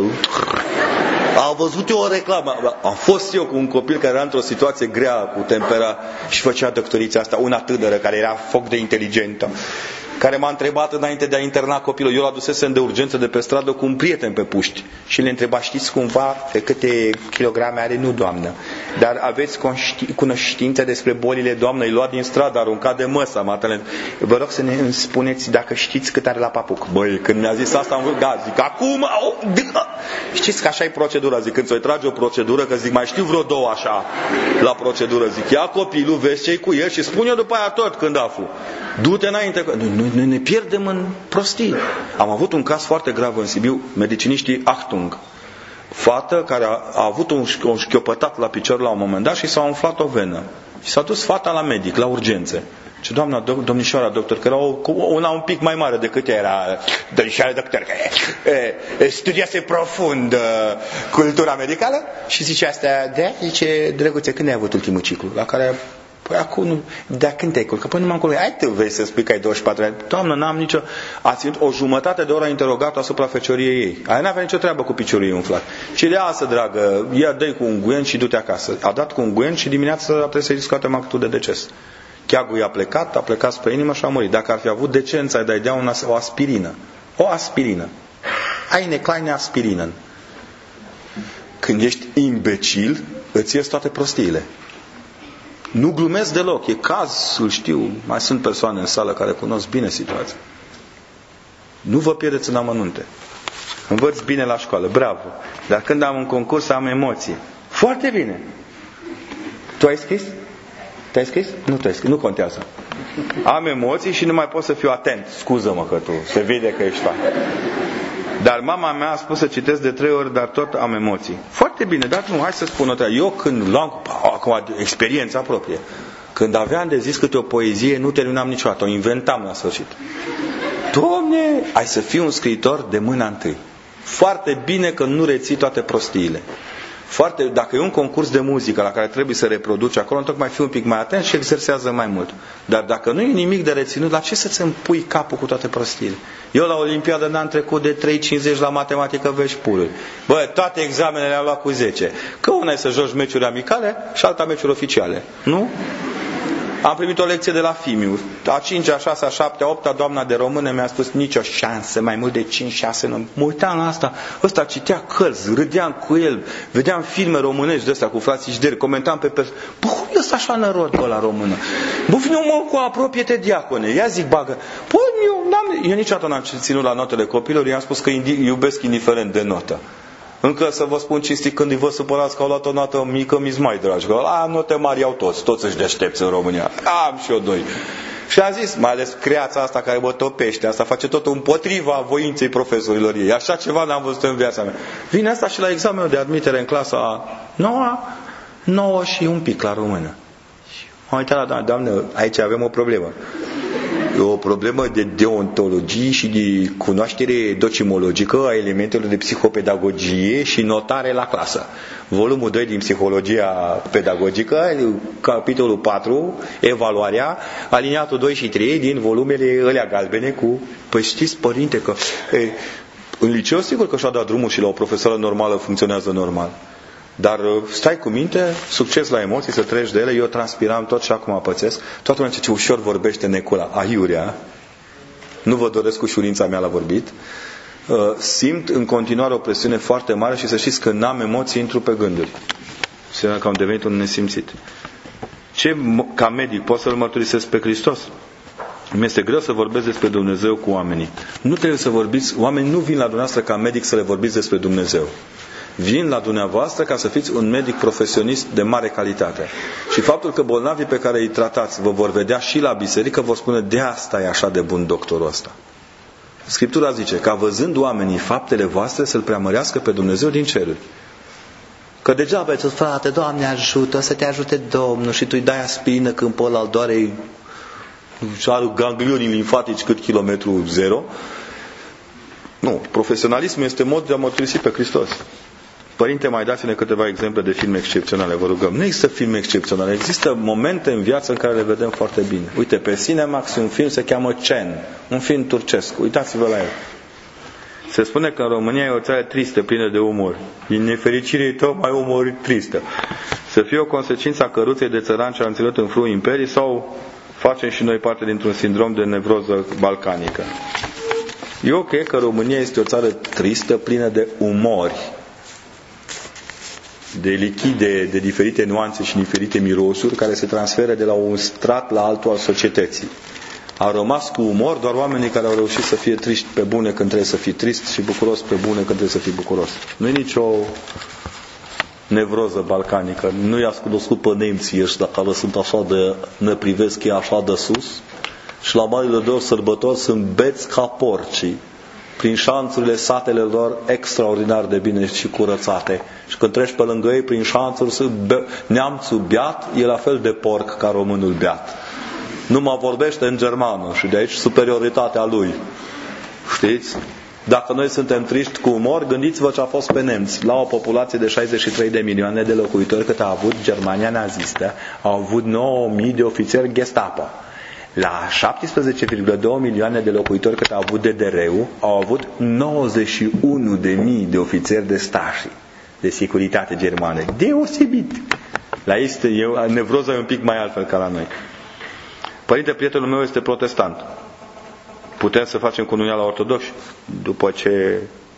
Am văzut eu o reclamă. Am fost eu cu un copil care era într-o situație grea cu tempera și făcea doctorița asta, una tânără care era foc de inteligentă, care m-a întrebat înainte de a interna copilul. Eu l-adusesem de urgență de pe stradă cu un prieten pe puști și le întreba, știți cumva pe câte kilograme are? Nu, doamnă. Dar aveți cunoștință despre bolile? Doamnă, îi lua din stradă, aruncat de măsa, matalent. Vă rog să ne spuneți dacă știți cât are la papuc. Băi, când mi-a zis asta, am vrut, da, zic, acum, oh, da. Știți că așa e procedura, zic, când ți-o trage o procedură, că zic, mai știu vreo două așa la procedură, zic, ia copilul, vezi ce-i cu el și spun eu după aia tot când aflu. Du-te înainte, că noi, noi ne pierdem în prostii. Am avut un caz foarte grav în Sibiu, mediciniștii Achtung. Fată care a, a avut un, un șchiopătat la picior la un moment dat și s-a umflat o venă. Și s-a dus fata la medic, la urgențe. Ce doamna, domnișoara doctor, că era o, una un pic mai mare decât ea era, domnișoara doctor, că e, studiase profund uh, cultura medicală și zice asta, de zice, drăguțe, când ai avut ultimul ciclu? La care, păi acum, nu, de când te-ai culcat? Păi nu m-am culcat. Hai tu, vei să spui că ai douăzeci și patru ani. Doamnă, n-am nicio... A ținut o jumătate de oră interogat asupra fecioriei ei. Aia n-avea nicio treabă cu piciorul ei umflat. Și de asta, dragă, ia dă-i cu unguent și du-te acasă. A dat cu unguent și dimineața trebuie să-i scoatem actul de deces. Cheagul i-a plecat, a plecat spre inimă și a murit. Dacă ar fi avut decența de a-i dea una, o aspirină. O aspirină. Eine kleine aspirină. Când ești imbecil, îți ies toate prostiile. Nu glumesc deloc. E cazul, știu. Mai sunt persoane în sală care cunosc bine situația. Nu vă pierdeți în amănunte. Învăț bine la școală. Bravo. Dar când am un concurs, am emoții. Foarte bine. Tu ai scris? Te-ai scris? Nu te-ai scris, nu contează. Am emoții și nu mai pot să fiu atent. Scuză-mă că tu, se vede că ești fan. Dar mama mea a spus să citesc de trei ori, dar tot am emoții. Foarte bine, dar nu, hai să spun o treabă. Eu când luam, acum experiența proprie, când aveam de zis câte o poezie, nu terminam niciodată, o inventam la sfârșit. Doamne, ai să fii un scriitor de mâna întâi. Foarte bine că nu reții toate prostiile. Foarte, dacă e un concurs de muzică la care trebuie să reproduci acolo, tocmai fii un pic mai atent și exersează mai mult. Dar dacă nu e nimic de reținut, la ce să-ți împui capul cu toate prostiile? Eu la Olimpiadă n-am trecut de trei cincizeci la matematică, vești puluri. Bă, toate examenele le-am luat cu zece. Că una e să joci meciuri amicale și alta meciuri oficiale. Nu? Am primit o lecție de la Fimiu. A cincea, a șasea, a șaptea, a opta, doamna de română mi-a spus nicio șansă, mai mult de cinci șase nu. Mă uitam la asta, ăsta citea cărți, râdeam cu el, vedeam filme românești de astea cu frații Jderi, comentam pe persoane. Bă, cum e ăsta așa nărod ăla română? Bă, vine mă cu apropie-te diacone, ia zic bagă. Bă, eu, n-am, eu niciodată n-am ținut la notele copilor, i-am spus că iubesc indiferent de notă. Încă să vă spun cinstit, când îi vă supărați că au luat o notă mică, mi-s mai dragi. Că la note mari au toți, toți își deștepți în România. Am și eu doi. Și am zis, mai ales creața asta care mă topește, asta face totul împotriva voinței profesorilor ei. Așa ceva n-am văzut în viața mea. Vine asta și la examenul de admitere în clasa nouă, nouă și un pic la română. M-am uitat la doamnă, doamnă, aici avem o problemă. E o problemă de deontologie și de cunoaștere docimologică a elementelor de psihopedagogie și notare la clasă. Volumul doi din psihologia pedagogică, capitolul patru, evaluarea, aliniatul doi și trei din volumele alea galbene cu, păi știți, părinte, că e, în liceu sigur că și-a dat drumul și la o profesoară normală funcționează normal. Dar stai cu minte, succes la emoții, să treci de ele, eu transpiram tot și acum pățesc. Toată lumea ce ușor vorbește Necula, aiurea, nu vă doresc ușurința mea la vorbit, simt în continuare o presiune foarte mare și să știți că n-am emoții, intru pe gânduri. Și că am devenit un nesimțit. Ce, ca medic, pot să-L mărturisesc pe Hristos? Mi este greu să vorbesc despre Dumnezeu cu oamenii. Nu trebuie să vorbiți, oamenii nu vin la dumneavoastră ca medic să le vorbiți despre Dumnezeu. Vin la dumneavoastră ca să fiți un medic profesionist de mare calitate. Și faptul că bolnavii pe care îi tratați vă vor vedea și la biserică, vor spune, de asta e așa de bun doctorul ăsta. Scriptura zice, ca văzând oamenii faptele voastre să-L preamărească pe Dumnezeu din ceruri. Că degeaba ți-o frate, Doamne ajută, să te ajute Domnul, și tu îi dai aspirină când pe ăla îl doare și are ganglionii limfatici cât kilometru zero. Nu, profesionalismul este mod de a mărturisi pe Hristos. Părinte, mai dați-ne câteva exemple de filme excepționale, vă rugăm. Nu există filme excepționale, există momente în viață în care le vedem foarte bine. Uite, pe Cinemax un film se cheamă Cen, un film turcesc. Uitați-vă la el. Se spune că în România e o țară tristă, plină de umor. Din nefericire e tot mai umor tristă. Să fie o consecință a căruței de țăran ce a înțelut în frâu imperii sau facem și noi parte dintr-un sindrom de nevroză balcanică. E ok că România este o țară tristă, plină de umori, de lichide, de diferite nuanțe și diferite mirosuri care se transferă de la un strat la altul al societății. Au rămas cu umor doar oamenii care au reușit să fie triști pe bune când trebuie să fii trist și bucuros pe bune când trebuie să fii bucuros. Nu e nicio nevroză balcanică. Nu i-ați cunoscut pe nemții ăștia care sunt așa de, ne privesc ei așa de sus și la marile lor sărbători sunt beți ca porcii. prin șanțurile satelor lor extraordinar de bine și curățate. Și când treci pe lângă ei prin șanțuri, neamțul beat e la fel de porc ca românul beat. Nu mă vorbește în germană și de aici superioritatea lui. Știți? Dacă noi suntem triști cu umor, gândiți-vă ce a fost pe nemți. La o populație de șaizeci și trei de milioane de locuitori cât a avut Germania nazistă, au avut nouă mii de ofițeri Gestapo. La șaptesprezece virgulă doi milioane de locuitori cât a avut D D R-ul, au avut nouăzeci și unu de mii de ofițeri de Stasi, de securitate germane. Deosebit! La ei este, nevroza e un pic mai altfel ca la noi. Părinte, prietenul meu este protestant. Putem să facem cunuiala ortodoxi după ce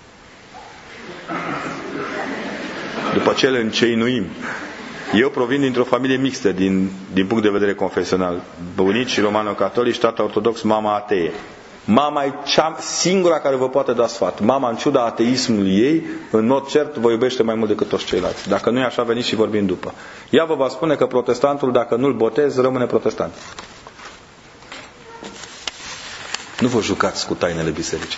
după ce îl înceinuim. Eu provin dintr-o familie mixtă din, din punct de vedere confesional. Bunici romano-catolici, tata ortodox, mama atee. Mama e cea singura care vă poate da sfat. Mama, în ciuda ateismului ei, în mod cert, vă iubește mai mult decât toți ceilalți. Dacă nu e așa, veniți și vorbim după. Ea vă va spune că protestantul, dacă nu-l botez, rămâne protestant. Nu vă jucați cu tainele bisericii.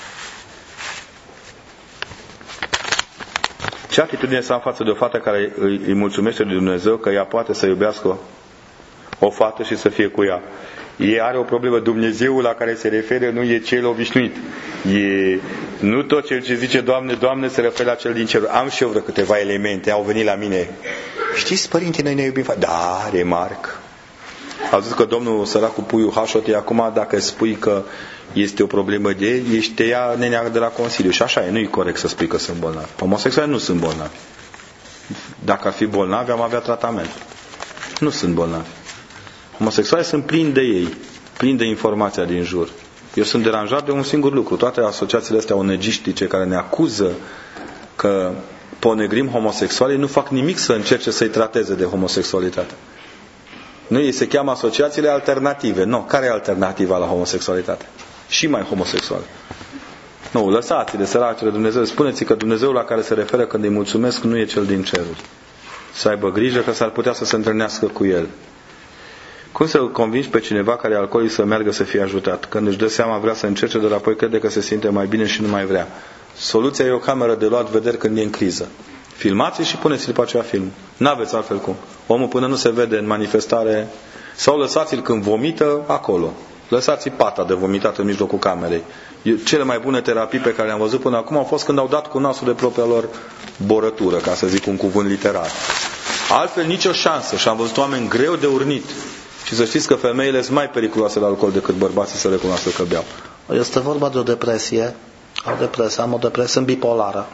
Ce atitudine să am față de o fată care îi, îi mulțumește de Dumnezeu că ea poate să iubească o fată și să fie cu ea? Ei are o problemă. Dumnezeul la care se referă nu e cel obișnuit. E, nu tot cel ce zice Doamne, Doamne se referă la cel din cer. Am și eu vreo câteva elemente, au venit la mine. Știți, părinte, noi ne iubim. Da, remarc. Au zis că domnul săracul Puiu Hașot, acum dacă spui că este o problemă de ești te ia nenea de la Consiliu. Și așa e, nu e corect să spui că sunt bolnavi. Homosexuali nu sunt bolnavi. Dacă ar fi bolnavi, am avea tratament. Nu sunt bolnavi. Homosexuali sunt plini de ei, plini de informația din jur. Eu sunt deranjat de un singur lucru. Toate asociațiile astea onegistice care ne acuză că ponegrim homosexualii nu fac nimic să încerce să-i trateze de homosexualitate. Nu, ei se cheamă asociațiile alternative. Nu, care e alternativa la homosexualitate? Și mai homosexual. Nu, lăsați-le, săracile Dumnezeu. Spuneți că Dumnezeul la care se referă când îi mulțumesc nu e cel din ceruri. Să aibă grijă că s-ar putea să se întâlnească cu el. Cum să convingi pe cineva care e alcoolic să meargă să fie ajutat? Când își dă seama, vrea să încerce, dar apoi crede că se simte mai bine și nu mai vrea. Soluția e o cameră de luat vederi când e în criză. Filmați și puneți-l pe aceea film. N-aveți altfel cum. Omul până nu se vede în manifestare, sau lăsați-l când vomită acolo. Lăsați-i pata de vomitat în mijlocul camerei. Cele mai bune terapii pe care le-am văzut până acum au fost când au dat cu nasul de propria lor borătură, ca să zic un cuvânt literar. Altfel nicio șansă. Și am văzut oameni greu de urnit. Și să știți că femeile sunt mai periculoase la alcool decât bărbații să recunoască că beau. Este vorba de o depresie. O depresie, am o depresie, sunt bipolară.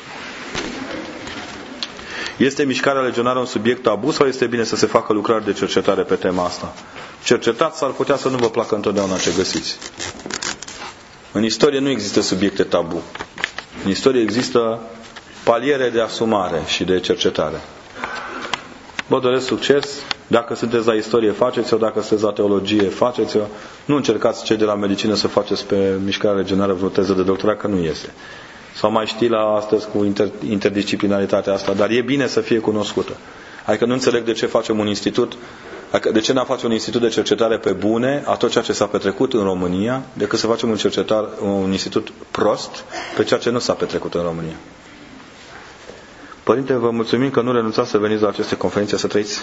Este mișcarea legionară un subiect tabu sau este bine să se facă lucrări de cercetare pe tema asta? Cercetați, s-ar putea să nu vă placă întotdeauna ce găsiți. În istorie nu există subiecte tabu. În istorie există paliere de asumare și de cercetare. Vă doresc succes. Dacă sunteți la istorie, faceți-o. Dacă sunteți la teologie, faceți-o. Nu încercați cei de la medicină să faceți pe mișcarea legionară vreo teză de doctorat, că nu iese. Sau mai știi la astăzi cu inter, interdisciplinaritatea asta, dar e bine să fie cunoscută. Adică nu înțeleg de ce facem un institut, adică de ce n-am face un institut de cercetare pe bune a tot ceea ce s-a petrecut în România, decât să facem un, cercetar, un institut prost pe ceea ce nu s-a petrecut în România. Părinte, vă mulțumim că nu renunțați să veniți la aceste conferințe, să trăiți.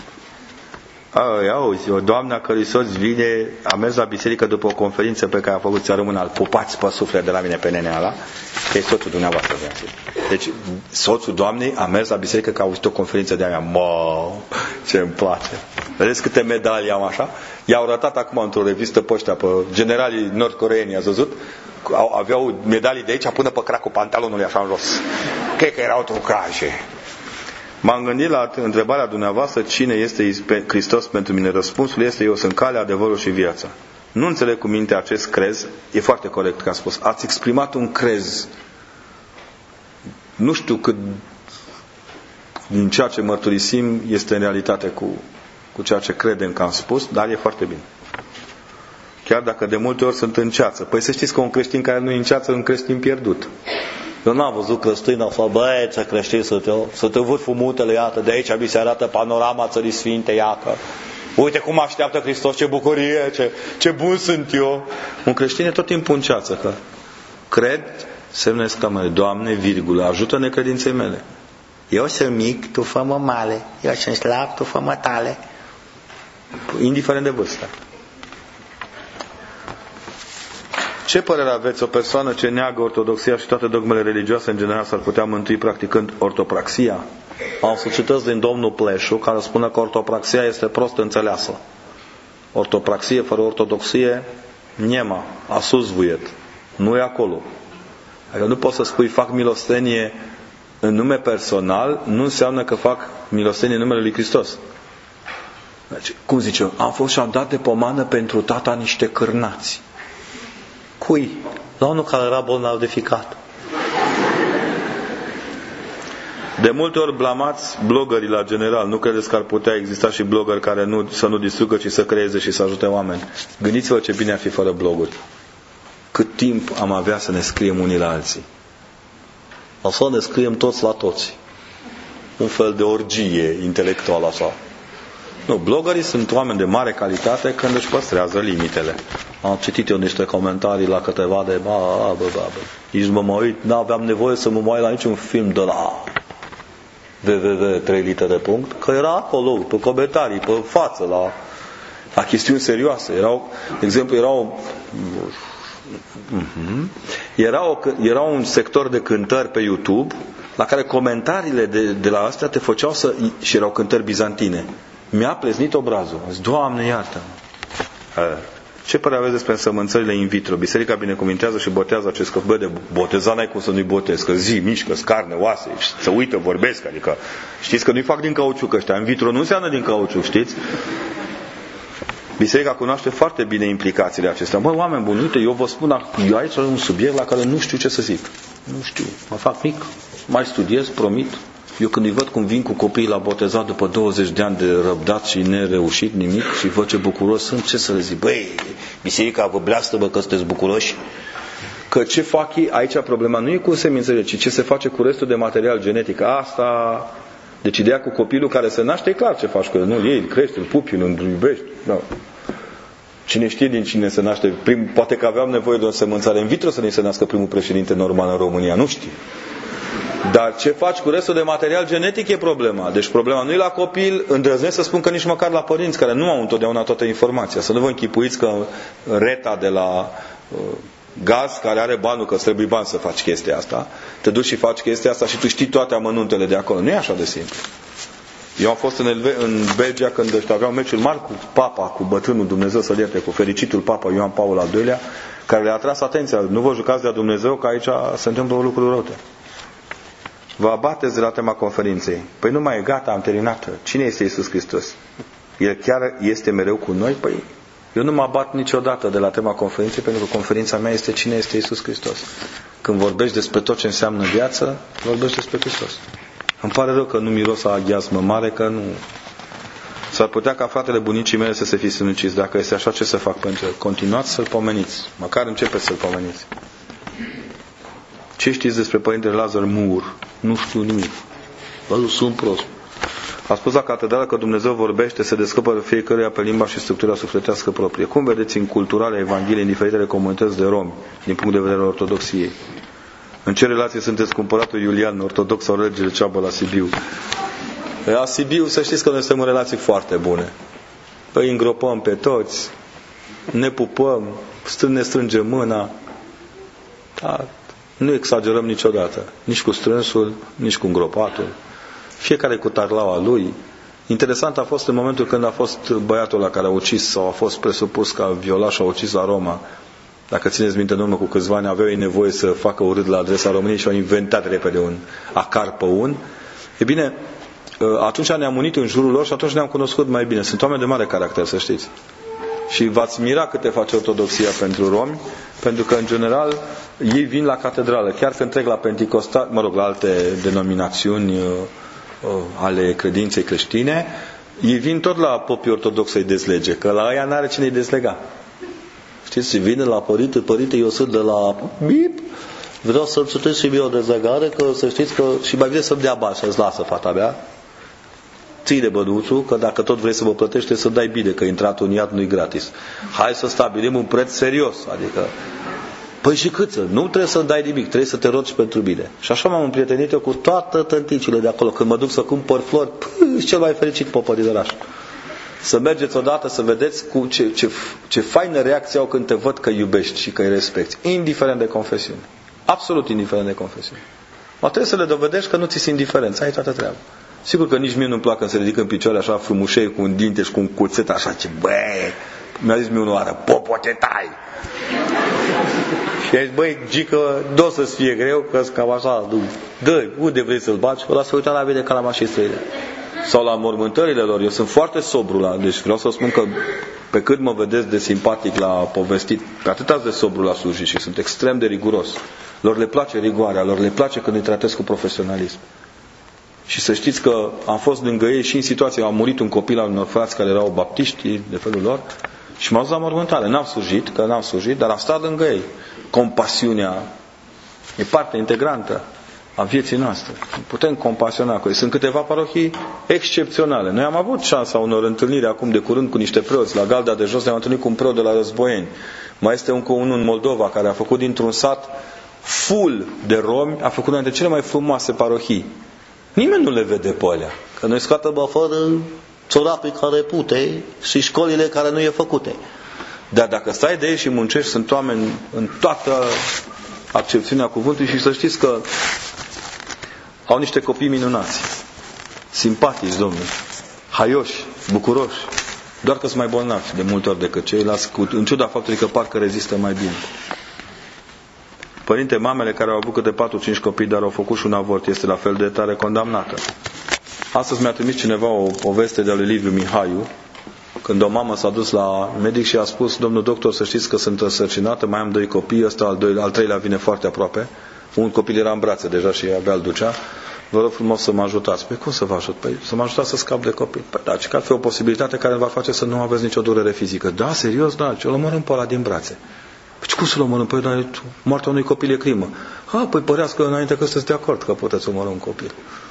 Auzi, o doamnă a cărui soț vine, a mers la biserică după o conferință pe care a făcut țară mână, îl pupați pe suflet de la mine pe nenea ăla, că e soțul dumneavoastră. Deci, soțul doamnei a mers la biserică că a auzit o conferință de-a mea. Mă, ce îmi place. Vedeți câte medalii am așa? I-au arătat acum într-o revistă pe ăștia, pe generalii nord-coreeni, ați văzut? Aveau medalii de aici până pe cracul pantalonului așa în jos. Cred că erau trucaje. M-am gândit la întrebarea dumneavoastră, cine este Hristos pentru mine? Răspunsul este, eu sunt calea, adevărul și viața. Nu înțeleg cu minte acest crez, e foarte corect că a spus. Ați exprimat un crez. Nu știu cât din ceea ce mărturisim este în realitate cu, cu ceea ce credem că am spus, dar e foarte bine. Chiar dacă de multe ori sunt în ceață. Păi să știți că un creștin care nu e în ceață, un creștin pierdut. Eu n-am văzut creștină sau băi, ce creștin sunt eu, să te văd frumutele, iată, de aici mi se arată panorama țării sfinte, iată. Uite cum așteaptă Hristos, ce bucurie, ce, ce bun sunt eu. Un creștin e tot timpul în ceață, că, Cred, semne exclamare, Doamne, virgulă, ajută necredinței mele. Eu sunt mic, tu fă-mă male. Eu sunt slab, tu fă-mă tale. Indiferent de vârstă. Ce părere aveți? O persoană ce neagă ortodoxia și toate dogmele religioase în general s-ar putea mântui practicând ortopraxia? Am să citesc din domnul Pleșu, care spune că ortopraxia este prost înțeleasă. Ortopraxie fără ortodoxie, niema, asusvuiet. Nu e acolo. Adică nu poți să spui fac milostenie în nume personal, nu înseamnă că fac milostenie în numele lui Hristos. Deci, cum zice, am fost și am dat de pomană pentru tata niște cârnați. Cui? La unul care era bolnav de ficat. De multe ori blamați bloggerii la general. Nu credeți că ar putea exista și blogări care nu, să nu distrugă, ci să creeze și să ajute oameni? Gândiți-vă ce bine ar fi fără bloguri. Cât timp am avea să ne scriem unii la alții? O să ne scriem toți la toți. Un fel de orgie intelectuală așa. Nu, bloggerii sunt oameni de mare calitate când își păstrează limitele. Am citit eu niște comentarii la câteva de bă, bă, bă, bă. Nici mă mă uit, n-aveam nevoie să mă mai uit la niciun film de la w w w punct trei litere punct, că era acolo, pe comentarii, pe față, la, la chestiuni serioase. Erau, de exemplu, erau uh-huh. era, o, era un sector de cântări pe YouTube la care comentariile de, de la astea te făceau să... și erau cântări bizantine. Mi-a pleznit obrazul. Am zis, Doamne, iartă-mă. Ce părere aveți despre însămânțările in vitro? Biserica binecuvintează și botează acest că, bă, de boteza n-ai cum să nu-i botezi, că zi, mișcă, carne, oase, să uită, vorbesc, adică știți că nu-i fac din cauciuc ăștia. In vitro nu înseamnă din cauciuc, știți? Biserica cunoaște foarte bine implicațiile acestea. Mă, oameni buni, uite, eu vă spun, eu aici am un subiect la care nu știu ce să zic. Nu știu, mă fac mic, mai studiez, promit. Eu când îi văd cum vin cu copiii la botezat după douăzeci de ani de răbdat și nereușit nimic și văd ce bucuros sunt, ce să le zic? Băi, biserica vă bleastă-bă că sunteți bucuroși. Că ce fac ei, aici problema nu e cu semințele, ci ce se face cu restul de material genetic. Asta, deci ideea cu copilul care se naște, e clar ce faci cu el. Nu, ei, crești, îl pupi, îl iubești. Da. Cine știe din cine se naște? Prim, poate că aveam nevoie de o semânțare in vitro să ne se nască primul președinte normal în România. Nu știu. Dar ce faci cu restul de material genetic e problema. Deci problema nu e la copil, îndrăznesc să spun că nici măcar la părinți care nu au întotdeauna toată informația. Să nu vă închipuiți că reta de la uh, gaz, care are banul, că îți trebuie bani să faci chestia asta, te duci și faci chestia asta și tu știi toate amănuntele de acolo. Nu e așa de simplu. Eu am fost în, Elve- în Belgia când ăștia aveau meciul mari cu Papa, cu bătrânul Dumnezeu să-l ierte, cu fericitul Papa Ioan Paul al doilea, care le-a atras atenția. Nu vă jucați de Dumnezeu, că aici se întâmplă lucruri răute. Vă abateți de la tema conferinței. Păi nu mai e, gata, am terminat. Cine este Iisus Hristos? El chiar este mereu cu noi? Păi eu nu mă abat niciodată de la tema conferinței, pentru că conferința mea este cine este Iisus Hristos. Când vorbești despre tot ce înseamnă viață, vorbești despre Hristos. Îmi pare rău că nu miros a aghiazmă mare, că nu... S-ar putea ca fratele bunicii mele să se fi sinucis. Dacă este așa, ce să fac pentru el? Continuați să-l pomeniți. Măcar începeți să-l pomeniți. Ce știți despre Părintele Lazar Moore? Nu știu nimic. Bă, sunt prost. A spus la catedrală că Dumnezeu vorbește, se descoperă fiecăruia pe limba și structura sufletească proprie. Cum vedeți în culturale Evangheliei în diferitele comunități de romi, din punct de vedere al ortodoxiei? În ce relație sunteți cu împăratul Iulian, ortodox sau regele Ceabă la Sibiu? La Sibiu, să știți că noi suntem în relații foarte bune. Păi îngropăm pe toți, ne pupăm, ne strângem mâna. Da. Nu exagerăm niciodată, nici cu strânsul, nici cu îngropatul. Fiecare cu tarlaua lui. Interesant a fost în momentul când a fost băiatul ăla care a ucis sau a fost presupus ca violat și a ucis la Roma. Dacă țineți minte, în urmă cu câțiva ani aveau ei nevoie să facă urât la adresa României și au inventat repede un acar păun. E bine, atunci ne-am unit în jurul lor și atunci ne-am cunoscut mai bine. Sunt oameni de mare caracter, să știți. Și v-ați mira câte face ortodoxia pentru romi, pentru că, în general, ei vin la catedrală. Chiar când trec la Pentecostal, mă rog, la alte denominațiuni uh, uh, ale credinței creștine, ei vin tot la popii ortodoxi să-i dezlege, că la aia n-are cine-i dezlega. Știți, și vine la părinte, părinte, eu sunt de la bip, vreau să-mi citesc și mie o dezlegare, că să știți că și mai bine să-mi dea bani și îți lasă fata mea. Ții de bănuțul, că dacă tot vrei să mă plătești, să dai bine, că intratul în iad nu-i gratis. Hai să stabilim un preț serios, adică Păi și cât să? Nu trebuie să dai nimic, trebuie să te rogi pentru bine. Și așa m-am împrietenit eu cu toate tânticile de acolo. Când mă duc să cumpăr flori, păi, cel mai fericit popă din oraș. Să mergeți odată să vedeți cu ce, ce, ce faină reacție au când te văd că iubești și că îi respecti. Indiferent de confesiune. Absolut indiferent de confesiune. Mă trebuie să le dovedești că nu ți-s indiferent. Ai toată treaba. Sigur că nici mie nu-mi plac când se ridică în picioare așa frumușei cu un dinte și cu un cuțet așa ce băi. Mi-a zis mie unul oară, popo te tai. Și a zis, băi, gică, d-o să-ți fie greu, că cam așa, dă, unde vrei să-l baci? Ăla se uita la mine ca la mașini străine. Sau la mormântările lor, eu sunt foarte sobru la, deci vreau să spun că pe cât mă vedeți de simpatic la povestit, pe atât ați de sobru la slujit și sunt extrem de riguros. Lor le place rigoarea, lor le place când îi tratez cu profesionalism. Și să știți că am fost lângă ei și în situația, a murit un copil al unor frați care erau baptiști de felul lor și m-au dus la mormântare. N-am slujit, că n-am slujit, dar am stat lângă ei. Compasiunea e parte integrantă a vieții noastre. Putem compasiona cu ei. Sunt câteva parohii excepționale. Noi am avut șansa unor întâlniri acum de curând cu niște preoți. La Galda de Jos ne-am întâlnit cu un preot de la Războieni. Mai este încă unul în Moldova care a făcut dintr-un sat full de romi, a făcut una dintre cele mai frumoase parohii. Nimeni nu le vede pe alea. Că noi scoatem afară țorapii care pute și școlile care nu e făcute. Dar dacă stai de ei și muncești, sunt oameni în toată accepțiunea cuvântului și să știți că au niște copii minunați, simpatici, domnule, haioși, bucuroși, doar că sunt mai bolnavi de multe ori decât ceilalți, în ciuda faptului că parcă rezistă mai bine. Părinte, mamele care au avut câte patru-cinci copii, dar au făcut și un avort, este la fel de tare condamnată. Astăzi mi-a trimis cineva o poveste de-a lui Liviu Mihaiu, când o mamă s-a dus la medic și a spus, domnul doctor, să știți că sunt însărcinată, mai am doi copii, ăsta al, doi, al treilea vine foarte aproape, un copil era în brațe deja și abia îl ducea, vă rog frumos să mă ajutați. Păi cum să vă ajut? Păi să mă ajutați să scap de copil. Păi da, ci că ar fi o posibilitate care va face să nu aveți nicio durere fizică. Da, serios, da, ce o lămărâm pe ăla din brațe. Păi cum să-l omorâm? Păi moartea unui copil e crimă. A, păi părească înainte că sunteți de acord că puteți omorâ un copil.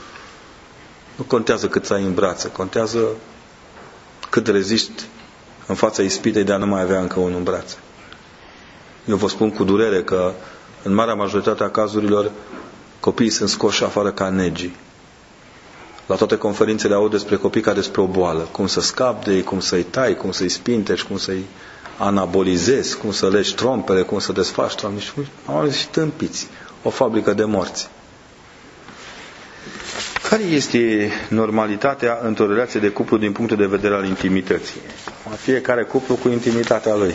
Nu contează cât ai în brațe, contează cât reziști în fața ispitei de a nu mai avea încă unul în brațe. Eu vă spun cu durere că în marea majoritate a cazurilor copiii sunt scoși afară ca negii. La toate conferințele aud despre copii ca despre o boală. Cum să scapi de ei, cum să-i tai, cum să-i spintești, cum să-i anabolizezi, cum să legi trompele, cum să desfaci trompele. Am auzit și tâmpiți. O fabrică de morți. Care este normalitatea într-o relație de cuplu din punctul de vedere al intimității? Fiecare cuplu cu intimitatea lui.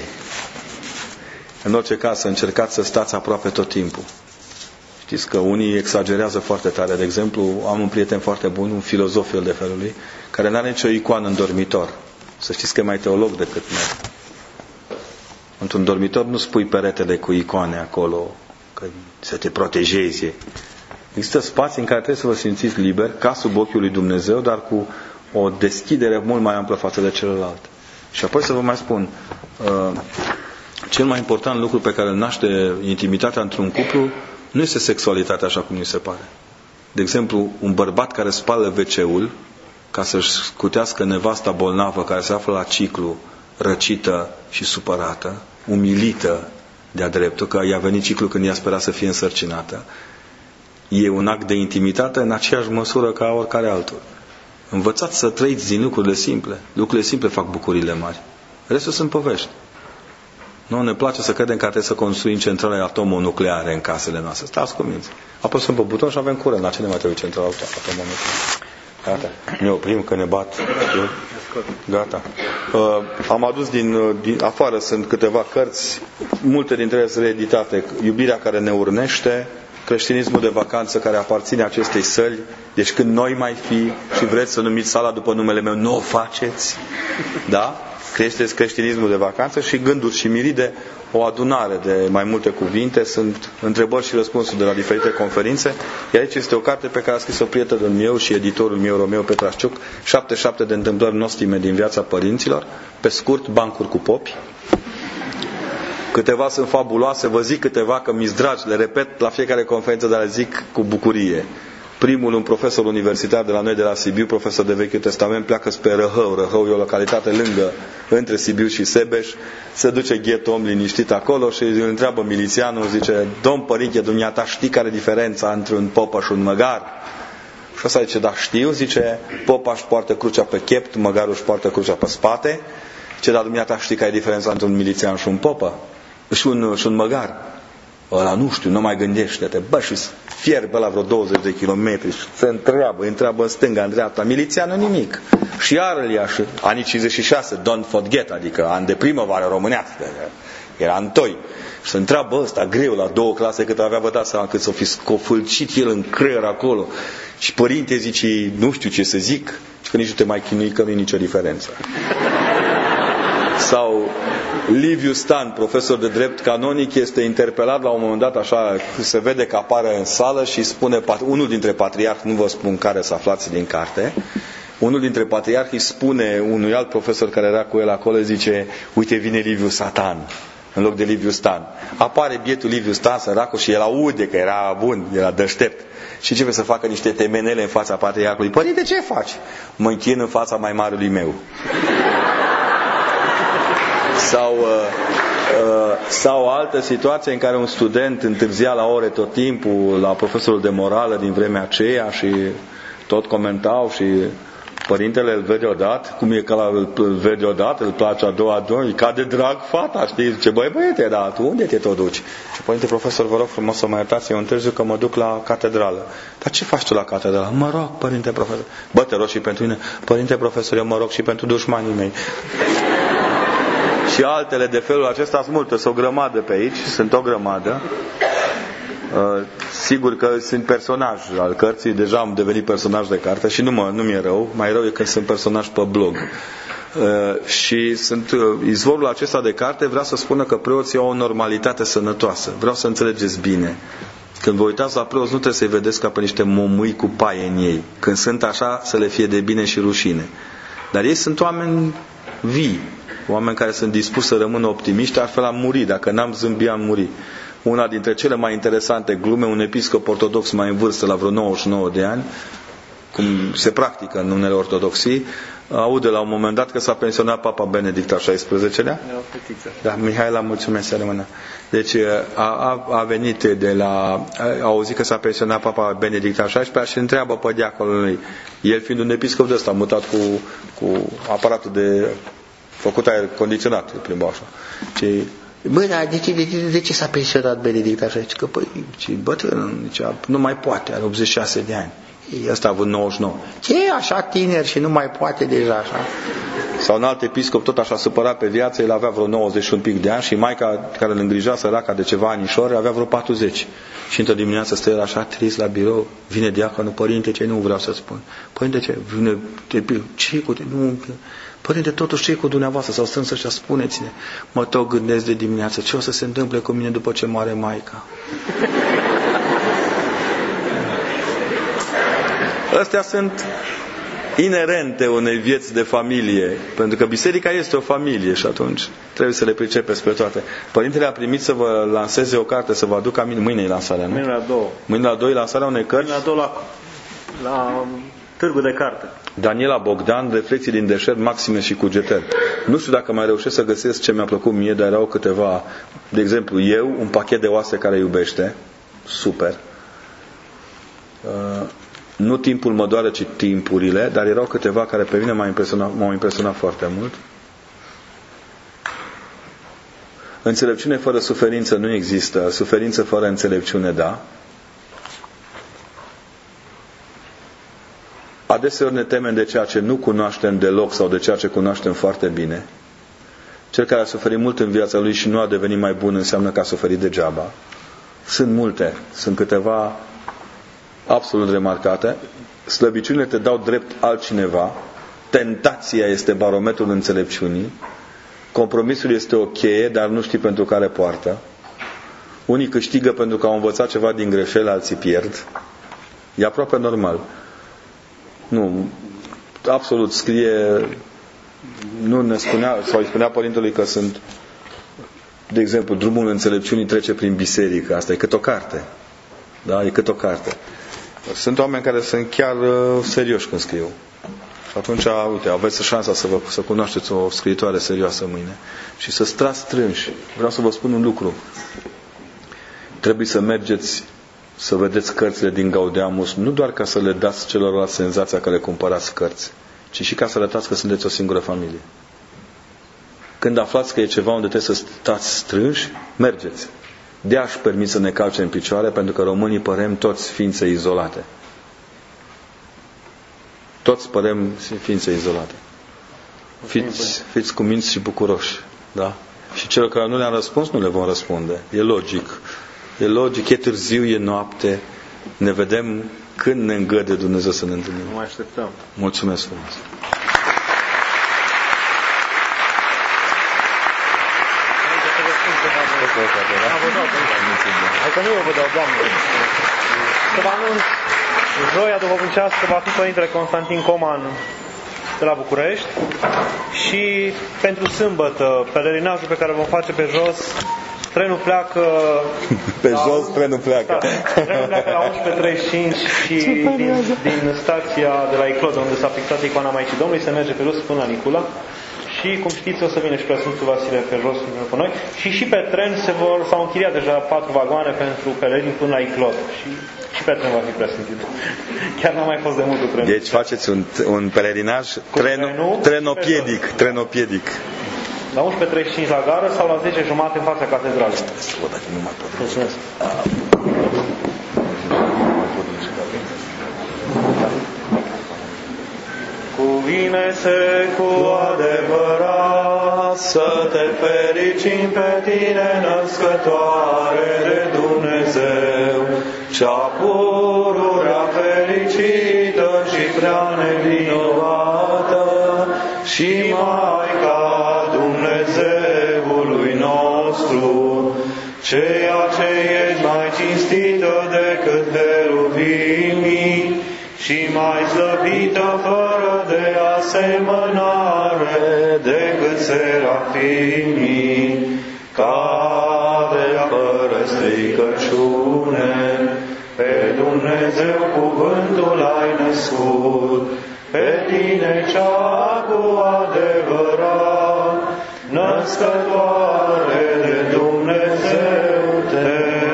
În orice caz, să încercați să stați aproape tot timpul. Știți că unii exagerează foarte tare. De exemplu, am un prieten foarte bun, un filozof el de felul lui, care nu are nicio icoană în dormitor. Să știți că e mai teolog decât noi. Într-un dormitor nu spui peretele cu icoane acolo, că să te protejezi. Există spații în care trebuie să vă simțiți liber, ca sub ochiul lui Dumnezeu, dar cu o deschidere mult mai amplă față de celălalt. Și apoi să vă mai spun, uh, cel mai important lucru pe care îl naște intimitatea într-un cuplu nu este sexualitatea așa cum ni se pare. De exemplu, un bărbat care spală ve ce-ul ca să-și scutească nevasta bolnavă care se află la ciclu, răcită și supărată, umilită de-a dreptul, că i-a venit ciclu când ea spera să fie însărcinată, e un act de intimitate în aceeași măsură ca oricare altul. Învățați să trăiți din lucrurile simple. Lucrurile simple fac bucurile mari. Restul sunt povești. Nu ne place să credem că trebuie să construim centrale atomonucleare în casele noastre. Stați cu minți. Apăsăm pe buton și avem curent. La ce ne mai trebuie centrale atomonucleare? Gata. Ne oprim că ne bat. Gata. Uh, am adus din, din afară, sunt câteva cărți, multe dintre ele sunt reeditate. Iubirea care ne urnește, Creștinismul de vacanță care aparține acestei săli. Deci când noi mai fi și vreți să numiți sala după numele meu, nu o faceți. Da? Creșteți creștinismul de vacanță și Gânduri și Miride, o adunare de mai multe cuvinte, sunt întrebări și răspunsuri de la diferite conferințe. Iar aici este o carte pe care a scris-o prietenul meu și editorul meu, Romeo Petrașciuc, șaptezeci și șapte de întâmplări nostime din viața părinților, pe scurt, bancuri cu popi. Câteva sunt fabuloase, vă zic câteva că mi-s dragi, le repet la fiecare conferință, dar le zic cu bucurie. Primul, un profesor universitar de la noi de la Sibiu, profesor de Vechiul Testament, pleacă spre Răhău. Răhău e o localitate lângă, între Sibiu și Sebeș. Se duce ghetul om liniștit acolo și îl întreabă milițianul, zice: Domn părinte, dumneata, știi care e diferența între un popă și un măgar? Și ăsta zice: da, știu. Zice: popa își poartă crucea pe chept, măgarul își poartă crucea pe spate. Ce, dar dumneata, știi care e diferența între un milițian și un popă? Și un, și un măgar? Ăla nu știu, nu mai gândește-te. Bă, și fierbe la vreo douăzeci de kilometri și se întreabă, îi întreabă în stânga, în dreapta. Milițianul nimic. Și iar îl ia și anii cincizeci și șase, don't forget, adică an de primăvară românească. Era întoi. Și se întreabă ăsta greu la două clase cât avea, vă dați seama cât s-o fi scofâlcit el în creier acolo. Și părinte zice: nu știu ce să zic, că nici nu te mai chinui, că nu e nicio diferență. Sau Liviu Stan, profesor de drept canonic, este interpelat la un moment dat, așa, se vede că apare în sală și spune, unul dintre patriarhi, nu vă spun care să aflați din carte, unul dintre patriarhi îi spune unui alt profesor care era cu el acolo, zice: uite, vine Liviu Satan în loc de Liviu Stan. Apare bietul Liviu Stan, săracul, și el aude că era bun, era deștept. Și începe să facă niște temenele în fața patriarhului. Părinte, ce faci? Mă închin în fața mai marelui meu. Sau, uh, uh, sau o altă situație în care un student întârzia la ore tot timpul la profesorul de morală din vremea aceea și tot comentau și părintele îl vede odată, cum e că îl vede odată, îl place a doua, a doua, îi cade drag fata, știi? Zice: băi băiete, dar tu unde te tot duci? Și părinte profesor, vă rog frumos să mă iertați, eu întârziu că mă duc la catedrală. Dar ce faci tu la catedrală? Mă rog, părinte profesor. Bă, te rog și pentru mine. Părinte profesor, eu mă rog și pentru dușmanii mei. Și altele de felul acesta sunt multe, sunt o grămadă pe aici, sunt o grămadă. Uh, sigur că sunt personaj al cărții, deja am devenit personaj de carte și nu, mă, nu mi-e rău, mai rău e când sunt personaj pe blog. Uh, și sunt uh, izvorul acesta de carte vrea să spună că preoții au o normalitate sănătoasă. Vreau să înțelegeți bine. Când vă uitați la preoți, nu trebuie să-i vedeți ca pe niște momâi cu paie în ei. Când sunt așa, să le fie de bine și rușine. Dar ei sunt oameni vii, oameni care sunt dispuși să rămână optimiști, altfel am murit. Dacă n-am zâmbit, am murit. Una dintre cele mai interesante glume, un episcop ortodox mai în vârstă, la vreo nouăzeci și nouă de ani, cum se practică în unele ortodoxii, aude la un moment dat că s-a pensionat Papa Benedict al șaisprezecelea. Da, Mihaela, mulțumesc, să rămână. Deci a, a, a venit de la, a auzit că s-a pensionat Papa Benedict al șaisprezecelea și întreabă pe diaconul lui, el fiind un episcop de ăsta, mutat cu, cu aparatul de făcut aer condiționat, îl plimbă așa. Și, bă, dar de ce, de ce, de ce s-a pensionat Benedict așa? Zice că, păi, ce bătrân, zicea, nu mai poate, are optzeci și șase de ani. Ăsta a avut nouăzeci și nouă. Ce e așa tineri și nu mai poate deja așa? Sau un alt episcop tot așa supărat pe viață, el avea vreo nouăzeci și un pic de ani și maica care îl îngrija săraca de ceva anișori avea vreo patruzeci. Și într-o dimineață stă el așa trist la birou, vine diaconul, părinte, ce nu vreau să spun. Părinte, ce? Vine, ce cu nu, părinte, totuși ce cu dumneavoastră? S-au strâns ăștia, spuneți-ne. Mă tot gândesc de dimineață, ce o să se întâmple cu mine după ce moare maica? Astea sunt inerente unei vieți de familie, pentru că biserica este o familie și atunci trebuie să le pricepeți pe toate. Părintele a primit să vă lanseze o carte, să vă aducă aminte. Mâine e lansarea, nu? Mâine la două. Mâine la două e lansarea unei cărți? Mâine la două la, la târgul de carte. Daniela Bogdan, Reflexii din deșert, Maxime și Cugetări. Nu știu dacă mai reușesc să găsesc ce mi-a plăcut mie, dar erau câteva. De exemplu, eu, un pachet de oase care iubește. Super. Uh, Nu timpul mă doare, ci timpurile, dar erau câteva care pe mine m-au impresionat, m-au impresionat foarte mult. Înțelepciune fără suferință nu există, suferință fără înțelepciune, da. Adeseori ne temem de ceea ce nu cunoaștem deloc sau de ceea ce cunoaștem foarte bine. Cel care a suferit mult în viața lui și nu a devenit mai bun înseamnă că a suferit degeaba. Sunt multe, sunt câteva absolut remarcate. Slăbiciunile te dau drept altcineva. Tentația este barometrul înțelepciunii. Compromisul este o cheie, dar nu știi pentru care poartă. Unii câștigă pentru că au învățat ceva din greșeli, alții pierd. E aproape normal. Nu, absolut scrie, nu ne spunea, sau îi spunea părintelui că sunt, de exemplu, drumul înțelepciunii trece prin biserică. Asta e cât o carte. Da? E cât o carte. Sunt oameni care sunt chiar uh, serioși când scriu. Și atunci, uite, aveți șansa să, vă, să cunoașteți o scriitoare serioasă mâine și să strați strânși. Vreau să vă spun un lucru. Trebuie să mergeți să vedeți cărțile din Gaudeamus, nu doar ca să le dați celorlalți senzația că le cumpărați cărți, ci și ca să arătați că sunteți o singură familie. Când aflați că e ceva unde trebuie să stați strânși, mergeți. De-aia își permit să ne calce în picioare, pentru că românii părem toți ființe izolate. Toți părem ființe izolate. Fiți, fiți cuminți și bucuroși. Da? Și celor care nu le-am răspuns, nu le vom răspunde. E logic. E logic, e târziu, e noapte. Ne vedem când ne îngăduie Dumnezeu să ne întâlnim. Nu mai așteptăm. Mulțumesc frumos. Hai că nu eu vă dau, Doamne. Să vă anunț, joia duhovnicească va fi Părintele Constantin Coman de la București și pentru sâmbătă, pelerinajul pe care vom face pe jos, trenul pleacă pe jos, trenul pleacă. Da, trenul pleacă la unsprezece treizeci și cinci și din, din stația de la Iclod, unde s-a fixat icoana Maicii Domnului, se merge pe jos până la Nicula. Și, cum știți, o să vină și Preasfântul Vasile pe jos cu noi. Și și pe tren se vor, s-au închiriat deja patru vagoane pentru pelerini până la Iclod. Și, și pe tren va fi Preasfântul. Chiar n-a mai fost de mult cu trenul. Deci faceți un, un pelerinaj treno, trenopiedic, trenopiedic. La unsprezece treizeci și cinci la gară sau la zece jumate în fața catedralei. Mulțumesc. Cuvine-se cu adevărat să te fericim pe tine, născătoare de Dumnezeu, cea pururea fericită și prea nevinovată și Maica Dumnezeului nostru, ceea ce ești mai cinstită decât heruvimii și mai slăvită fără de asemănare decât serafimii, care fără stricăciune pe Dumnezeu cuvântul ai născut, pe tine cea cu adevărat, născătoare de Dumnezeu te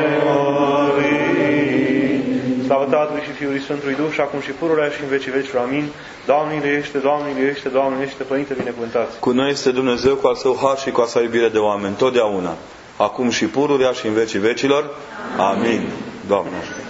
Slavă Tatălui și Fiului Sfântului Duh și acum și pururea și în vecii vecilor. Amin. Doamne miluiește, Doamne miluiește, Doamne miluiește, Părinte binecuvântați. Cu noi este Dumnezeu cu al Său har și cu a Sa iubire de oameni, totdeauna. Acum și pururea și în vecii vecilor. Amin. Doamne.